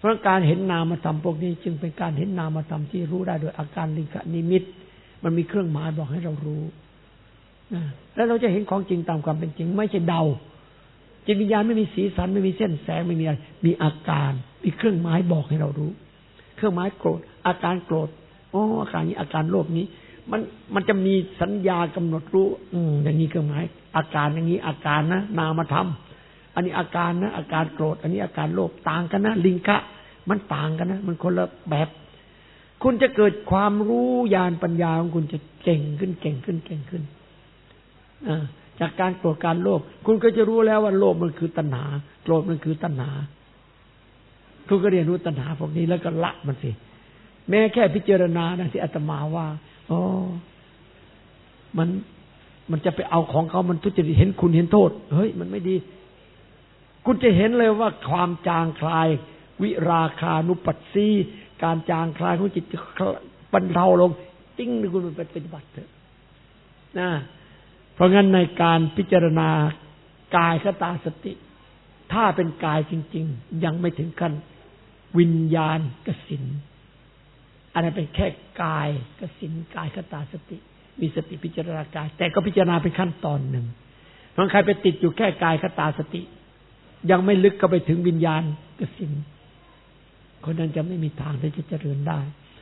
เพราะการเห็นนามธรรมพวกนี้จึงเป็นการเห็นนามธรรมที่รู้ได้โดยอาการลิงกนิมิตมันมีเครื่องหมายบอกให้เรารู้แล้วเราจะเห็นของจริงตามความเป็นจริงไม่ใช่เดาจิตวิญญาณไม่มีสีสันไม่มีเส้นแสงไม่มีอะไรมีอาการมีเครื่องหมายบอกให้เรารู้เครื่องหมายโกรธอาการโกรธอาการนี้อาการโลภนี้มันจะมีสัญญากำหนดรู้อย่างนี้เครื่องหมายอาการอย่างนี้อาการนะนามธรรมอันนี้อาการนะอาการโกรธอันนี้อาการโลภต่างกันนะลิงกะมันต่างกันนะมันคนละแบบคุณจะเกิดความรู้ญาณปัญญาของคุณจะเก่งขึ้นจากการโกรธการโลภคุณก็จะรู้แล้วว่าโลภมันคือตัณหาโกรธมันคือตัณหาคุณก็เรียนรู้ตัณหาพวกนี้แล้วก็ละมันสิแม้แค่พิจารณาดังที่อาตมาว่ามันจะไปเอาของเขามันทุจริตเห็นคุณเห็นโทษเฮ้ยมันไม่ดีคุณจะเห็นเลยว่าความจางคลายวิราคานุปัสสีการจางคลายของจิตบรรเทาลงจริงคุณไปปฏิบัติเถอะนะเพราะงั้นในการพิจารณากายคตาสติถ้าเป็นกายจริงๆยังไม่ถึงขั้นวิญญาณกสิณอันนั้นเป็นแค่กายกสิณกายคตาสติมีสติพิจารณากายแต่ก็พิจารณาเป็นขั้นตอนหนึ่งบางใครไปติดอยู่แค่กายคตาสติยังไม่ลึกเข้าไปถึงวิญญาณกสิณคนนั้นจะไม่มีทางที่จะเจริญได้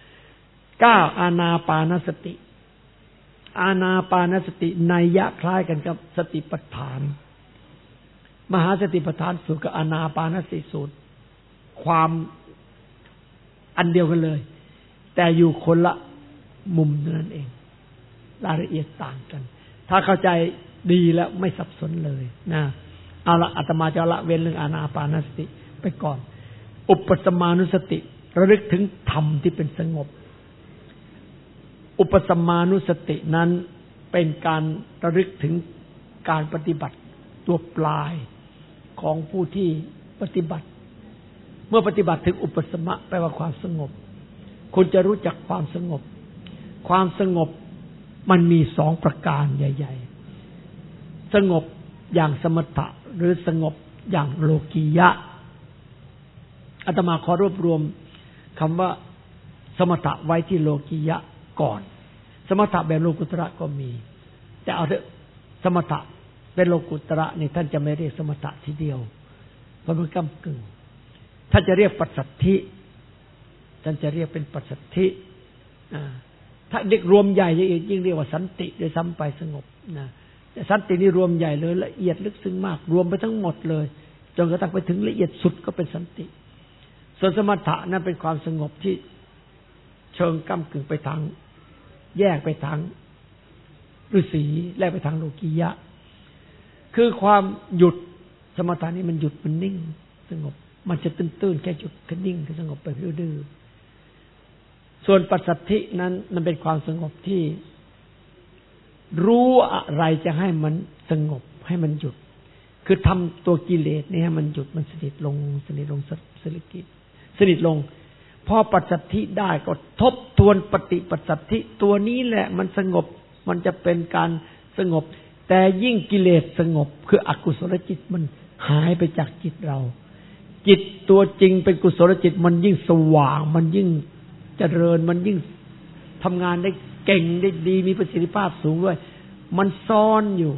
9อานาปานสติอานาปานสตินัยยะคล้ายกันกับสติปัฏฐานมหาสติปัฏฐานสูตรกับอานาปานสติสูตรความอันเดียวกันเลยแต่อยู่คนละมุมนั่นเองรายละเอียดต่างกันถ้าเข้าใจดีแล้วไม่สับสนเลยนะเอาละอาตมาจะละเว้นเรื่องอานาปานสติไปก่อนอุปสมานุสติระลึกถึงธรรมที่เป็นสงบอุปสมานุสตินั้นเป็นการระลึกถึงการปฏิบัติตัวปลายของผู้ที่ปฏิบัติเมื่อปฏิบัติถึงอุปสมะแปลว่าความสงบคุณจะรู้จักความสงบความสงบมันมี2ประการใหญ่ๆสงบอย่างสมถะหรือสงบอย่างโลกียะอาตมาขอรวบรวมคำว่าสมถะไว้ที่โลกียะก่อนสมถะแบบโลกุตระก็มีแต่เอาเถอะสมถะเป็นโลกุตระนี่ท่านจะไม่เรียกสมถะทีเดียวเพราะมันก้ำกึ่งถ้าจะเรียกปัสสัทธิท่านจะเรียกเป็นปัสสัทธิถ้าเด็กรวมใหญ่ยิ่งเรียกว่าสันติโดยซ้ำไปสงบนะแต่สันตินี่รวมใหญ่เลยละเอียดลึกซึ้งมากรวมไปทั้งหมดเลยจนกระทั่งไปถึงละเอียดสุดก็เป็นสันติส่วนสมถะนั้นเป็นความสงบที่เชิงก้ำกึ่งไปทางแยกไปทางฤาษีแยกไปทางโลกียะคือความหยุดสมถะนี้มันหยุดมันนิ่งสงบมันจะตื้นๆแค่หยุดแค่นิ่งแค่สงบไปดื้อๆส่วนปัสสัทธินั้นมันเป็นความสงบที่รู้อะไรจะให้มันสงบให้มันหยุดคือทำตัวกิเลสนี่ให้มันหยุดมันสนิทลงสนิทลงพอปัสสัทธิได้ก็ทบทวนปฏิปัสสัทธิตัวนี้แหละมันสงบมันจะเป็นการสงบแต่ยิ่งกิเลสสงบคืออกุศลจิตมันหายไปจากจิตเราจิตตัวจริงเป็นกุศลจิตมันยิ่งสว่างมันยิ่งเจริญมันยิ่งทำงานได้เก่งได้ดีมีประสิทธิภาพสูงด้วยมันซ่อนอยู่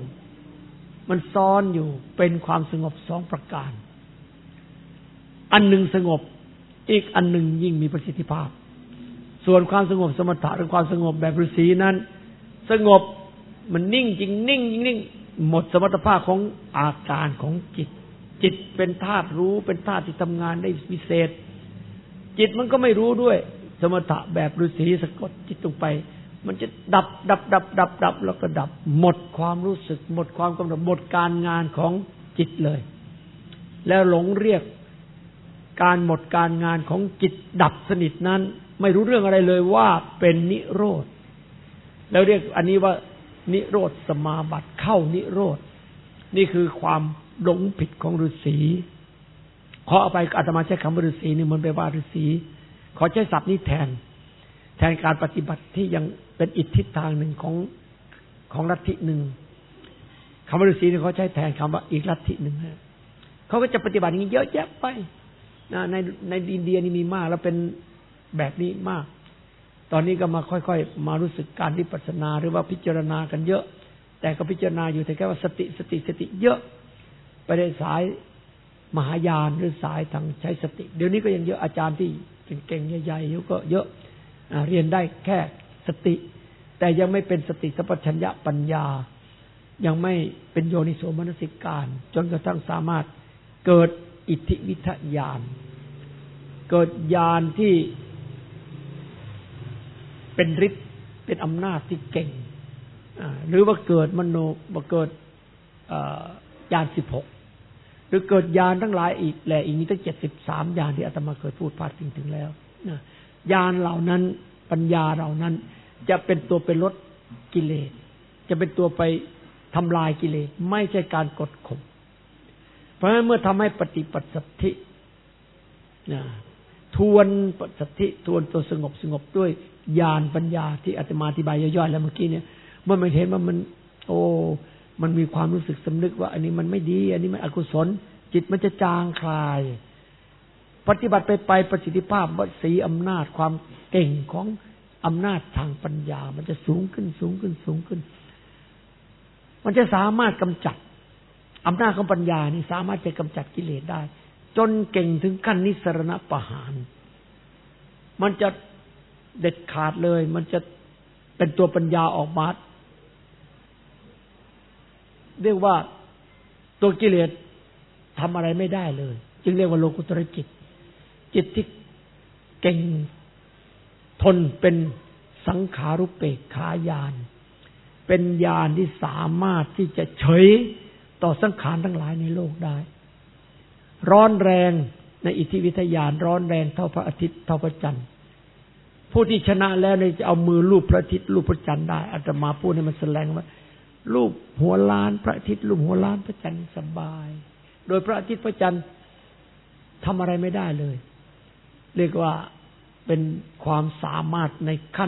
เป็นความสงบ2ประการอันหนึ่งสงบอีกอันหนึ่งยิ่งมีประสิทธิภาพส่วนความสงบสมถะหรือความสงบแบบฤาษีนั้นสงบมันนิ่งจริงนิ่งหมดสมรรถภาพของอาการของจิตเป็นธาตุรู้เป็นธาตุที่ทำงานได้พิเศษจิตมันก็ไม่รู้ด้วยสมถะแบบฤาษีสะกดจิตลงไปมันจะดับแล้วก็ดับหมดความรู้สึกหมดความกำหนดหมดการงานของจิตเลยแล้วหลงเรียกการหมดการงานของจิตดับสนิทนั้นไม่รู้เรื่องอะไรเลยว่าเป็นนิโรธแล้วเรียกอันนี้ว่านิโรธสมาบัติเข้านิโรธนี่คือความหลงผิดของฤาษีขอเอาไปอาตมาใช้คำว่าฤาษีนี่มันไปว่าฤาษีขอใช้ศัพท์นี้แทนการปฏิบัติที่ยังเป็นอิทธิทางหนึ่งของลัทธิหนึ่งคำว่าฤาษีนี่เขาใช้แทนคำว่าอีกลัทธิหนึ่งเขาก็จะปฏิบัติอย่างนี้เยอะแยะไปในอินเดียนี่มีมากแล้วเป็นแบบนี้มากตอนนี้ก็มาค่อยๆมารู้สึกการวิปัสสนาหรือว่าพิจารณากันเยอะแต่ก็พิจารณาอยู่แต่แค่ว่าสติเยอะไปในสายมหายานหรือสายทางใช้สติเดี๋ยวนี้ก็ยังเยอะอาจารย์ที่เก่งๆใหญ่ๆก็เยอะเรียนได้แค่สติแต่ยังไม่เป็นสติสัพพัญญะปัญญายังไม่เป็นโยนิโสมนสิการจนกระทั่งสามารถเกิดอิทธิวิทยานเกิดญาณที่เป็นฤทธิ์เป็นอำนาจที่เก่งหรือว่าเกิดมโนว่าเกิดญาณ16หรือเกิดญาณทั้งหลายอีกแหละอีกนี้ตั้ง73ญาณที่อาตมาเคยพูดพาดถึงแล้วญาณเหล่านั้นปัญญาเหล่านั้นจะเป็นตัวไปลดกิเลสจะเป็นตัวไปทำลายกิเลสไม่ใช่การกดข่มเพราะฉะนั้นเมื่อทำให้ปฏิปัสสัทธิทวนปัสสัทธิทวนตัวสงบด้วยญาณปัญญาที่อาตมาอธิบายย่อยๆแล้วเมื่อกี้เนี่ยเมื่อมันเห็นว่ามันมีความรู้สึกสำนึกว่าอันนี้มันไม่ดีอันนี้มันอกุศลจิตมันจะจางคลายปฏิบัติไปประสิทธิภาพวัดสีอำนาจความเก่งของอำนาจทางปัญญามันจะสูงขึ้นมันจะสามารถกำจัดอำนาจของปัญญานี่สามารถจะกำจัดกิเลสได้จนเก่งถึงขั้นนิสรณประหารมันจะเด็ดขาดเลยมันจะเป็นตัวปัญญาออกมาเรียกว่าตัวกิเลสทำอะไรไม่ได้เลยจึงเรียกว่าโลกุตตรจิตที่เก่งทนเป็นสังขารุปเปกขาญาณเป็นญาณที่สามารถที่จะเฉยต่อสังขารทั้งหลายในโลกได้ร้อนแรงในอิทธิวิทยานร้อนแรงเท่าพระอาทิตย์เท่าพระจันทร์ผู้ที่ชนะแล้วเนี่ยจะเอามือลูบพระอาทิตย์ลูบพระจันทร์ได้อาตมาพูดให้มันแสดงว่าลูบหัวล้านพระอาทิตย์ลูบหัวล้านพระจันทร์สบายโดยพระอาทิตย์พระจันทร์ทำอะไรไม่ได้เลยเรียกว่าเป็นความสามารถในขั้น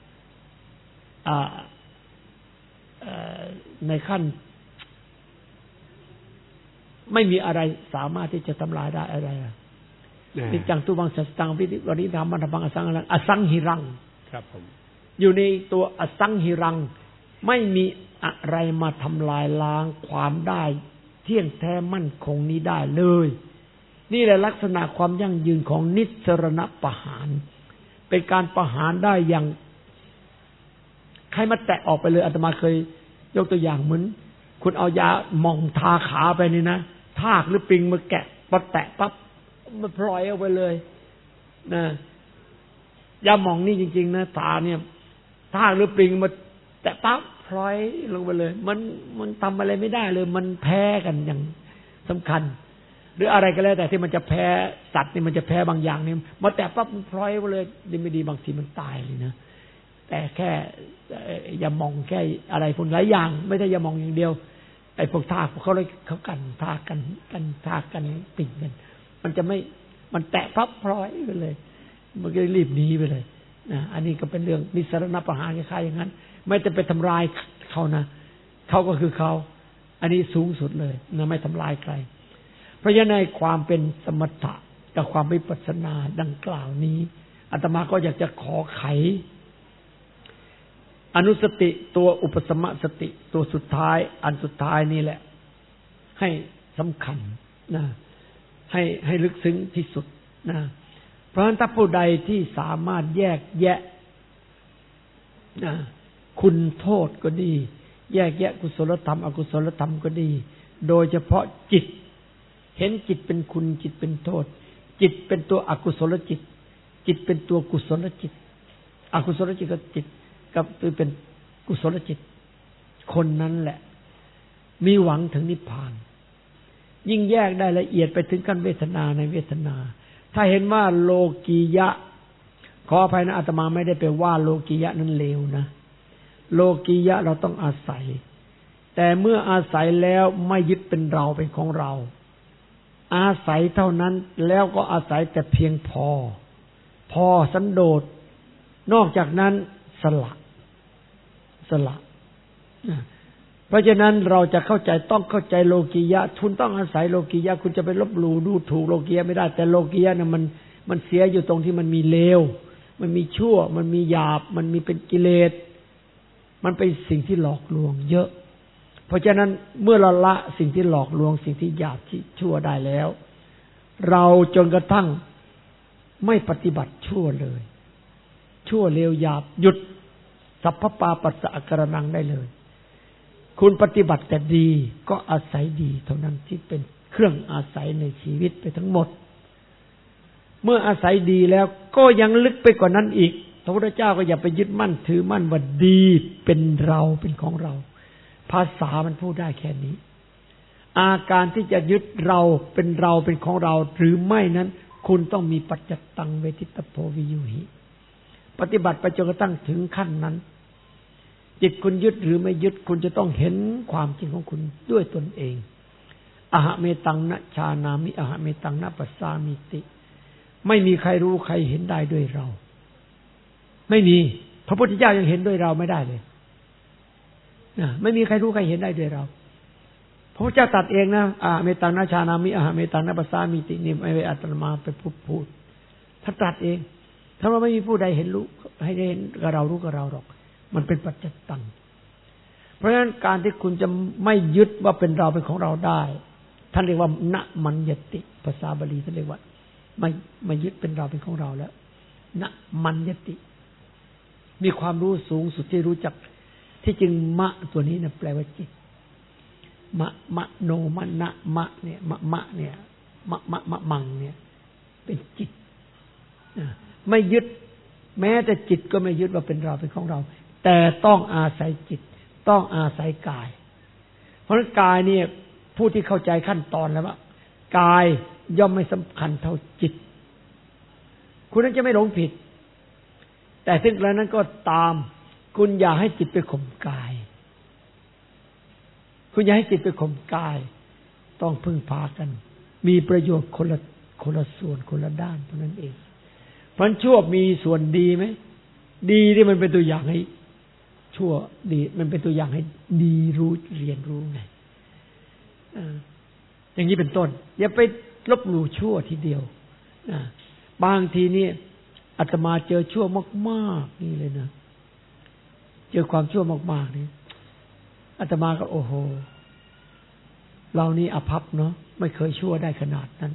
ไม่มีอะไรสามารถที่จะทำลายได้อะไรนิจังตุบังสัสตังวิริธรรมันบังอสังหิรังครับผมอยู่ในตัวอสังหิรังไม่มีอะไรมาทำลายล้างความได้เที่ยงแท้มั่นคงนี้ได้เลยนี่แหละลักษณะความยั่งยืนของนิสรณประหารเป็นการประหารได้อย่างใครมาแตะออกไปเลยอาตมาเคยยกตัวอย่างเหมือนคุณเอายาหม่องทาขาไปนี่นะทากหรือปลิงมาแกะพอแตะปั๊บมันพลอยเอาไปเลยนะยาหม่องนี่จริงๆนะทาเนี่ยทากหรือปลิงมาแตะปั๊บพลอยลงไปเลยมันทำอะไรไม่ได้เลยมันแพ้กันอย่างสำคัญหรืออะไรก็แล้วแต่ที่มันจะแพ้สัตว์นี่มันจะแพ้บางอย่างนี่มาแตะปั๊บมันพลอยไปเลยดีไม่ดีบางทีมันตายเลยนะแต่แค่อย่ามองแค่อะไรพวกหลายอย่างไม่ได้อย่ามองอย่างเดียวไอ้พวกทากเขาเลยเขากันทากกันปิ่งกันมันจะไม่มันแตะปั๊บพลอยไปเลยมันก็รีบหนีไปเลยนะอันนี้ก็เป็นเรื่องนิสรณประหารคล้ายๆอย่างนั้นไม่จะไปทำลายเขานะเขาก็คือเขาอันนี้สูงสุดเลยนะไม่ทำลายใครเพราะฉะนั้นในความเป็นสมถะกับความวิปัสสนาดังกล่าวนี้อาตมาก็อยากจะขอไขอนุสติตัวอุปสมสติตัวสุดท้ายอันสุดท้ายนี่แหละให้สำคัญนะให้ลึกซึ้งที่สุดนะเพราะฉะนั้นถ้าผู้ใดที่สามารถแยกแยะนะคุณโทษก็ดีแยกแยะกุศลธรรมอกุศลธรรมก็ดีโดยเฉพาะจิตเห็นจิตเป็นคุณจิตเป็นโทษจิตเป็นตัวอกุศลจิตจิตเป็นตัวกุศลจิตอกุศลจิตก็จิตกับเป็นกุศลจิตคนนั้นแหละมีหวังถึงนิพพานยิ่งแยกได้ละเอียดไปถึงขั้นเวทนาในเวทนาถ้าเห็นว่าโลกียะขออภัยนะอาตมาไม่ได้ไปว่าโลกียะนั้นเลวนะโลกียะเราต้องอาศัยแต่เมื่ออาศัยแล้วไม่ยึดเป็นเราเป็นของเราอาศัยเท่านั้นแล้วก็อาศัยแต่เพียงพอสันโดษนอกจากนั้นสละเพราะฉะนั้นเราจะเข้าใจต้องเข้าใจโลกียะคุณต้องอาศัยโลกียะคุณจะไปลบหลู่ดูถูกโลกียะไม่ได้แต่โลกียะเนี่ยมันเสียอยู่ตรงที่มันมีเลวมันมีชั่วมันมีหยาบมันมีเป็นกิเลสมันเป็นสิ่งที่หลอกลวงเยอะเพราะฉะนั้นเมื่อเราละสิ่งที่หลอกลวงสิ่งที่หยาบที่ชั่วได้แล้วเราจนกระทั่งไม่ปฏิบัติชั่วเลยชั่วเลวหยาบหยุดสัพพปาปัสสะอการนังได้เลยคุณปฏิบัติแต่ดีก็อาศัยดีเท่านั้นที่เป็นเครื่องอาศัยในชีวิตไปทั้งหมดเมื่ออาศัยดีแล้วก็ยังลึกไปกว่านั้นอีกพระพุทธเจ้าก็อย่าไปยึดมั่นถือมั่นว่าดีเป็นเราเป็นของเราภาษามันพูดได้แค่นี้อาการที่จะยึดเราเป็นเราเป็นของเราหรือไม่นั้นคุณต้องมีปัจจตังเวทิตโพวิยุหิปฏิบัติไปจนกระทั่งถึงขั้นนั้นจิตคุณยึดหรือไม่ยึดคุณจะต้องเห็นความจริงของคุณด้วยตนเองอหะเมตังนะชานามิอหะเมตังนะปัสสามิติไม่มีใครรู้ใครเห็นได้ด้วยเราไม่มีพระพุทธเจ้ายังเห็นด้วยเราไม่ได้เลยนะไม่มีใครรู้ใครเห็นได้ด้วยเราพระพุทธเจ้าตรัสเองนะอหะเมตังนะชานามิอหะเมตังนะปัสสามิตินี่ไม่ได้อาตมาไปพูดท่านตรัสเองถ้าว่าไม่มีผู้ใดเห็นรู้ให้ได้เห็นกับเรารู้กับเราหรอกมันเป็นปัจจตังเพราะฉะนั้นการที่คุณจะไม่ยึดว่าเป็นเราเป็นของเราได้ท่านเรียกว่าณมัญญติภาษาบาลีท่านเรียกว่าไม่ยึดเป็นเราเป็นของเราแล้วณมัญญติมีความรู้สูงสุดที่รู้จักที่จริงมะตัวนี้เนี่ยแปลว่าจิตมะโนมะนะมะเนี่ยมะเนี่ยมะมังเนี่ยเป็นจิตไม่ยึดแม้แต่จิตก็ไม่ยึดว่าเป็นเราเป็นของเราแต่ต้องอาศัยจิตต้องอาศัยกายเพราะฉะนั้นกายเนี่ยผู้ที่เข้าใจขั้นตอนแล้วว่ากายย่อมไม่สำคัญเท่าจิตคุณนั้นจะไม่หลงผิดแต่ถึงแล้วนั้นก็ตามคุณอย่าให้จิตไปข่มกายคุณอย่าให้จิตไปข่มกายต้องพึ่งพากันมีประโยชน์คนละส่วนคนละด้านเท่านั้นเองเพราะชั่วมีส่วนดีไหมดีที่มันเป็นตัวอย่างให้ชั่วดีมันเป็นตัวอย่างให้ดีรู้เรียนรู้ไงอย่างนี้เป็นต้นอย่าไปลบหลู่ชั่วทีเดียวบางทีนี่อาตมาเจอชั่วมากๆนี่เลยนะเจอความชั่วมากๆนี่อาตมาก็โอ้โหเรานี่อภัพเนาะไม่เคยชั่วได้ขนาดนั้น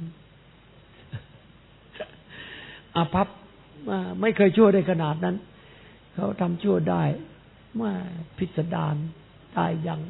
อาภัพไม่เคยชั่วได้ขนาดนั้นเขาทำชั่วได้มาพิสดารได้อย่าง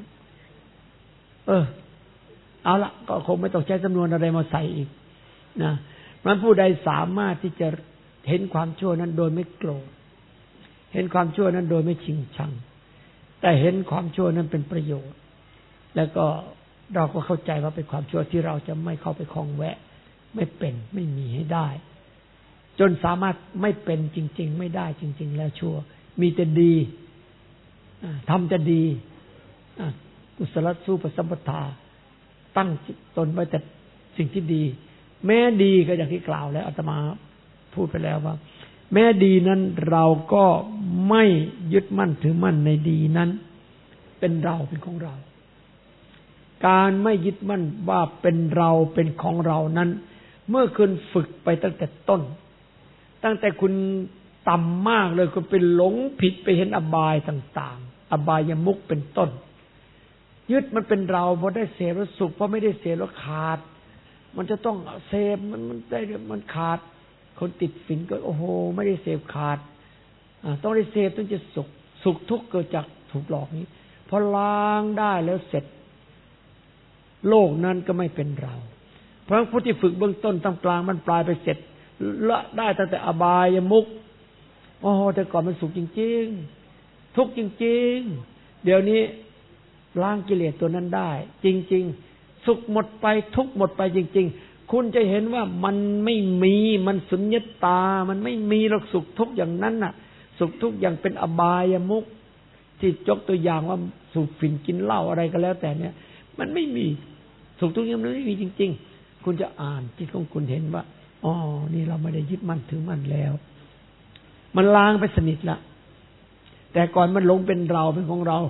เอาละก็คงไม่ต้องใช้จำนวนอะไรมาใส่อีกนะมันผู้ใดสามารถที่จะเห็นความชั่วนั้นโดยไม่โกรธเห็นความชั่วนั้นโดยไม่ชิงชังแต่เห็นความชั่วนั้นเป็นประโยชน์แล้วก็เราก็เข้าใจว่าเป็นความชั่วที่เราจะไม่เข้าไปคล้องแวะไม่เป็นไม่มีให้ได้จนสามารถไม่เป็นจริงๆไม่ได้จริงๆแล้วชั่วมีแต่ดีทำจะดีกุศลสู้ปสัมปทาตั้งจิตตนไว้แต่สิ่งที่ดีแม้ดีก็อย่างที่กล่าวแล้วอาตมาพูดไปแล้วว่าแม้ดีนั้นเราก็ไม่ยึดมั่นถือมั่นในดีนั้นเป็นเราเป็นของเราการไม่ยึดมั่นว่าเป็นเราเป็นของเรานั้นเมื่อคุณฝึกไปตั้งแต่ต้นตั้งแต่คุณต่ำมากเลยคุณไปหลงผิดไปเห็นอบายต่างๆอบายมุขเป็นต้นยึดมันเป็นเราพอได้เสพแล้วสุขพอไม่ได้เสพแล้วขาดมันจะต้องเสพมันได้มันขาดคนติดสินก็โอ้โหไม่ได้เสพขาดต้องได้เสพถึงจะสุขทุกข์เกิดจากถูกหลอกนี้พอล้างได้แล้วเสร็จโลกนั้นก็ไม่เป็นเราเพราะผู้ที่ฝึกเบื้องต้นตั้งกลางมันปลายไปเสร็จละได้ตั้งแต่อบายมุขโอ้โหแต่ก่อนมันสุขจริงๆทุกข์จริงๆเดี๋ยวนี้ล้างกิเลสตัวนั้นได้จริงๆสุขหมดไปทุกข์หมดไปจริงๆคุณจะเห็นว่ามันไม่มีมันสุญญตามันไม่มีหรอกสุขทุกข์อย่างนั้นน่ะสุขทุกข์อย่างเป็นอบายมุขที่ยกตัวอย่างว่าสูบฝิ่นกินเหล้าอะไรก็แล้วแต่เนี่ยมันไม่มีสุขทุกข์อย่างนั้นไม่มีจริงๆคุณจะอ่านจิตของคุณเห็นว่าอ๋อนี่เราไม่ได้ยึดมั่นถือมั่นแล้วมันล้างไปสนิทละแต่ก่อนมันหลงเป็นเราเป็นของเรา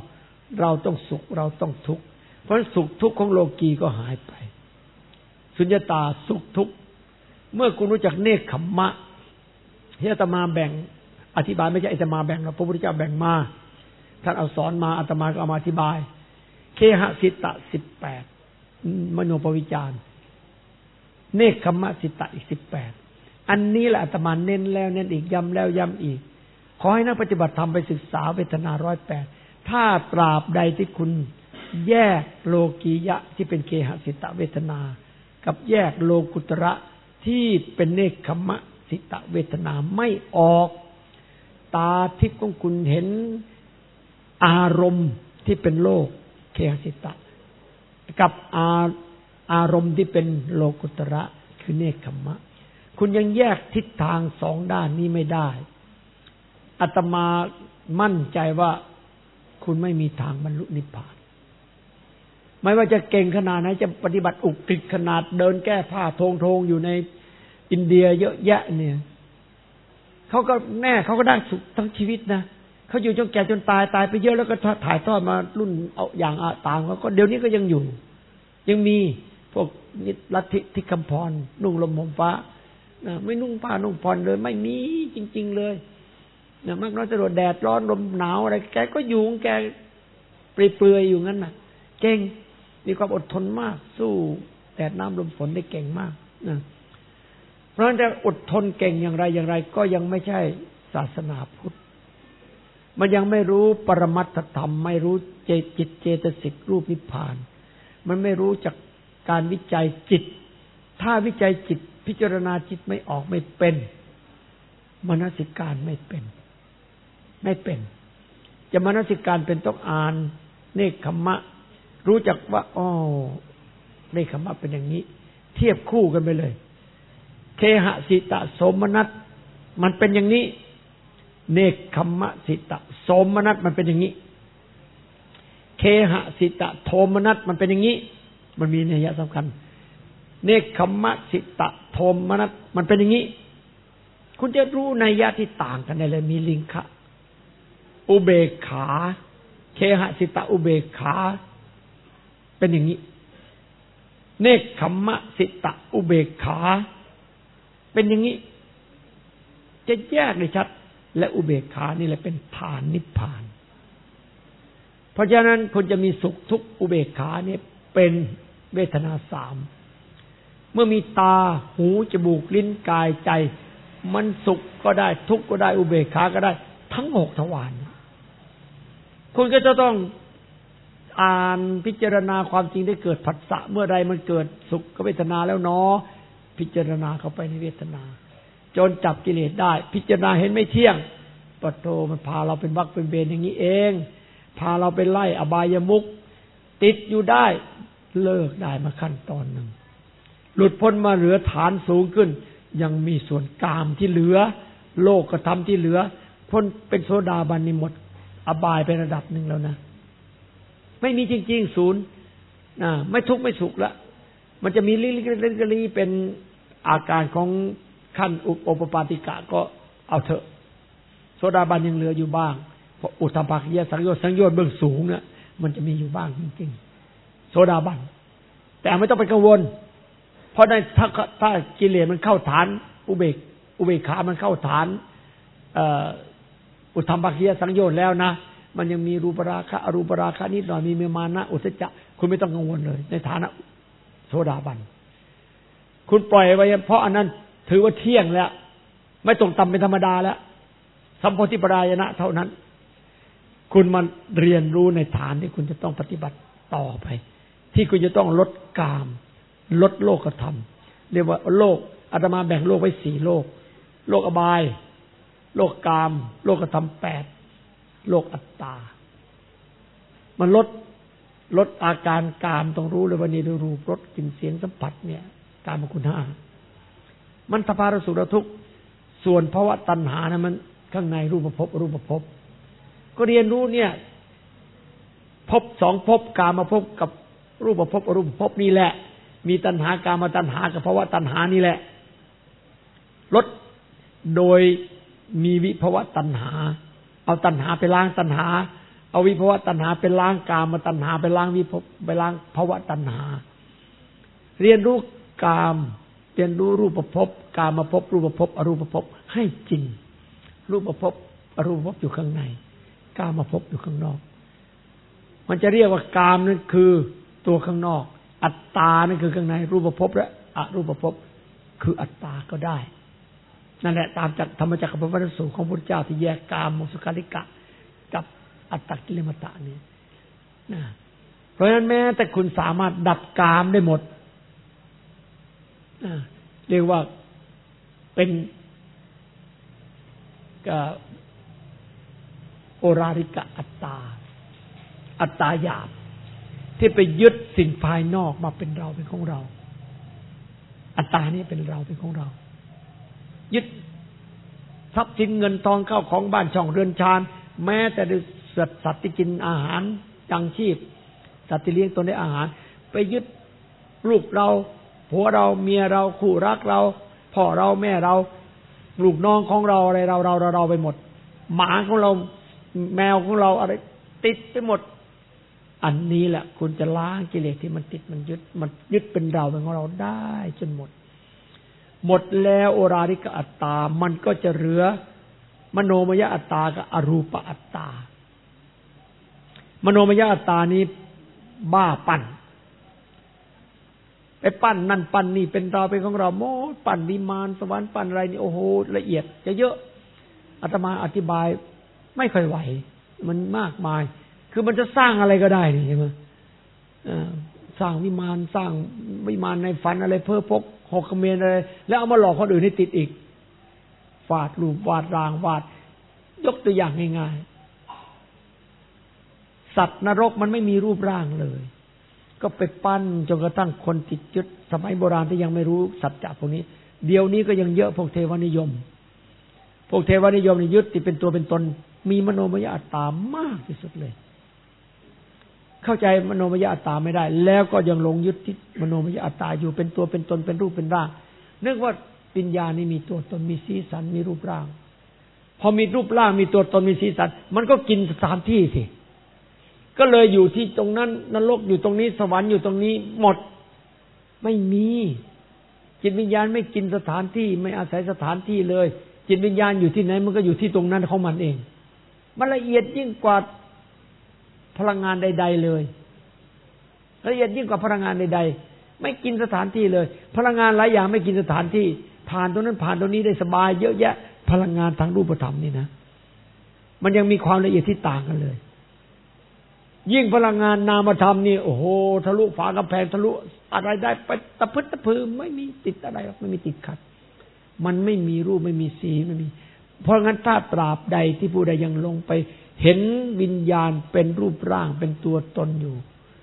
เราต้องสุขเราต้องทุกข์เพราะสุขทุกข์ของโลกีก็หายไปสุญญตาสุขทุกข์เมื่อคุณรู้จักเนกขัมมะที่อาตมาแบ่งอธิบายไม่ใช่อาตมาแบ่งหรอกพระพุทธเจ้าแบ่งมาท่านเอาสอนมาอาตมาก็เอามาอธิบายเคหสิตะ18มโนปวิจารเนกขัมมะสิตะอีก18อันนี้แหละอาตมาเน้นแล้วเน้นอีกย้ำแล้วย้ำอีกขอให้นักปฏิบัติธรรมไปศึกษาเวทนา108ถ้าตราบใดที่คุณแยกโลกียะที่เป็นเคหสิตะเวทนากับแยกโลกุตระที่เป็นเนกขัมมะสิตะเวทนาไม่ออกตาทิพย์ของคุณเห็นอารมณ์ที่เป็นโลกเคหสิตะกับอารมณ์ที่เป็นโลกุตระคือเนกขัมมะคุณยังแยกทิศทางสองด้านนี้ไม่ได้อาตมามั่นใจว่าคุณไม่มีทางบรรลุนิพพานไม่ว่าจะเก่งขนาดไหนจะปฏิบัติอุกฤษขนาดเดินแก้ผ้าโทงอยู่ในอินเดียเยอะแยะเนี่ยเขาก็แน่เขาก็ได้สุขทั้งชีวิตนะเขาอยู่จนแก่จนตายไปเยอะแล้วก็ถ่ายทอดมารุ่นเอาอย่างต่างเขาก็เดี๋ยวนี้ก็ยังอยู่ยังมีพวกลัทธิที่คำพรนุ่งลมห่มฟ้าไม่นุ่งผ้านุ่งผ่อนเลยไม่มีจริงๆเลยมากน้อยจะโดนแดดร้อนลมหนาวอะไรแกก็อยู่แกเปลือยๆอยู่งั้นน่ะเก่งมีความอดทนมากสู้แดดน้ำลมฝนได้เก่งมากนะเพราะฉะนั้นจะอดทนเก่งอย่างไรก็ยังไม่ใช่ศาสนาพุทธมันยังไม่รู้ปรมัตถธรรมไม่รู้จิตเจตสิกรูปนิพพานมันไม่รู้จักการวิจัยจิตถ้าวิจัยจิตพิจารณาจิตไม่ออกไม่เป็นมนสิการไม่เป็นจะมนสิการเป็นต้องอ่านเนกขัมมะรู้จักว่าอ๋อเนกขัมมะเป็นอย่างนี้เทียบคู่กันไปเลยเคหสิตะโสมนัสมันเป็นอย่างนี้เนกขัมมะสิตะโสมนัสมันเป็นอย่างนี้เคหสิตะโทมนัสมันเป็นอย่างนี้มันมีนัยสำคัญเนกขัมมะสิตะโทมนัสมันเป็นอย่างนี้คุณจะรู้นัยยะที่ต่างกันได้เลยมีลิงคะอุเบกขาเคหสิตะอุเบกขาเป็นอย่างนี้เนกขัมมะสิตะอุเบกขาเป็นอย่างนี้จะแยกได้ชัดและอุเบกขานี่แหละเป็นฐานนิพพานเพราะฉะนั้นคนจะมีสุขทุกข์อุเบกขาเนี่ยเป็นเวทนา3เมื่อมีตาหูจมูกลิ้นกายใจมันสุขก็ได้ทุกข์ก็ได้อุเบกขาก็ได้ทั้ง6ทวารคุณก็จะต้องอ่านพิจารณาความจริงได้เกิดผัสสะเมื่อใดมันเกิดสุขเวทนาแล้วเนาะพิจารณาเข้าไปในเวทนาจนจับกิเลสได้พิจารณาเห็นไม่เที่ยงปะโตมันพาเราเป็นวรรคเป็นเวรอย่างนี้เองพาเราไปไล่อบายมุขติดอยู่ได้เลิกได้มาขั้นตอนหนึ่งหลุดพ้นมาเหลือฐานสูงขึ้นยังมีส่วนกามที่เหลือโลกธรรมที่เหลือพ้นเป็นโสดาบันนี่หมดอบายไประดับหนึ่งแล้วนะไม่มีจริงๆศูนย์ไม่ทุกข์ไม่สุขละมันจะมีลิลิเป็นอาการของขั้นอุปปาติกะก็เอาเถอะโสดาบันยังเหลืออยู่บ้างเพราะอุทธัมภคียสังโยชน์เบื้องสูงเนี่ยมันจะมีอยู่บ้างจริงๆโสดาบันแต่ไม่ต้องไปกังวลเพราะถ้ากิเลสมันเข้าฐานอุเบกขามันเข้าฐานอุทธัมภคียสังโยชน์แล้วนะมันยังมีรูปราคะอรูปราคะนิดหน่อยมีมานะอุทธัจจะคุณไม่ต้องกังวลเลยในฐานะโสดาบันคุณปล่อยไว้เพราะอันนั้นถือว่าเที่ยงแล้วไม่ตกต่ำเป็นธรรมดาแล้วสัมโพธิปรายณะเท่านั้นคุณมาเรียนรู้ในฐานที่คุณจะต้องปฏิบัติต่อไปที่คุณจะต้องลดกามลดโลกธรรมเรียกว่าโลกอาตมาแบ่งโลกไว้4โลกโลกอบายโลกกามโลกธรรม8โลกอัตตามันลดอาการกามต้องรู้เลยว่านี่ดูรูปรสกลิ่นเสียงสัมผัสเนี่ยกามคุณ5มันทพารสุรทุกข์ส่วนภวตัณหานะมันข้างในรูปภพอรูปภพก็เรียนรู้เนี่ยภพ2ภพกามภพกับรูปภพอรูปภพนี่แหละมีตัณหากามตัณหากับภวตัณหานี่แหละลดโดยมีวิภวตัณหาเอาตัณหาไปล้างตัณหาเอาวิภวตัณหาไปล้างกามตัณหาไปล้างวิภพไปล้างภวตัณหาเรียนรู้กามเรียนรู้รูปภพกามภพรูปภพอรูปภพให้จริงรูปภพอรูปภพอยู่ข้างในกามภพอยู่ข้างนอกมันจะเรียกว่ากามนั่นคือตัวข้างนอกอัตตานั่นคือข้างในรูปภพและอรูปภพคืออัตตาก็ได้นั่นแหละตามจากธรรมจักรพรรดิสูตรของพระพุทธเจ้าที่แยกกามมุสกาลิกะกับอัตตกิลมัตตะนี่นะเพราะฉะนั้นแม้แต่คุณสามารถดับกามได้หมดเรียกว่าเป็นโอราริกะอัตตาอัตตาหยาบที่ไปยึดสิ่งภายนอกมาเป็นเราเป็นของเราอัตตานี้เป็นเราเป็นของเรายึดทรัพย์สินเงินทองเข้าของบ้านช่องเรือนชานแม้แต่สัตว์ที่กินอาหารจังชีพสัตว์ที่เลี้ยงตนได้อาหารไปยึดลูกเราผัวเราเมียเราคู่รักเราพ่อเราแม่เราลูกน้องของเราอะไรเราไปหมดหมาของเราแมวของเราอะไรติดไปหมดอันนี้แหละคุณจะล้างกิเลสที่มันติดมันยึดเป็นเราเป็นของเราได้จนหมดแล้วโอราริกอัตตามันก็จะเหลือมโนมยอัตตากับอรูปอัตตามโนมยอัตตานี้บ้าปั้นไปปั้นนั่นปั้นนี่เป็นเราเป็นของเราโมปั้นวิมานสวรรค์ปั้นอะไรนี่โอ้โหละเอียดจะเยอะอาตมาอธิบายไม่ค่อยไหวมันมากมายคือมันจะสร้างอะไรก็ได้นี่ใช่ไหมสร้างวิมานในฝันอะไรเพ้อพกหกเมนอะไรแล้วเอามาหลอกคนอื่นให้ติดอีกวาดรูปวาดร่างวาดยกตัวอย่างง่ายๆสัตว์นรกมันไม่มีรูปร่างเลยก็ไปปั้นจนกระทั่งคนติดยึดสมัยโบราณที่ยังไม่รู้สัจจะพวกนี้เดี๋ยวนี้ก็ยังเยอะพวกเทวนิยมนี่ยึดติดเป็นตัวเป็นตนมีมโนมยอัตตามากที่สุดเลยเข้าใจมโนมยอัตตาไม่ได้แล้วก็ยังหลงยึดที่มโนมยอัตตาอยู่เป็นตัวเป็นตนเป็นรูปเป็นร่างนึกว่าวิญญาณนี่มีตัวตนมีสีสันมีรูปร่างพอมีรูปร่างมีตัวตนมีสีสันมันก็กินสถานที่สิก็เลยอยู่ที่ตรงนั้นนรกอยู่ตรงนี้สวรรค์อยู่ตรงนี้หมดไม่มีจิตวิญญาณไม่กินสถานที่ไม่อาศัยสถานที่เลยจิตวิญญาณอยู่ที่ไหนมันก็อยู่ที่ตรงนั้นของมันเองมันละเอียดยิ่งกว่าพลังงานใดๆเลยละเอียดยิ่งกว่าพลังงานใดๆไม่กินสถานที่เลยพลังงานหลายอย่างไม่กินสถานที่ผ่านตรงนั้นผ่านตรงนี้ได้สบายเยอะแยะพลังงานทางรูปธรรมนี่นะมันยังมีความละเอียดที่ต่างกันเลยยิ่งพลังงานนามธรรมนี่โอ้โหทะลุฝากำแพงทะลุอะไรได้ไปตะพึดตะพือไม่มีติดอะไรไม่มีติดขัดมันไม่มีรูปไม่มีสีไม่มีเพราะงั้นถ้าตราบใดที่ผู้ใดยังลงไปเห็นวิญญาณเป็นรูปร่างเป็นตัวตนอยู่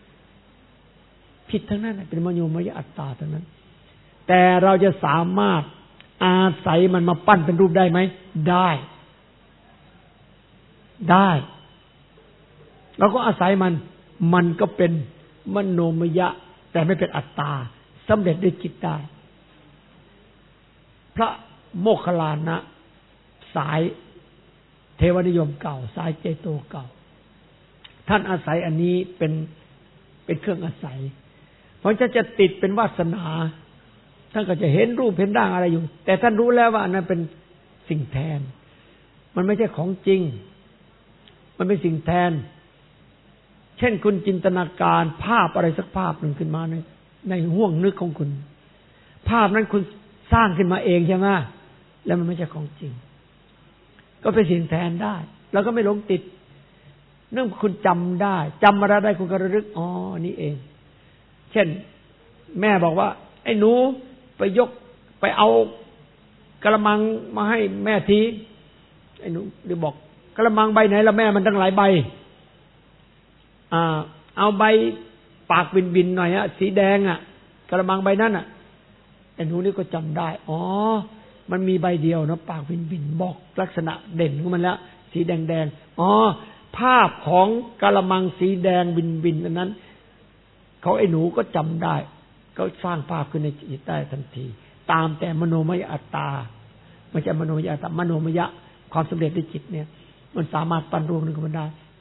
ผิดทั้งนั้นเป็นมโนมยอัตตาทั้งนั้นแต่เราจะสามารถอาศัยมันมาปั้นเป็นรูปได้ไหมได้เราก็อาศัยมันก็เป็นมโนมยะแต่ไม่เป็นอัตตาสำเร็จด้วยจิตได้พระโมคคัลลานะสายเทวนิยมเก่าสายเจโตเก่าท่านอาศัยอันนี้เป็นเครื่องอาศัยเพราะจะติดเป็นวาสนาท่านก็จะเห็นรูปเห็นร่างอะไรอยู่แต่ท่านรู้แล้วว่าอันนั้นเป็นสิ่งแทนมันไม่ใช่ของจริงมันเป็นสิ่งแทนเช่นคุณจินตนาการภาพอะไรสักภาพหนึ่งขึ้นมาในห้วงนึกของคุณภาพนั้นคุณสร้างขึ้นมาเองใช่ไหมแล้วมันไม่ใช่ของจริงก็เป็นสิ่งแทนได้แล้วก็ไม่หลงติดเนื่องคุณจำได้จำอะไรได้คุณก็ระลึกอ๋อนี่เองเช่นแม่บอกว่าไอ้หนูไปเอากระมังมาให้แม่ทีไอ้หนูเดี๋ยวบอกกระมังใบไหนละแม่มันตั้งหลายใบเอาใบปากวินๆหน่อยสีแดงกระมังใบนั้นไอ้หนูนี่ก็จำได้อ๋อมันมีใบเดียวนะปากวินๆบอกลักษณะเด่นของมันแล้วสีแดงๆอ๋อภาพของกระมังสีแดงวินๆอันนั้นเขาไอ้หนูก็จำได้ก็สร้างภาพขึ้นในจิตได้ทันทีตามแต่มโนมยอัตตาไม่ใช่มโนมยอัตตามโนมยะความสำเร็จในจิตเนี่ยมันสามารถปั้นรวมนึงมันได้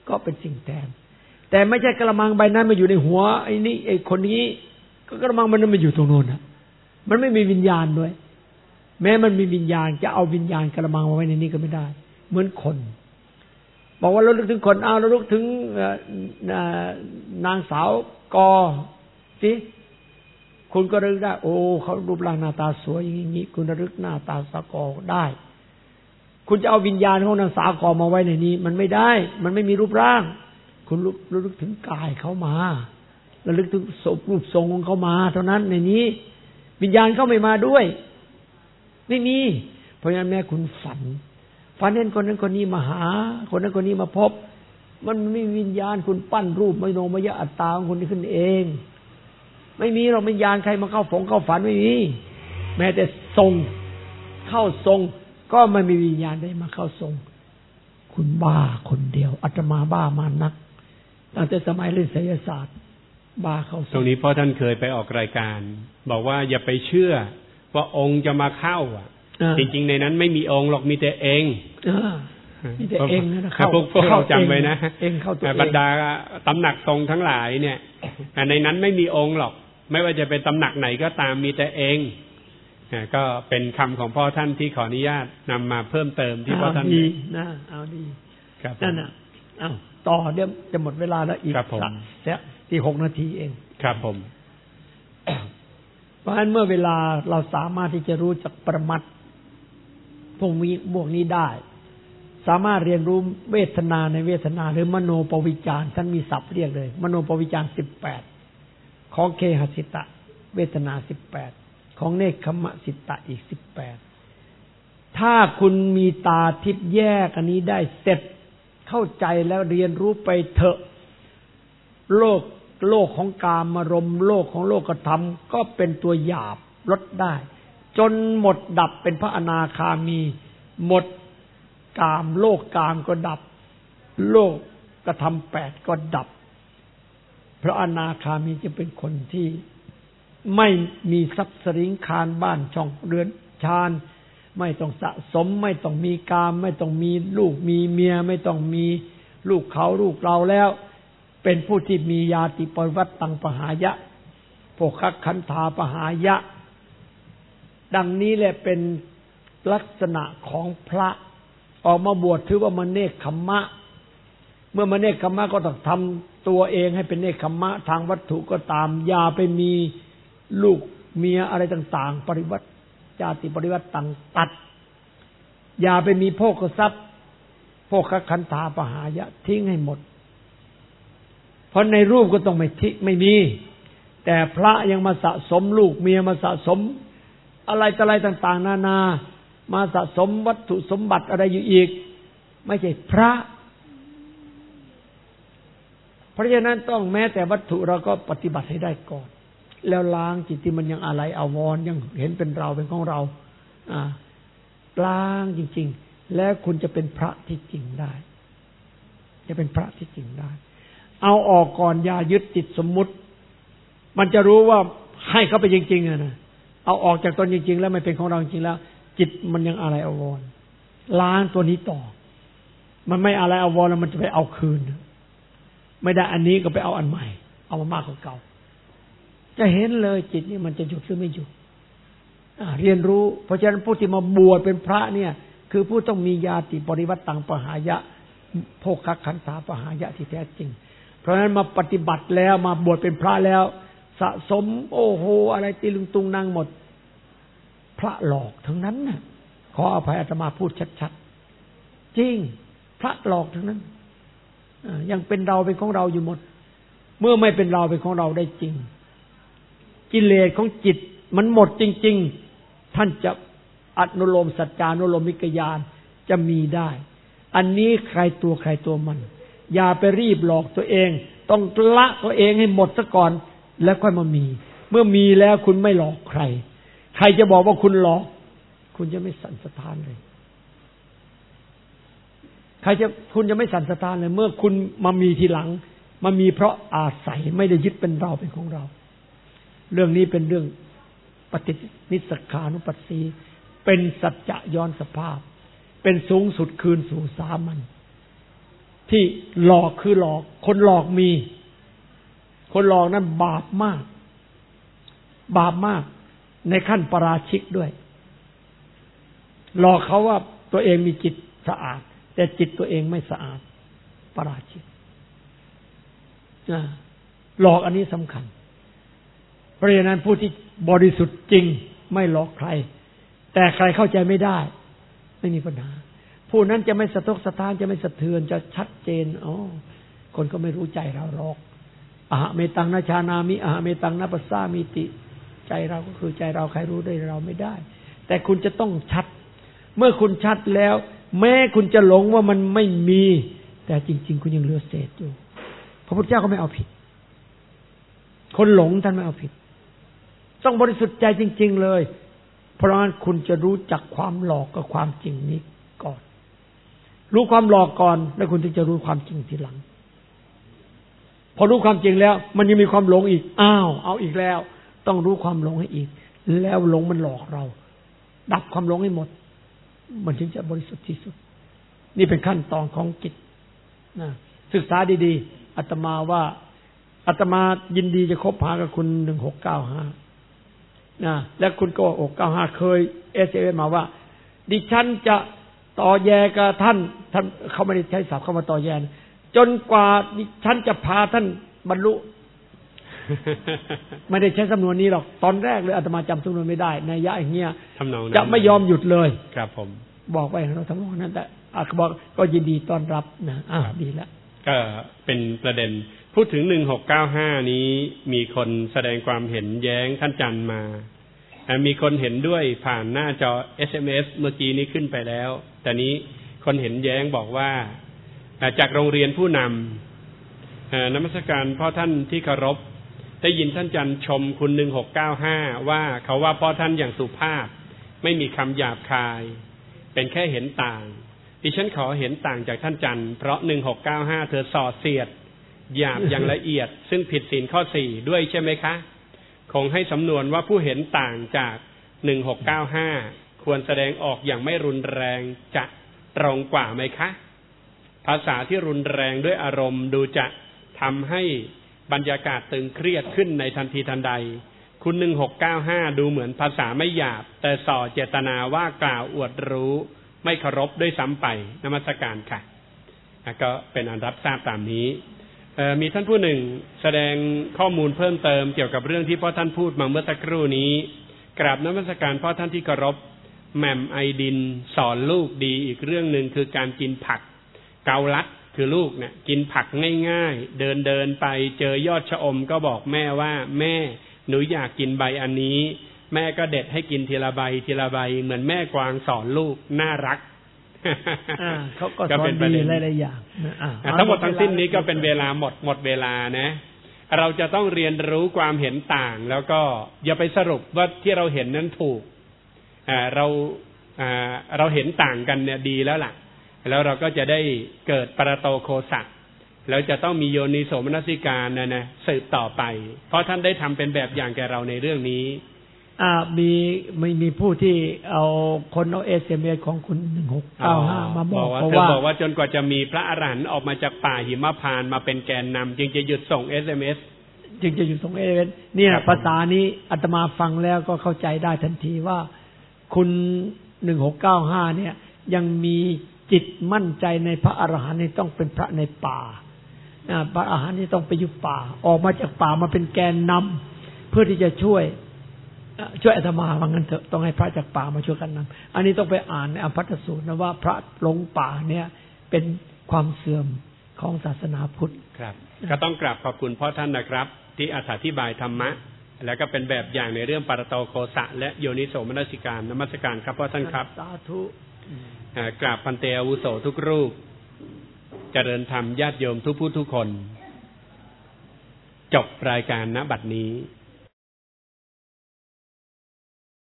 ก็เป็นสิ่งแทนแต่ไม่ใช่กระมังใบนั้นมาอยู่ในหัวไอ้นี่ไอ้คนนี้ก็กระมังมันมาอยู่ตรงโน้นนะมันไม่มีวิญญาณด้วยแม้มันมีวิญญาณจะเอาวิญญาณกระมังมาไว้ในนี้ก็ไม่ได้เหมือนคนบอกว่าเราลึกถึงคนเราลึกถึงนางสาวกอสิคุณก็รึกได้โอ้เขารูปร่างหน้าตาสวยอย่างนี้คุณระลึกหน้าตาสาวกอได้คุณจะเอาวิญญาณของนางสาวกอมาไว้ในนี้มันไม่ได้มันไม่มีรูปร่างคุณระลึกถึงกายเขามาระลึกถึงรูปทรงของเขามาเท่านั้นในนี้วิญญาณเขาไม่มาด้วยไม่มีเพราะฉะนั้นแม้คุณฝันเห็นคนนั้นคนนี้มาหาคนนั้นคนนี้มาพบมันไม่มีวิญญาณคุณปั้นรูปมโนมยอัตตาของคุณขึ้นเองไม่มีหรอกวิญญาณใครมาเข้าฝันไม่มีแม้แต่ทรงเข้าทรงก็ไม่มีวิญญาณได้มาเข้าทรงคุณบ้าคนเดียวอาตมาบ้ามานักตั้งแต่สมัยเล่นไสยศาสตร์บ้าเข้าทรงตรงนี้พ่อท่านเคยไปออกรายการบอกว่าอย่าไปเชื่อว่าองค์จะมาเข้าจริงๆในนั้นไม่มีองค์หรอกมีแต่เองมีแต่เองนะเข้าพวกเราจำไว้นะเองเข้าตัวเองบรรดาตำหนักทรงทั้งหลายเนี่ยในนั้นไม่มีองค์หรอกไม่ว่าจะเป็นตำหนักไหนก็ตามมีแต่เองก็เป็นคำของพ่อท่านที่ขออนุญาตนำมาเพิ่มเติมที่พ่อท่านดีนะเอาดีนั่นน่ะเอาต่อเดี๋ยวจะหมดเวลาแล้วอีกสักที่6 นาทีเองครับผมเพราะฉะนั้นเมื่อเวลาเราสามารถที่จะรู้จักปรมัตถ์พวกนี้ได้สามารถเรียนรู้เวทนาในเวทนาหรือมโนปวิจารท่านมีศัพท์เรียกเลยมโนปวิจาร18ของเคหสิตะเวทนา18ของเนคขมะสิตะอีก18ถ้าคุณมีตาทิพย์แยกอันนี้ได้เสร็จเข้าใจแล้วเรียนรู้ไปเถอะโลกของกามารมณ์โลกของโลกธรรมก็เป็นตัวหยาบลดได้จนหมดดับเป็นพระอนาคามีหมดกามโลกกามก็ดับโลกกธรรม8ก็ดับพระอนาคามีจะเป็นคนที่ไม่มีทรัพย์สินคารบ้านช่องเรือนชานไม่ต้องสะสมไม่ต้องมีกามไม่ต้องมีลูกมีเมียไม่ต้องมีลูกเขาลูกเราแล้วเป็นผู้ที่มีญาติปริวัตตังปหายะโภคขันธาปหายะดังนี้แหละเป็นลักษณะของพระออกมาบวชถือว่ามันเนกขัมมะเมื่อมันเนกขัมมะก็ต้องทำตัวเองให้เป็นเนกขัมมะทางวัตถุก็ตามอย่าไปมีลูกเมียอะไรต่างๆปริวัติญาติปริวัติต่างตัดอย่าไปมีโภคทรัพย์โภคขันธาปหายะทิ้งให้หมดเพราะในรูปก็ต้องไม่มีแต่พระยังมาสะสมลูกเมียมาสะสมอะไรต่างๆนานามาสะสมวัตถุสมบัติอะไรอยู่อีกไม่ใช่พระเพราะฉะนั้นต้องแม้แต่วัตถุเราก็ปฏิบัติให้ได้ก่อนแล้วล้างจิตที่มันยังอะไรอาวรณ์ยังเห็นเป็นเราเป็นของเราล้างจริงๆแล้วคุณจะเป็นพระที่จริงได้จะเป็นพระที่จริงได้เอาออกก่อนอย่ายึดติดสมมุติมันจะรู้ว่าให้เขาไปจริงๆนะเอาออกจากตนจริงๆแล้วไม่เป็นของเราจริงๆแล้วจิตมันยังอะไรอาวรณ์ล้างตัวนี้ต่อมันไม่อะไรอาวรณ์แล้วมันจะไปเอาคืนไม่ได้อันนี้ก็ไปเอาอันใหม่เอามามากกว่าเก่าจะเห็นเลยจิตนี่มันจะหยุดหรือไม่หยุดเรียนรู้เพราะฉะนั้นผู้ที่มาบวชเป็นพระเนี่ยคือผู้ต้องมีญาติปริวัติตังปหายะโภคขันธาปหายะที่แท้จริงเพราะฉะนั้นมาปฏิบัติแล้วมาบวชเป็นพระแล้วสะสมโอ้โหอะไรตีลุงตุงนางหมดพระหลอกทั้งนั้นน่ะขออภัยอาตมาพูดชัดๆจริงพระหลอกทั้งนั้นยังเป็นเราเป็นของเราอยู่หมดเมื่อไม่เป็นเราเป็นของเราได้จริงกิเลสของจิตมันหมดจริงๆท่านจะอนุโลมสัจจานุโลมิกญาณจะมีได้อันนี้ใครตัวมันอย่าไปรีบหลอกตัวเองต้องละตัวเองให้หมดซะก่อนแล้วค่อยมามีเมื่อมีแล้วคุณไม่หลอกใครจะบอกว่าคุณหลอกคุณจะไม่สั่นสะท้านเลยคุณจะไม่สั่นสะท้านเลยเมื่อคุณมามีทีหลังมามีเพราะอาศัยไม่ได้ยึดเป็นเราเป็นของเราเรื่องนี้เป็นเรื่องปฏินิสสขานุปัสสีเป็นสัจจะย้อนสภาพเป็นสูงสุดคืนสู่สามัญที่หลอกคือหลอกคนหลอกมีคนหลอกนั้นบาปมากบาปมากในขั้นปราชิกด้วยหลอกเขาว่าตัวเองมีจิตสะอาดแต่จิตตัวเองไม่สะอาดปราชิกหลอกอันนี้สำคัญเพราะฉะนั้นผู้ที่บริสุทธิ์จริงไม่หลอกใครแต่ใครเข้าใจไม่ได้ไม่มีปัญหาผู้นั้นจะไม่สะทกสะท้านจะไม่สะเทือนจะชัดเจนคนก็ไม่รู้ใจเราหรอกอะเมตังนาชานามิอะเมตังนาปัสสามิติใจเราก็คือใจเราใครรู้ได้เราไม่ได้แต่คุณจะต้องชัดเมื่อคุณชัดแล้วแม้คุณจะหลงว่ามันไม่มีแต่จริงๆคุณยังเหลือเศษอยู่พระพุทธเจ้าก็ไม่เอาผิดคนหลงท่านไม่เอาผิดต้องบริสุทธิ์ใจจริงๆเลยเพราะงั้นคุณจะรู้จักความหลอกกับความจริงนี้ก่อนรู้ความหลอกก่อนแล้วคุณถึงจะรู้ความจริงทีหลังพอรู้ความจริงแล้วมันยังมีความหลงอีกเอาอีกแล้วต้องรู้ความหลงให้อีกแล้วหลงมันหลอกเราดับความหลงให้หมดมันถึงจะบริสุทธิ์ที่สุดนี่เป็นขั้นตอนของจิตนะศึกษาดีๆอาตมาว่าอาตมายินดีจะคบหากับคุณ1695นะและคุณก็695เคย SMS มาว่าดิฉันจะต่อแยกับท่านเขาไม่ได้ใช้ศัพท์เข้ามาต่อแยจนกว่าดิฉันจะพาท่านบรรลุ ไม่ได้ใช้สำนวนนี้หรอกตอนแรกเลยอาตมาจำสำนวนไม่ได้นัยยะอย่างเงี้ยจะไม่ยอมหยุดเลยครับผมบอกไว้เราทำนองนั้นแต่บอกก็ยินดีต้อนรับนะดีแล้วก็เป็นประเด็นพูดถึง1695นี้มีคนแสดงความเห็นแย้งท่านจันทร์มามีคนเห็นด้วยผ่านหน้าจอ SMS เมื่อกี้นี้ขึ้นไปแล้วแต่นี้คนเห็นแย้งบอกว่าจากโรงเรียนผู้นำนมัสการพ่อท่านที่เคารพได้ยินท่านจันทร์ชมคุณ1695ว่าเขาว่าพ่อท่านอย่างสุภาพไม่มีคำหยาบคายเป็นแค่เห็นต่างดิฉันขอเห็นต่างจากท่านจันทร์เพราะ1695เธอส่อเสียดหยาบอย่างละเอียดซึ่งผิดศีลข้อ4ด้วยใช่ไหมคะคงให้สำนวนว่าผู้เห็นต่างจาก1695ควรแสดงออกอย่างไม่รุนแรงจะตรงกว่าไหมคะภาษาที่รุนแรงด้วยอารมณ์ดูจะทำให้บรรยากาศตึงเครียดขึ้นในทันทีทันใดคุณ1695ดูเหมือนภาษาไม่หยาบแต่ส่อเจตนาว่ากล่าวอวดรู้ไม่เคารพด้วยซ้ำไปนมัสการค่ะก็เป็นอันรับทราบตามนี้มีท่านผู้หนึ่งแสดงข้อมูลเพิ่มเติมเกี่ยวกับเรื่องที่พ่อท่านพูดมาเมื่อสักครู่นี้กราบนมัสการพ่อท่านที่เคารพแหม่มไอดินสอนลูกดีอีกเรื่องหนึ่งคือการกินผักเกาลัดคือลูกเนี่ยกินผักง่ายๆเดินไปเจอยอดชะอมก็บอกแม่ว่าแม่หนูอยากกินใบอันนี้แม่ก็เด็ดให้กินทีละใบทีละใบเหมือนแม่กวางสอนลูกน่ารักเขาก็สอนดีหลายๆอย่างทั้งหมดทั้งสิ้นนี้ก็เป็นเวลาหมดเวลานะเราจะต้องเรียนรู้ความเห็นต่างแล้วก็อย่าไปสรุปว่าที่เราเห็นนั้นถูกเราเห็นต่างกันเนี่ยดีแล้วล่ะแล้วเราก็จะได้เกิดปรโตโคสะแล้วจะต้องมีโยนิโสมนสิการนะสืบต่อไปเพราะท่านได้ทำเป็นแบบอย่างแก่เราในเรื่องนี้มีผู้ที่เอาคนเอา SMS ของคุณ1695มาบอกว่าจนกว่าจะมีพระอรหันต์ออกมาจากป่าหิมพานต์มาเป็นแกนนำจึงจะหยุดส่ง SMS จึงจะหยุดส่ง SMS เนี่ยภาษานี้อาตมาฟังแล้วก็เข้าใจได้ทันทีว่าคุณ1695เนี่ยยังมีจิตมั่นใจในพระอรหันต์นี่ต้องเป็นพระในป่าพระอรหันต์นี่ต้องไปอยู่ป่าออกมาจากป่ามาเป็นแกนนำเพื่อที่จะช่วยอาตมาว่างั้นเถอะต้องให้พระจากป่ามาช่วยกันนำอันนี้ต้องไปอ่านในอภัตตสูตรนะว่าพระหลงป่าเนี่ยเป็นความเสื่อมของศาสนาพุทธครับก็ต้องกราบขอบคุณพ่อท่านนะครับที่อธิบายธรรมะแล้วก็เป็นแบบอย่างในเรื่องปรโตโคสะและโยนิโสมนสิการนมัสการครับพ่อท่านครับสาธุกราบพันเตอาวุโสทุกรูปเจริญธรรมญาติโยมทุกผู้ทุกคนจบรายการณบัดนี้